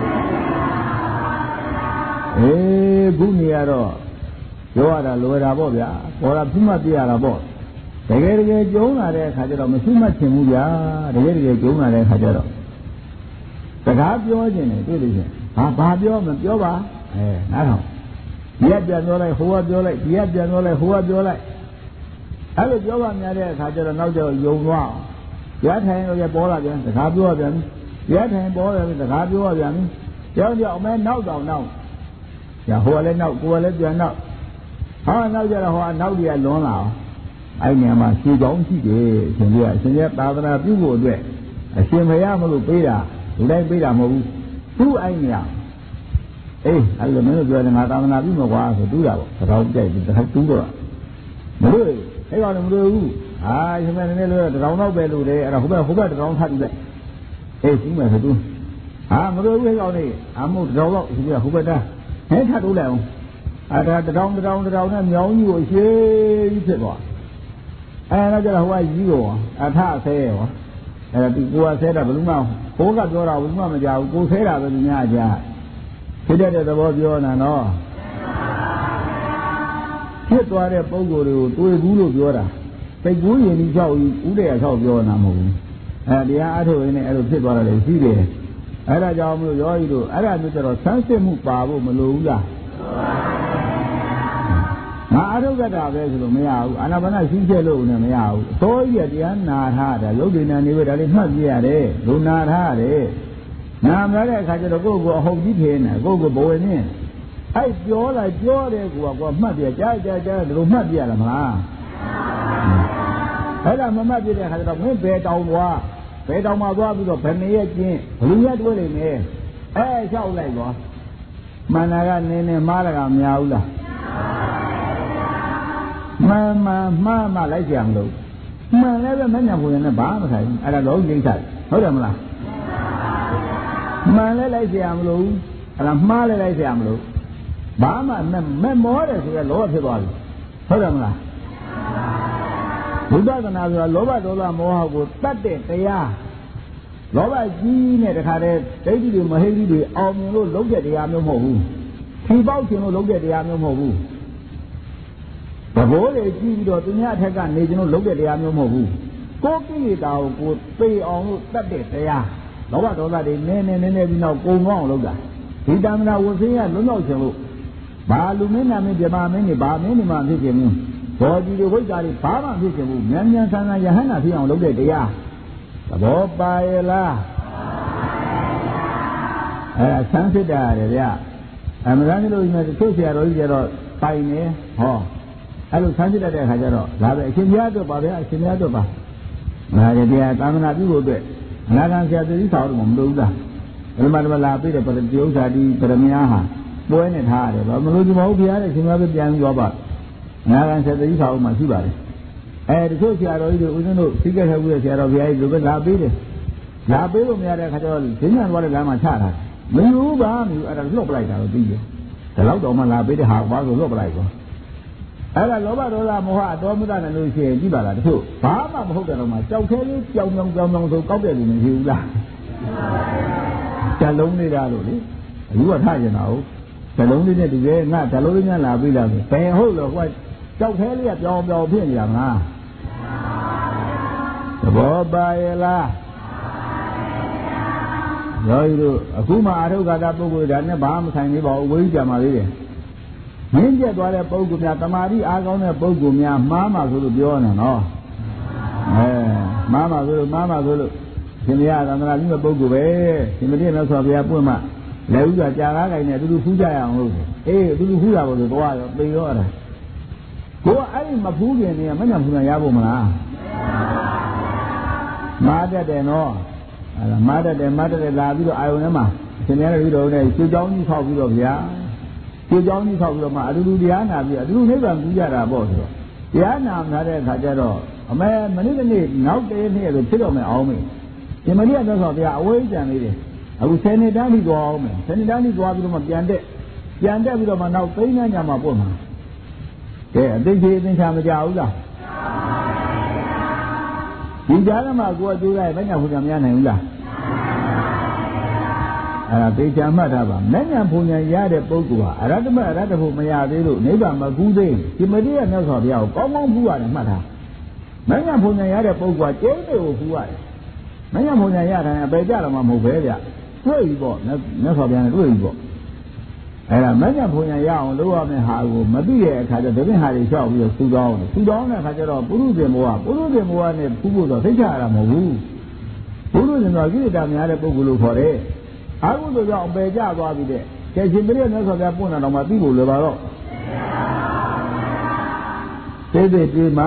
အေးခုနေရတော့ပြောရတာလွယ်တာပေါ့ဗျာပေါ်တာပြီးမှပြရတာပေါ့တကယ်တကယ်ကျုံလာတဲ့အခါကျတော့မရှိမှချင်ဘူးဗျာတကယ်တကယ်ကျုံလာတဲ့အခါကျတော့စကားပြောခြင်းနဲ့တွေ့လို့ရှိရင်ဟာဘာပြောမပြောပါအဲနားထောင်ဒီကပြန်ပြောလိုက်ဟိုကပြောလိုက်ဒီကပြန်ပြောလိုက်ဟိုကပြောလိုက်အဲ့လိုပြောပါများတဲ့အခါကျတော့နောက်ကျတော့ယုံသွားရထိုင်တော့ပေါ်လာပြန်စကားပြောပြန်ရထိုင်ပေါ်တယ်စကားပြောပြန်ကြောက်ကြောက်အမဲနောက်တောင်နောက်ညာဟိုကလည်းနောက်ကိုယ်ကလည်းပြန်နောက်ဟာနောက်ကြတော့ဟိုကနောက်တွေကလွန်လာအောင်အဲ့နေရာမှာရှင်းကောင်းရှိတယ်ရှင်ကြီးကအရှင်ကြီးသာသနာပြုဖို့အတွက်အရှင်မရမလို့ပေးတာလူတိုင်းပေးတာမဟုတ်ဘူးသူ့အဲ့နေရာအေးအဲ့လိုမင်းတို့ပြောတယ်ငါသာသနာပြုမှာကွာဆိုတူးတာပေါ့သတော်ကြိုက်ပြီးတစ်ခါတူးတော့မလို့အဲ့ကောင်လည်းမလို့ဘူးဟာရှင်မနည်းနည်းလို့တကောင်တော့ပဲလို့တယ်အဲ့ဒါဟိုဘက်ဟိုဘက်တကောင်ထပ်ပြီးလိုက်အေးရှိမယ်ဆိုတူး à mà tôi biết câu này à một đầu đó thì không biết ra hết thắt đủ lại à ra từ trong từ trong từ trong nó nhỏ như vậy chứ chết rồi à nó cho là hoa gì rồi à tha xe rồi à bị qua xe là đúng không cố gặp cho đâu đúng không mà giàu cố xe là bên nhà già thế đây là bao nhiêu là nó thiết toa để bao nhiêu rồi tôi bú được chưa đó cái bú gì đi sau bú để sau chưa nào mù à đi ăn thôi này ăn thiết toa là để gì đấy à ra giàu mới giàu rồi à ra mới cho nó sáng sớm một bà bố mà lú ra mà ăn đâu cái nào vậy rồi mấy áo anh nào vẫn xin chơi luôn nè mấy áo tối giờ đi ăn nà tha đấy lúc đi nè đi về đây mất gì à đấy lúc nà tha đấy nam ra đây khai cho nó cô cô học gì thế này cô cô bồi nè aiပြောlạiပြောđấy cô cô mất gì cha cha cha lúc mất gì là màအဲ့ဒါမမှတ်ပြတဲ့ခါကျတော့မင်းဘယ်တောင်သွားဘယ်တောင်မှာသွားပြီးတော့ဘယ်နည်းရဲ့ကျင်းဘလူရက်တွေးနေမယ်အဲလျှောက်လိုက်တော့မန္နာကနင်းနေမားရကမများဘူးလားမှန်မှန်မှားမှလိုက်ကြံလို့မှန်လည်းပဲမညံဘူးနဲ့ဘာမှမဆိုင်ဘူးအဲ့ဒါလုံးကြီးဆိုင်ဟုတ်တယ်မလားမှန်လည်းလိုက်ကြံမလို့အဲ့ဒါမှားလည်းလိုက်ကြံမလို့ဘာမှမမောတယ်ဆိုရလောဖြစ်သွားပြီဟုတ်တယ်မလားဘုဒ္ဓသနာဆိုတာလောဘဒေါသမောဟကိုတတ်တဲ့တရားလောဘကြီးနဲ့တခါတည်းဒိဋ္ဌိတွေမဟိဋ္ဌိတွေအောင်မြင်လို့လုပ်တဲ့တရားမျိုးမဟုတ်ဘူးထီပေါက်ခြင်းလို့လုပ်တဲ့တရားမျိုးမဟုတ်ဘူးသဘောတွေကြီးပြီးတော့သူများအထက်ကနေခြင်းလို့လုပ်တဲ့တရားမျိုးမဟုတ်ဘူးကိုယ်ကိလေသာကိုကိုယ်သိအောင်လို့တတ်တဲ့တရားလောဘဒေါသတွေနည်းနည်းနည်းနည်းပြီးတော့ကုံကောင်းအောင်လုပ်တာဒီတမ္မနာဝဆင်းရလွတ်မြောက်ခြင်းလို့ဘာလူမင်းနာမင်းပြမမင်းတွေဘာမင်းတွေမှဖြစ်ခြင်းမျိုးဘောကြီးတွေဝိဇ္ဇာတွေဘာမှဖြစ်ခြင်းဘူးမြန်မြန်ဆန်းဆန်းယဟန္တာဖြစ်အောင်လုပ်တဲ့တရားသဘောပါရဲ့လားအဲဆန်းစစ်တာရတယ်ဗျအမှန်တမ်းလို့ဒီမှာသူ့ဆရာတော်ကြီးကျတော့ပိုင်နေဟောအဲ့လိုဆန်းစစ်တဲ့အခါကျတော့ဒါပဲအရှင်ဘုရားတို့ပါဗျာအရှင်ဘုရားတို့ပါငါရတရားသာမဏေပြုဖို့အတွက်အနာဂံဆရာတိဆောက်တော့မလို့ဘူးလားဘယ်မှာတော့လာပြီးတဲ့ပရိတိဥ္စာတိပရမညာဟာပွဲနဲ့ထားရတယ်ဘာမလို့ဒီမဟုတ်ဘုရားတဲ့အရှင်ဘုရားပဲပြန်ပြီးရောပါနာဂံဆရာတိဆောက်မှရှိပါတယ်အဲတချို့ဆရာတော်ကြီးတွေဦးဇင်းတို့သိခဲ့တဲ့ဦးရဲ့ဆရာတော်ဘုရားကြီးတို့ပဲလာပြီးတယ်လာပြီးလို့မရတဲ့အခါကျတော့ဈဉ္ညာသွားတဲ့လမ်းမှာချတာမယူပါမယူအဲ့ဒါလွတ်ပလိုက်တာတော့သိတယ်ဒါတော့တော့မှလာပြီးတဲ့ဟာဘာလို့လွတ်ပလိုက်ကောအဲ့ဒါလောဘဒေါသမောဟအတော်မတတ်တယ်လို့ရှိရင်ကြည့်ပါလားတချို့ဘာမှမဟုတ်တဲ့တော့မှကြောက်ခဲလေးကြောင်ကြောင်ကြောင်ကြောင်ဆိုကောက်တဲ့လူမရှိဘူးလားဇလုံးလေးတာလို့လေအယူကထားကျင်တာဟုတ်ဇလုံးလေးနဲ့ဒီလေငါဇလုံးလေးနဲ့လာပြီးလာဆိုဘယ်ဟုတ်လို့ဟိုကြောက်ခဲလေးကပြောင်းပြောင်းဖြစ်နေတာမလားသဘောပါရဲ့လားရောဤတို့အခုမှအာရုဂါတာပုဂ္ဂိုလ်ဒါနဲ့ဘာမှမဆိုင်သေးပါဘူးဝိဇ္ဇာမှလေးတယ်မြင့်ကျက်သွားတဲ့ပုဂ္ဂိုလ်များတမာတိအားကောင်းတဲ့ပုဂ္ဂိုလ်များမှားမှဆိုလို့ပြောနေနော်အဲမှားမှဆိုလို့မှားမှဆိုလို့ရှင်မရသန္တရာကြီးတဲ့ပုဂ္ဂိုလ်ပဲရှင်မတိနဲ့ဆိုဘုရားပွင့်မှလက်ဥစွာကြာကားကိုင်းနဲ့အတူတူဖူးကြရအောင်လို့အေးအတူတူဖူးတာပေါ့ဆိုတော့ရောသိရောအဲ့ဒါကိုကအဲ့ဒီမဖူးခင်နေမညံဖူးရရဖို့မလားမားတတ်တယ်နော်အဲ့ဒါမားတတ်တယ်မားတတ်တယ်လာပြီးတော့အာယုန်ထဲမှာရှင်မရတဲ့ပြီးတော့နဲ့ကျွေးကြောင်းကြီးထောက်ပြီးတော့ဗျာကျွေးကြောင်းကြီးထောက်ပြီးတော့မှအတူတူတရားနာပြီးအတူတူနိဗ္ဗာန်ကူးကြတာပေါ့ဆိုတော့တရားနာမှာတဲ့အခါကျတော့အမေမနေ့ကနေ့နောက်တည်းနေ့လို့ဖြစ်တော့မယ်အောင်မေဒီမနေ့ကတော့ဆိုဗျာအဝိဇ္ဇံလေးတယ်အခုဆယ်နှစ်တန်းပြီးသွားအောင်မယ်ဆယ်နှစ်တန်းပြီးသွားပြီးတော့မှပြန်တက်ပြန်တက်ပြီးတော့မှနောက်သိန်းနှံ့ညမှာပို့မှာကဲအသိကြီးအသိချာမကြဘူးလားဒီကြားထဲမှာကိုယ်ကကြိုးလိုက်မညံဖူညာမရနိုင်ဘူးလားအဲ့ဒါသိချာမှတ်ထားပါမညံဖူညာရတဲ့ပုဂ္ဂိုလ်ဟာအရတ္တမအရတ္တဖို့မရသေးလို့နိဗ္ဗာန်မကူးသေးဒီမတိရမြတ်စွာဘုရားကိုကောင်းကောင်းကူးရတယ်မှတ်ထားမညံဖူညာရတဲ့ပုဂ္ဂိုလ်ကကျိန်းတွေကိုကူးရတယ်မညံဖူညာရတာနဲ့အပေကြတော့မှမဟုတ်ပဲဗျတွေ့ပြီပေါ့မြတ်စွာဘုရားနဲ့တွေ့ပြီပေါ့အဲ့ဒါမညံဖူညာရအောင်လုပ်ရမယ့်ဟာကိုမသိတဲ့အခါကျတော့ဒီပြင်ဟာတွေလျှောက်ပြီးတော့စူတောင်းတယ်စူတောင်းတဲ့အခါကျတော့ပုရုဇဉ်ဘောကပုရုဇဉ်ဘောကနဲ့ဖူးဖို့တော့သိချရတာမဟုတ်ဘူးပုရုဇဉ်တော့ကိလေသာများတဲ့ပုဂ္ဂိုလ်လို့ခေါ်တယ်အာဟုဆိုတော့အပေကြသွားပြီတဲ့ကျက်ရှင်ပြည့်မြတ်စွာဘုရားပွင့်လာတော့မှသိဖို့လိုပါတော့သိသိပြေးမှ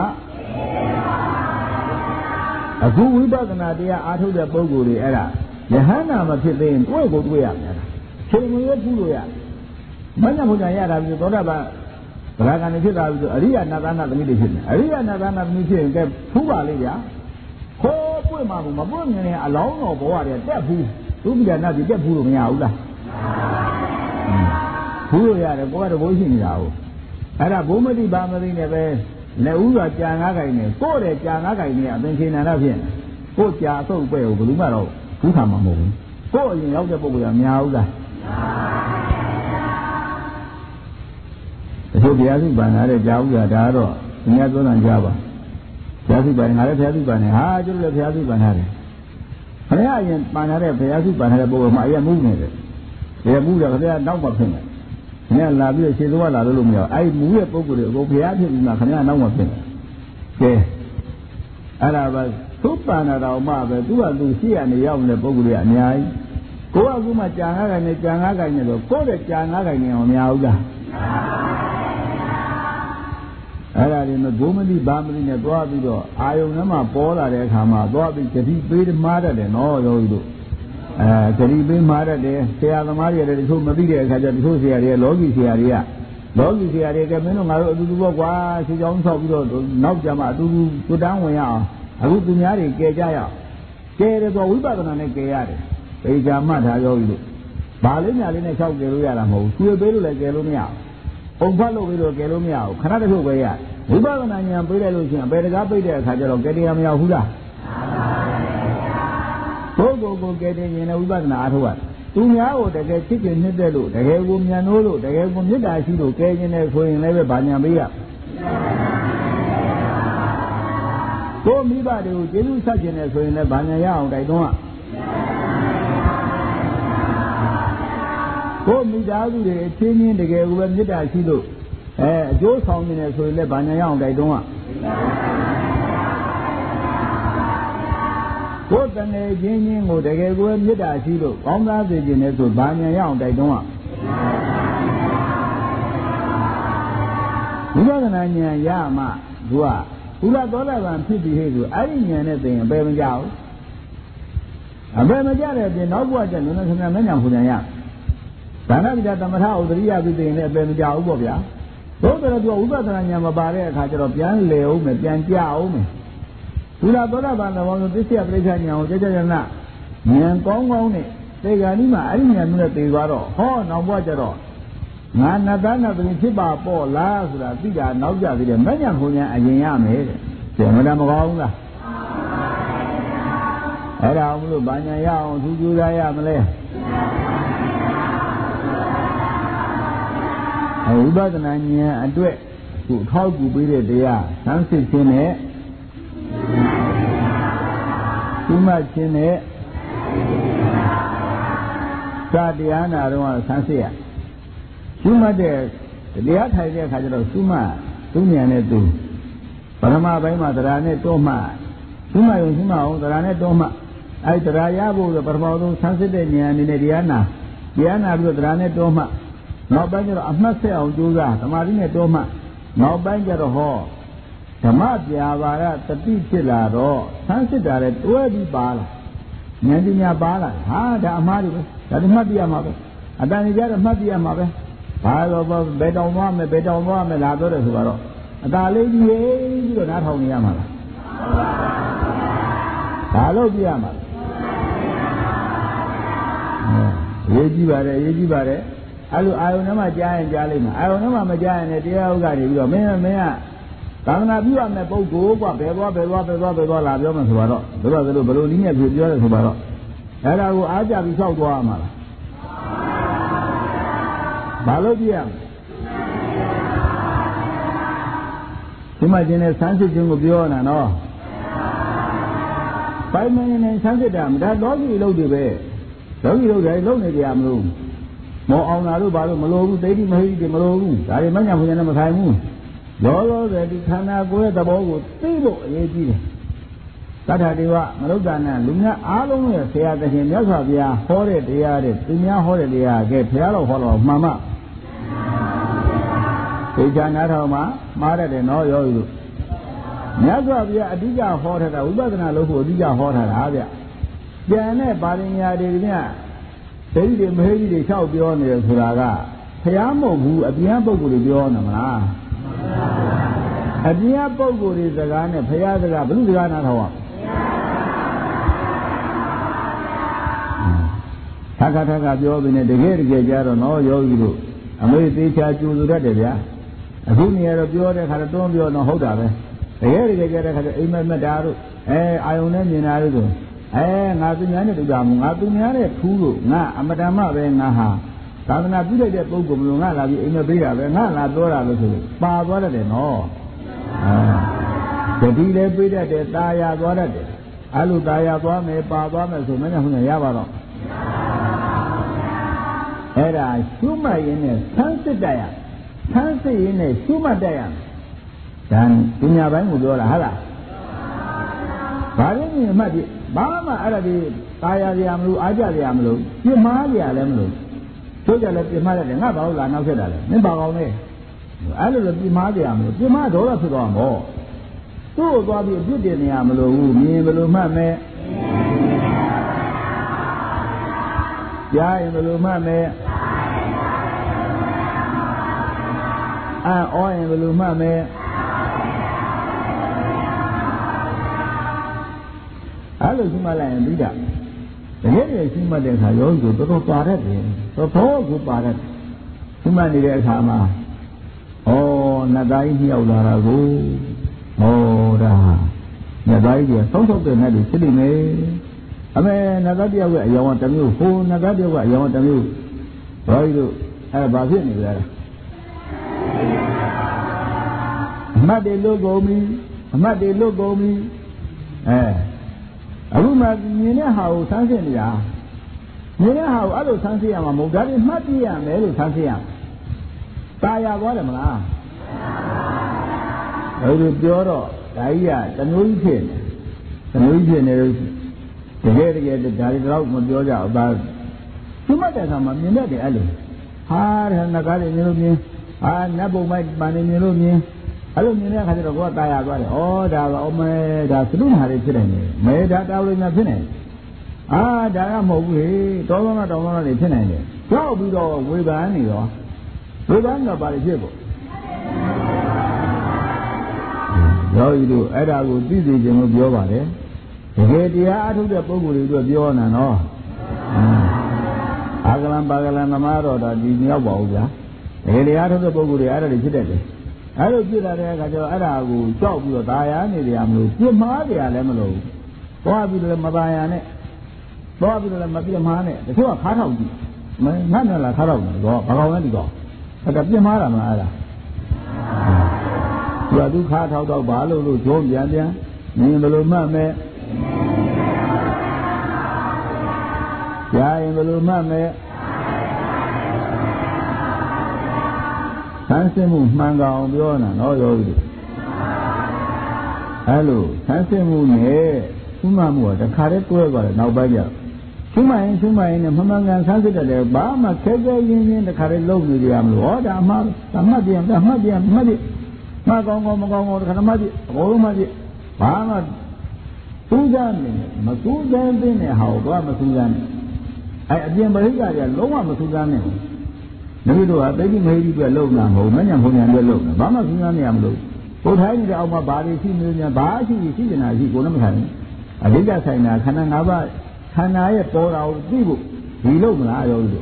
အခုဝိပဿနာတရားအားထုတ်တဲ့ပုဂ္ဂိုလ်တွေအဲ့ဒါယဟန္တာမဖြစ်သေးရင်တွေ့ကိုတွေ့ရမယ်ချိန်မရွေးဖူးလို့ရမညံဖူညာရတာပြီးသောတာပန်ဗရာဂန်ဖြစ်တာပြီးဆိုအရိယနာသနာသမီးတွေဖြစ်တယ်အရိယနာသနာသမီးဖြစ်ရင်ကဲဖူးပါလိမ့်ဗျာခိုးပွင့်မှာမပွင့်မြင်ရင်အလောင်းတော်ဘဝတွေတက်ဘူးသူ့ပြန်နောက်ပြီးတက်ဘူးလို့မရဘူးလားဘူးလို့ရတယ်ကိုကတော့ဘိုးရှိနေတာဟုတ်အဲ့ဒါဘုမတိဘာမသိနဲ့ပဲလက်ဦးကကြာငါးကြိုင်နဲ့ကို့တဲ့ကြာငါးကြိုင်နဲ့အပင်ရှင်နန္ဒဖြစ်နေကို့ကြာအဆုပ်ပဲကိုဘယ်သူမှတော့ဘူးခါမှာမဟုတ်ဘူးကို့အရင်ရောက်တဲ့ပုဂ္ဂိုလ်ကများဘူးလားတချို့ဘုရားစုပန်လာတဲ့ကြာဦးကဒါတော့အများသုံးတာကြားပါဘုရားစုပန်ငါလည်းဘုရားစုပန်နေဟာကျတို့လည်းဘုရားစုပန်ထားတယ်ခဏအရင်ပန်ထားတဲ့ဘုရားစုပန်ထားတဲ့ပုဂ္ဂိုလ်မှအရင်မှုနေတယ်ဘယ်မှုတော့ခဏနောက်မှဖြစ်နေခင်ဗျာလာပြီးရှင်းသွားလာလို့မရဘူးအဲ့မူရဲ့ပုဂ္ဂိုလ်တွေအကုန်ဘုရားဖြစ်ပြီးမှခင်ဗျာနောက်မှဖြစ်တယ်ကဲအဲ့ဒါပဲသုပ္ပန္နတော်မှပဲသူကသူရှိရနေရောက်နေတဲ့ပုဂ္ဂိုလ်တွေအများကြီးကိုကအခုမှကြာငါးခိုင်နဲ့ကြာငါးခိုင်နဲ့ဆိုကိုယ့်ရဲ့ကြာငါးခိုင်နဲ့အောင်မများဘူးလားအဲ့ဒါတွေနဲ့ဘုမတိဘာမတိနဲ့သွားပြီးတော့အာယုံထဲမှာပေါ်လာတဲ့အခါမှာသွားပြီးဂတိပေးမှားတတ်တယ်နော်ယောဂီတို့အဲဂတိပေးမှားတတ်တယ်ဆရာသမားတွေလည်းတချို့မသိတဲ့အခါကျတချို့ဆရာတွေကလောကီဆရာတွေကလောကီဆရာတွေကမင်းတို့ငါတို့အတူတူပေါ့ကွာခြေချောင်းဆောက်ပြီးတော့နောက်ကြမှာအတူတူသွတ်တန်းဝင်ရအောင်အခုသူများတွေကဲကြရအောင်ကဲတယ်ဆိုဝိပဿနာနဲ့ကဲရတယ်ပေချာမှတ်ထားယောဂီတို့ဘာလေးညာလေးနဲ့၆ကဲလို့ရတာမဟုတ်ဘူးကျွေးပေးလို့လည်းကဲလို့မရဘူးပုံဖတ်လို့ပြီးတော့ကဲလို့မရဘူးခဏတစ်ခုပဲရဝိပဿနာဉာဏ်ပေးလိုက်လို့ရှိရင်အပေတကားပိတ်တဲ့အခါကျတော့ကဲတရားမရဘူးလားဘုဂုံကိုကဲတင်ရင်လည်းဝိပဿနာအားထုတ်ရသူများကိုတကယ်ချစ်ခင်နှစ်သက်လို့တကယ်ကိုမြန်လို့လို့တကယ်ကိုမေတ္တာရှိလို့ကဲခြင်းနဲ့ဆိုရင်လည်းပဲဗာညာပေးရကိုမိဘတွေကိုကျေးဇူးဆက်ခြင်းနဲ့ဆိုရင်လည်းဗာညာရအောင်တိုက်တွန်းရကိုမိသားစုတွေအချင်းချင်းတကယ်ကိုပဲမေတ္တာရှိလို့အဲအကျိုးဆောင်နေတယ်ဆိုရင်လည်းဗာညာရအောင်တိုက်တွန်းရကိုယ်တနေချင်းချင်းကိုတကယ်ကိုယ်မေတ္တာရှိလို့ကောင်းသားစေခြင်းနဲ့ဆိုဗာညာရအောင်တိုက်တွန်းရဝိပဿနာဉာဏ်ရမှသူကဘုရားသောတာပန်ဖြစ်ပြီးဟဲ့ဆိုအဲ့ဒီဉာဏ်နဲ့သိရင်အပေမကြဘူးအပေမကြတဲ့ပြင်နောက်ဘဝကျနုနခဏမဉဏ်ဖူဉဏ်ရဒါနပိတသမထဥဒရိယပြီးသိရင်လည်းအပေမကြဘူးပေါ့ဗျာသို့တော်သူဝိပဿနာဉာဏ်မပါတဲ့အခါကျတော့ပြန်လေအောင်မယ်ပြန်ကြအောင်မယ်ဘုရားသောတာပန်သဘောဆိုသစ္စာပရိစ္ဆာဉာဏ်ကိုကြကြကြနာဉာဏ်ကောင်းကောင်းနဲ့သေဂာနိမှာအဲ့ဒီဉာဏ်မျိုးနဲ့သိသွားတော့ဟောနောက်ဘဝကျတော့ငါနတ်သားနတ်သမီးဖြစ်ပါပေါ့လားဆိုတာသိတာနောက်ကြသေးတယ်မဉဏ်ဖူဉဏ်အရင်ရမယ်တဲ့ကျေမလားမကောင်းဘူးလားအဲ့ဒါအောင်မလို့ဗာညာရအောင်သူကြိုးစားရမလဲဝိပဿနာဉာဏ်အတွက်ကိုထောက်ကူပေးတဲ့တရားသံစစ်ခြင်းနဲ့ဒီမှခြင်းနဲ့သာတရားနာတော့ဆန်းစစ်ရရှုမှတ်တဲ့တရားထိုင်တဲ့အခါကျတော့ရှုမှတ်သူဉာဏ်နဲ့သူပထမပိုင်းမှာတရားနဲ့တွန်းမှရှုမှတ်ရင်ရှုမှတ်အောင်တရားနဲ့တွန်းမှအဲတရားရဖို့ပထမဆုံးဆန်းစစ်တဲ့ဉာဏ်အနေနဲ့တရားနာတရားနာပြီးတော့တရားနဲ့တွန်းမှနောက်ပိုင်းကျတော့အမှတ်ဆက်အောင်ကြိုးစားသမာဓိနဲ့တွန်းမှနောက်ပိုင်းကျတော့ဟောဓမ္မပြာပါရတတိဖြစ်လာတော့ဆန်းစစ်တာလည်းတွဲပြီးပါလာဉာဏ်ပညာပါလာဟာဒါအမှားတွေပဲဒါဒီမှတ်ပြရမှာပဲအတန်ကြီးကြတော့မှတ်ပြရမှာပဲဘာလို့ဘယ်တောင်သွားမယ်ဘယ်တောင်သွားမယ်လာတော့တယ်ဆိုတော့အသာလေးကြီးပြီးတော့နားထောင်နေရမှာလားဒါလို့ပြရမှာရေးကြည့်ပါလေရေးကြည့်ပါလေအဲ့လိုအာယုန်ထဲမှာကြားရင်ကြားလိုက်မှာအာယုန်ထဲမှာမကြားရင်လည်းတရားဥက္ကနေပြီးတော့မင်းမင်းကသာသနာပြုရမယ့်ပုဂ္ဂိုလ်ကဘယ်သွားဘယ်သွားဘယ်သွားဘယ်သွားလာပြောမှဆိုတော့ဘယ်လိုဘယ်လိုဘယ်လိုနည်းနဲ့ပြောတယ်ဆိုတော့အဲ့ဒါကိုအားကြပြီးဆောက်သွားရမှာလားဘာလို့ပြရမလဲဒီမှာကျင်းတဲ့ဆန်းစစ်ခြင်းကိုပြောနေတာနော်ပိုင်မင်းနဲ့ဆန်းစစ်တာမဒါလောကီလုပ်တွေပဲလောကီလုပ်တွေလုပ်နေကြမလို့မောအောင်လာလို့ဘာလို့မလိုဘူးသိတိမဟိတိမလိုဘူးဒါတွေမညာဘုရားနဲ့မဆိုင်ဘူးလောလောဆယ်ဒီခန္ဓာကိုယ်ရဲ့သဘောကိုသိဖို့အရေးကြီးတယ်သတ္တတေဝမလုဒ္ဒနာလူများအားလုံးရဲ့ဆရာသခင်မြတ်စွာဘုရားဟောတဲ့တရားတွေသူများဟောတဲ့တရားကဲဘုရားတော်ဟောတော်မှန်မှသိချာနာတော်မှာမှားတယ်နော်ရောယူမြတ်စွာဘုရားအဓိကဟောထားတာဝိပဿနာလုပ်ဖို့အဓိကဟောထားတာဗျကျန်တဲ့ပါရမီယာတွေညဒိဋ္ဌိတွေမဟိတိတွေလျှောက်ပြောနေတယ်ဆိုတာကဘုရားမဟုတ်ဘူးအပြင်ပုဂ္ဂိုလ်တွေပြောနေမလားအပြင်ပုဂ္ဂိုလ်တွေစကားနဲ့ဘုရားစကားဘယ်လိုစကားနားထောင်ရဘ Taka taka job in a decade Gajar no Yogi. A very teacher to the Redia. A good year of your Haraton no Hoda. The year Gajar had a Madaru, eh, I own them in Arizo. Eh, nothing any to them, nothing any Kulu, na, Amadama, Naha. Tavana did a book of Luna in a beer, and not Dora. But what are they? No. The dealer bid at the Daya got at it. Alu Daya Bome, Pabama, so many of the Yavaro. Era Suma in a Sansa Daya, Sansa in a Suma Daya. Then Pinyaban would go to Hala. Barin Madi, Bama Arabi, Daya Yamlu, Aja Yamlu, Yumalia Lemlu. So that let the mother and about La Navada, never only. I will be Madiam, you might all to go more. So, Bobby, you did the Amalo, me, Malumame. Yai, Malumame. Ah, oil, Malumame. I will see my land, be that. The area is in my days, I go to the parrot, so poor good parrot. Humanity Hama. Oh, Nadai Yaudarago. Oh, da. Nadai, some of them had a silly me. I mean, Nagadia, you want to move. Who Nagadia, you want to move? Why do I have a thing there? Madi logo me, Madi logo me. Eh. A woman, you know how something ya. You know how other something I'm a that is Madi and Elu something. Taya Guatemala. I will be all right. The Norwegian, the Norwegian is the area that I love Majoja about. Too much as I'm a minute, Ali. Hard and Nagari Nilumi, I never might money Nilumi. I don't know how to go Taya. Oh, that Ome, that's room had it today. Made that out in a finish. Ah, that I'm away, don't know, don't know the tenant. So we go with any or. We don't know about it. No, you do. I will be the general Biova there. The idea to the Poguri to Bion and all. Agalan Bagalan Amaro, that is near Boga. The idea to the Poguri, I don't see I don't see that I will chop your Diane, the Amu, you Maria Lemelo. Bobby the Mabayane, Bobby the Mabiamane, the two are cut out. None like cut out, go, Pagani go. But the Piamara. You are do cut out of Balu, John Yandia, Nimaluma, Yai, Sansimu, Manga, Biona, no, you. Hello, Sansimu, ne, Sumamu, the carrot were now by you. Suma in Suma in Hamanga Sansa, the Bama, Kega in the carrot low with the Amlo, the Amar, the Madiam, the Madiam, Madi, Magongo, Magongo, Kanamadi, Oromadi, Bama, Sudan, Masudan, in a how, Masudan. I again, Bariga, Loma Masudan. Never do I baby maybe be alone now, many of whom are alone. Bama Sunan Amlo. What hiding out my body, see million bars, you see, and I see one of them. I think I say now, can I never, can I pour out people? He look when I do.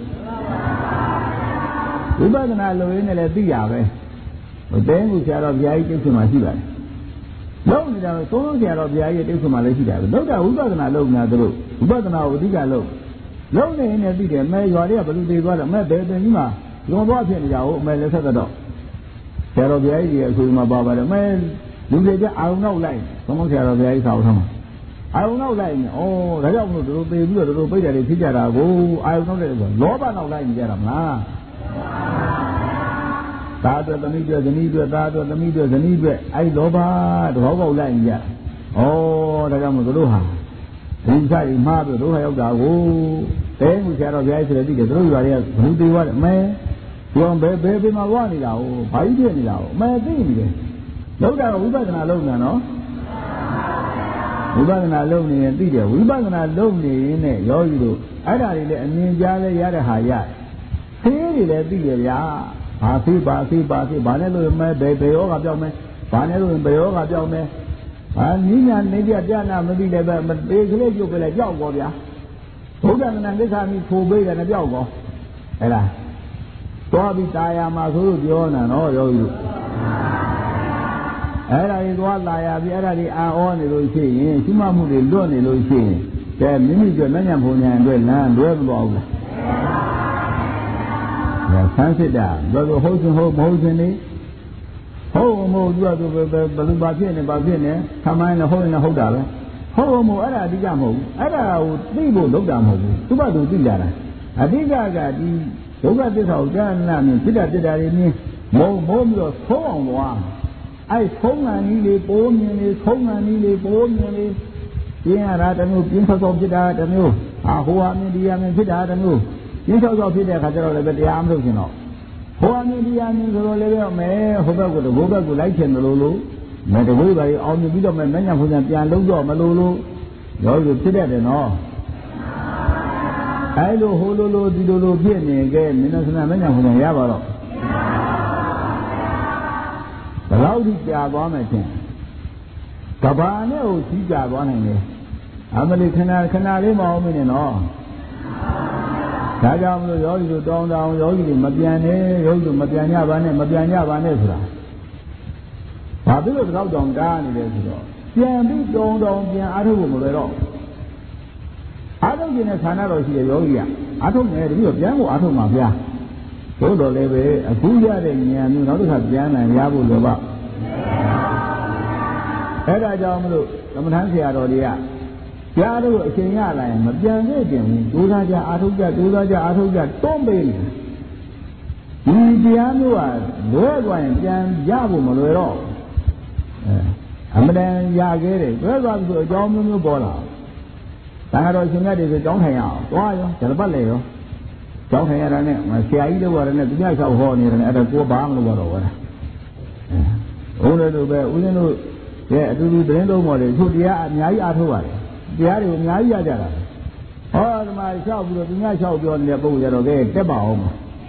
We better not look in a big but then we shall have the items to my Shiva. No, there are so many of the items to Malaysia. No doubt we better not look now, we better not look. No, they in a big may you are there, but they got a mad baby. You don't watch any out, may let's have the dog. Tell of the idea to my Baba, the man, do they get out no line? Someone tell of the ice out. I don't know line. Oh, I don't know the little bit that is here. Oh, I don't know that. Loba no line, Jaram. Tata the media, the media, Tata the media, the media. I Loba, the Hobo line, yeah. Oh, the Yamaluha. Inside in Marble, oh, then we shall have the ice that you are who do you want, man? You want baby, my one is out, why you doing it out? My thing. No doubt, we better not alone, no? We better not alone in video. We better not alone in it, yo, you do. I don't let me jolly yada high. Clearly, let be a ya. Party, party, party, Banelo, my baby, or a young man, Banelo and Bayoga, young man. And Nina, maybe a Jana, maybe they but they let you be a job of ya. ဘုရားကနာကိစ္စမီထိုးပေးတယ်နဲ့ပြောက်ကောဟဲ့လားသွားပြီးตายာမှာဆိုလို့ပြောနေတာနော်ယောဂီတို့အဲ့ဒါကြီးသွားตายာပြီးအဲ့ဒါကြီးအာဩနေလို့ရှိရင်ရှိမှမှုတွေလွတ်နေလို့ရှိရင်ကဲမိမိကျွတ်မညံဖုန်ညာအတွက်လမ်းလွဲမသွားဘူးလားဆန်းစစ်တာဘယ်လိုဟုတ်ရှင်ဟုတ်မဟုတ်ရှင်နေဟုတ်မဟုတ်သူကသူဘယ်လိုပါဖြစ်နေပါဖြစ်နေခမိုင်းလည်းဟုတ်ရင်လည်းဟုတ်တာပဲဟုတ်မဟုတ်အဲ့ဒါအဓိကမဟုတ်ဘူးအဲ့ဒါကိုသိဖို့လုပ်တာမဟုတ်ဘူးသူ့ဘသူသိကြတာအဓိကကဒီဒုက္ခသစ္စာကိုကြားနာမြင်ဖြစ်တာဖြစ်တာတွေမြင်မုံမုံပြီးတော့ဆုံးအောင်သွားအဲ့ဆုံးငံကြီးလေးပိုးမြင်လေးဆုံးငံကြီးလေးပိုးမြင်လေးပြင်းရတာတမျိုးပြင်းဆောက်ဆောက်ဖြစ်တာတမျိုးအာဟိုဟာမြင်ဒီဟာမြင်ဖြစ်တာတမျိုးပြင်းဆောက်ဆောက်ဖြစ်တဲ့အခါကျတော့လည်းတရားမလို့ရှင်တော့ဟိုဟာမြင်ဒီဟာမြင်ဆိုတော့လည်းပဲမယ်ဟိုဘက်ကဟိုဘက်ကလိုက်ချင်တယ်လို့လို့မတကွေးပါလေအောင်မြင်ပြီးတော့မယ်မညံဖုန်ညာပြန်လုံးတော့မလို့လို့ရောလို့ဖြစ်တတ်တယ်နော်အဲ့လိုဟိုလိုလိုဒီလိုလိုဖြစ်နေခဲ့မင်းတို့ဆန္ဒမညံဖုန်ညာရပါတော့ဘယ်လောက်ထိကြာသွားမယ်ချင်းကဘာနဲ့ကိုကြီးကြာသွားနိုင်လေအမလီခဏခဏလေးမအောင်မင်းနဲ့နော်ဒါကြောင့်မလို့ယောဂီတို့တောင်းတောင်းယောဂီတွေမပြန်နဲ့ယောဂီတို့မပြန်ကြပါနဲ့မပြန်ကြပါနဲ့ဆိုတာဘာဖြစ်လို့တော့တောင်းတားနေလဲဆိုတော့ပြန်ပြီးတောင်းတောင်းပြန်အားထုတ်ဖို့မလွယ်တော့အားထုတ်ခြင်းနဲ့ဌာနတော်ရှိတဲ့ယောဂီကအားထုတ်နေတယ်ပြီးတော့ပြန်ဖို့အားထုတ်မှာဗျာဘုတော်လည်းပဲအခုရတဲ့ဉာဏ်မျိုးနောက်တစ်ခါပြန်နိုင်ရဖို့လိုပါအဲ့ဒါကြောင့်မလို့သမထဆရာတော်တွေကကြားလို့အချိန်ရလာရင်မပြန်သေးခင်ဒုစားကြအာထုတ်ကြဒုစားကြအာထုတ်ကြတွန်းပေးနေဒီတရားမျိုးကလွဲသွားရင်ပြန်ရဖို့မလွယ်တော့အဲအမှန်တန်ရခဲ့တယ်လွဲသွားပြီဆိုအကြောင်းမျိုးမျိုးပေါ်လာတန်ခါတော်ရှင်မြတ်တွေဆိုကြောင်းထိုင်ရအောင်သွားရောဇလပတ်လေရောကြောင်းထိုင်ရတာနဲ့ဆရာကြီးတို့ရတယ်နဲ့သူများလျှောက်ဟောနေတယ်အဲ့ဒါကိုဘာမှမလုပ်တော့ဘူးလားအဲဘုန်းတော်တို့ပဲဦးဇင်းတို့ရဲ့အတူတူသတင်းသုံးပေါ်တယ်သူတရားအများကြီးအားထုတ်ရတယ်တရားတွေကိုအများကြီးရကြတာဟောဒီမှာလျှောက်ပြီးတော့သူများလျှောက်ပြောနေတဲ့ပုဂ္ဂိုလ်ကြတော့ကဲတက်ပါအောင်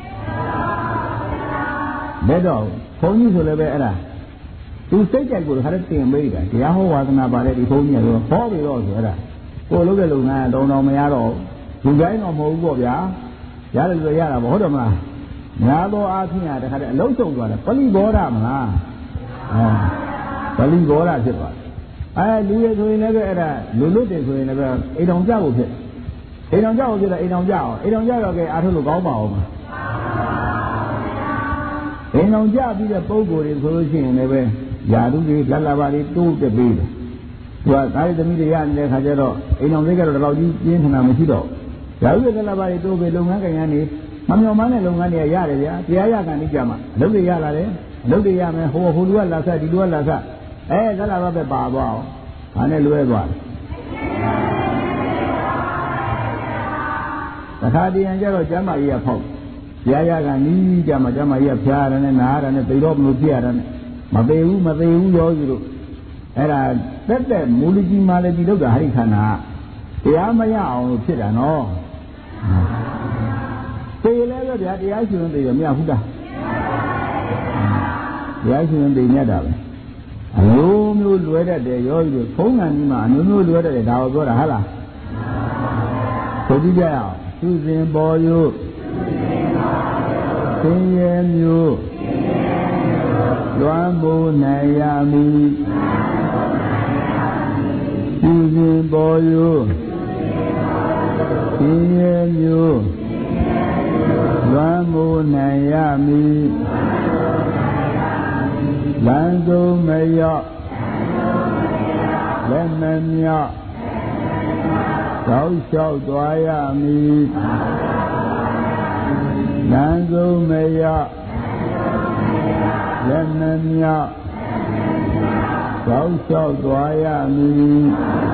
လက်တော့ဘုန်းကြီးဆိုလည်းပဲအဲ့ဒါသူစိတ်ကြိုက်ကိုခါတဲ့တင်ပေးတာတရားဟောဝါသနာပါတဲ့ဒီဘုန်းကြီးကဟောပြီးတော့ဆိုအဲ့ဒါကိုလုပ်တဲ့လုပ်ငန်းတောင်းတော်မရတော့လူတိုင်းတော့မဟုတ်ဘူးပေါ့ဗျာရတယ်လို့ရတာပေါ့ဟုတ်တယ်မလားများသောအားဖြင့်တခါတည်းအလုံးစုံသွားတယ်ပလိဘောဓမလားအဲပလိဘောဓဖြစ်သွားတယ်အဲလူရဆိုရင်လည်းအဲ့ဒါလူလွတ်တယ်ဆိုရင်လည်းအိမ်တော်ကြဖို့ဖြစ်အိမ်တော်ကြဖို့ဖြစ်တယ်အိမ်တော်ကြအောင်အိမ်တော်ကြတော့ကဲအားထုတ်လို့ကောင်းပါအောင်မအိမ်တော်ကြပြီးတဲ့ပုံကိုယ်တွေဆိုလို့ရှိရင်လည်းပဲယာတုတွေလက်လာပါတွေတိုးတက်ပြီးတယ်သူကသာရိသမီးတွေရနေတဲ့ခါကျတော့အိမ်တော်စိတ်ကတော့ဒီလောက်ကြီးပြင်းထန်တာမရှိတော့ယာတုတွေလက်လာပါတွေတိုးပြီးလုပ်ငန်းကံရန်နေမမျှော်မှန်းတဲ့လုပ်ငန်းတွေရတယ်ဗျာတရားရကန်နေကြမှာအလုပ်တွေရလာတယ်အလုပ်တွေရမယ်ဟိုဟိုလူကလာဆက်ဒီလူကလာဆက်အဲလက်လာပါပဲပါသွားအောင်ဒါနဲ့လွဲသွားတယ်တခါတည်းရန်ကျတော့ကျမ်းမာကြီးကဖောက်တရားရကန်နီးကြမှာကျမ်းမာကြီးကဖျားရတယ်နဲ့နားရတယ်နဲ့သိတော့မလို့ပြရတယ်နဲ့မသေးဘူးမသေးဘူးရောကြီးတို့အဲ့ဒါတက်တက်မူလကြီးမာလည်းဒီလောက်တာဟိခန္ဓာတရားမရအောင်လို့ဖြစ်တာနော်သေလည်းပဲဗျာတရားရှင်သေရမရဘူးလားတရားရှင်သေညတ်တာပဲအမျိုးမျိုးလွဲတတ်တယ်ရောကြီးတို့ဖုံးငံကြီးမှာအမျိုးမျိုးလွဲတတ်တယ်ဒါကိုပြောတာဟုတ်လားဆိုကြည့်ကြရအောင်သူစဉ်ပေါ်ယုသင်ရဲ့မျိုးလွမ်းမိုးနိုင်ရမည်သူစဉ်ပေါ်ယုသင်ရဲ့မျိုးလွမ်းမိုးနိုင်ရမည်လမ်းဆုံးမရောက်လက်မမြောက်တောက်လျှောက်သွားရမည်လမ်းဆုံးမရောက်လက်မမြောက်တောက်လျှောက်သွားရမည်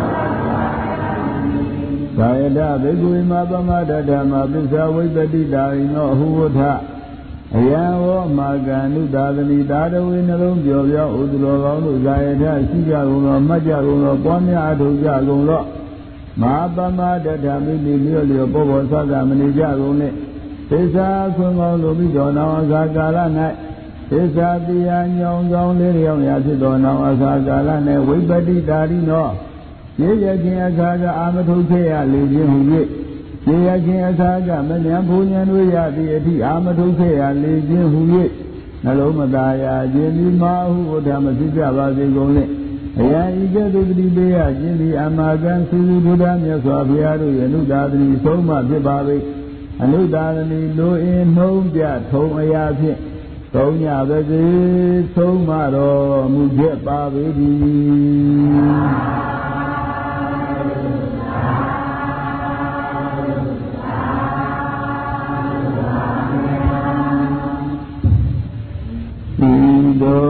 သာယတဘိက္ခုမပမဒဓမ္မပစ္စဝိပတိတာရိနောဟုဝထအယံဝောမာကန္တုသာသနိသာတဝေနှလုံးပြောပြောဥဒ္ဒလောကောင်းတို့ဇာယထရှိကြကုန်သောမှတ်ကြကုန်သောပွားများအထောက်ကြကုန်သောမဟာပမဒဓမ္မိတိလျော့လျော့ပေါ်ပေါ်ဆက်ကမနေကြကုန်နဲ့သေသာခွန်ကောင်းလိုပြီးတော်နောင်အခါကာလ၌သေသာတရားညောင်းဆောင်လေးလျောင်းရာဖြစ်တော်နောင်အခါကာလ၌ဝိပတိတာရိနောရေရခြင်းအခါကအာမထုခေရလေခြင်းဟူ၍ကျေရခြင်းအသာကမဉ္ဇဉ်ဘုံဉဏ်တို့ရသည့်အထိအာမထုတ်ခဲ့ရလေခြင်းဟူ၍နှလုံးမသာယာခြင်းဒီမာဟုဝတ္တမဖြစ်ကြပါစေကုန်လေအယံဤကဲ့သို့တတိပေးရခြင်းဒီအမာကံသုစုဘုရားမြတ်စွာဘုရားတို့ရဲ့အနုဒါသတိဆုံးမဖြစ်ပါ၏အနုဒါသတိလိုအင်းနှုံးပြထုံအရာဖြင့်သုံးညပါစေဆုံးမတော်မူခဲ့ပါ၏ဒီသော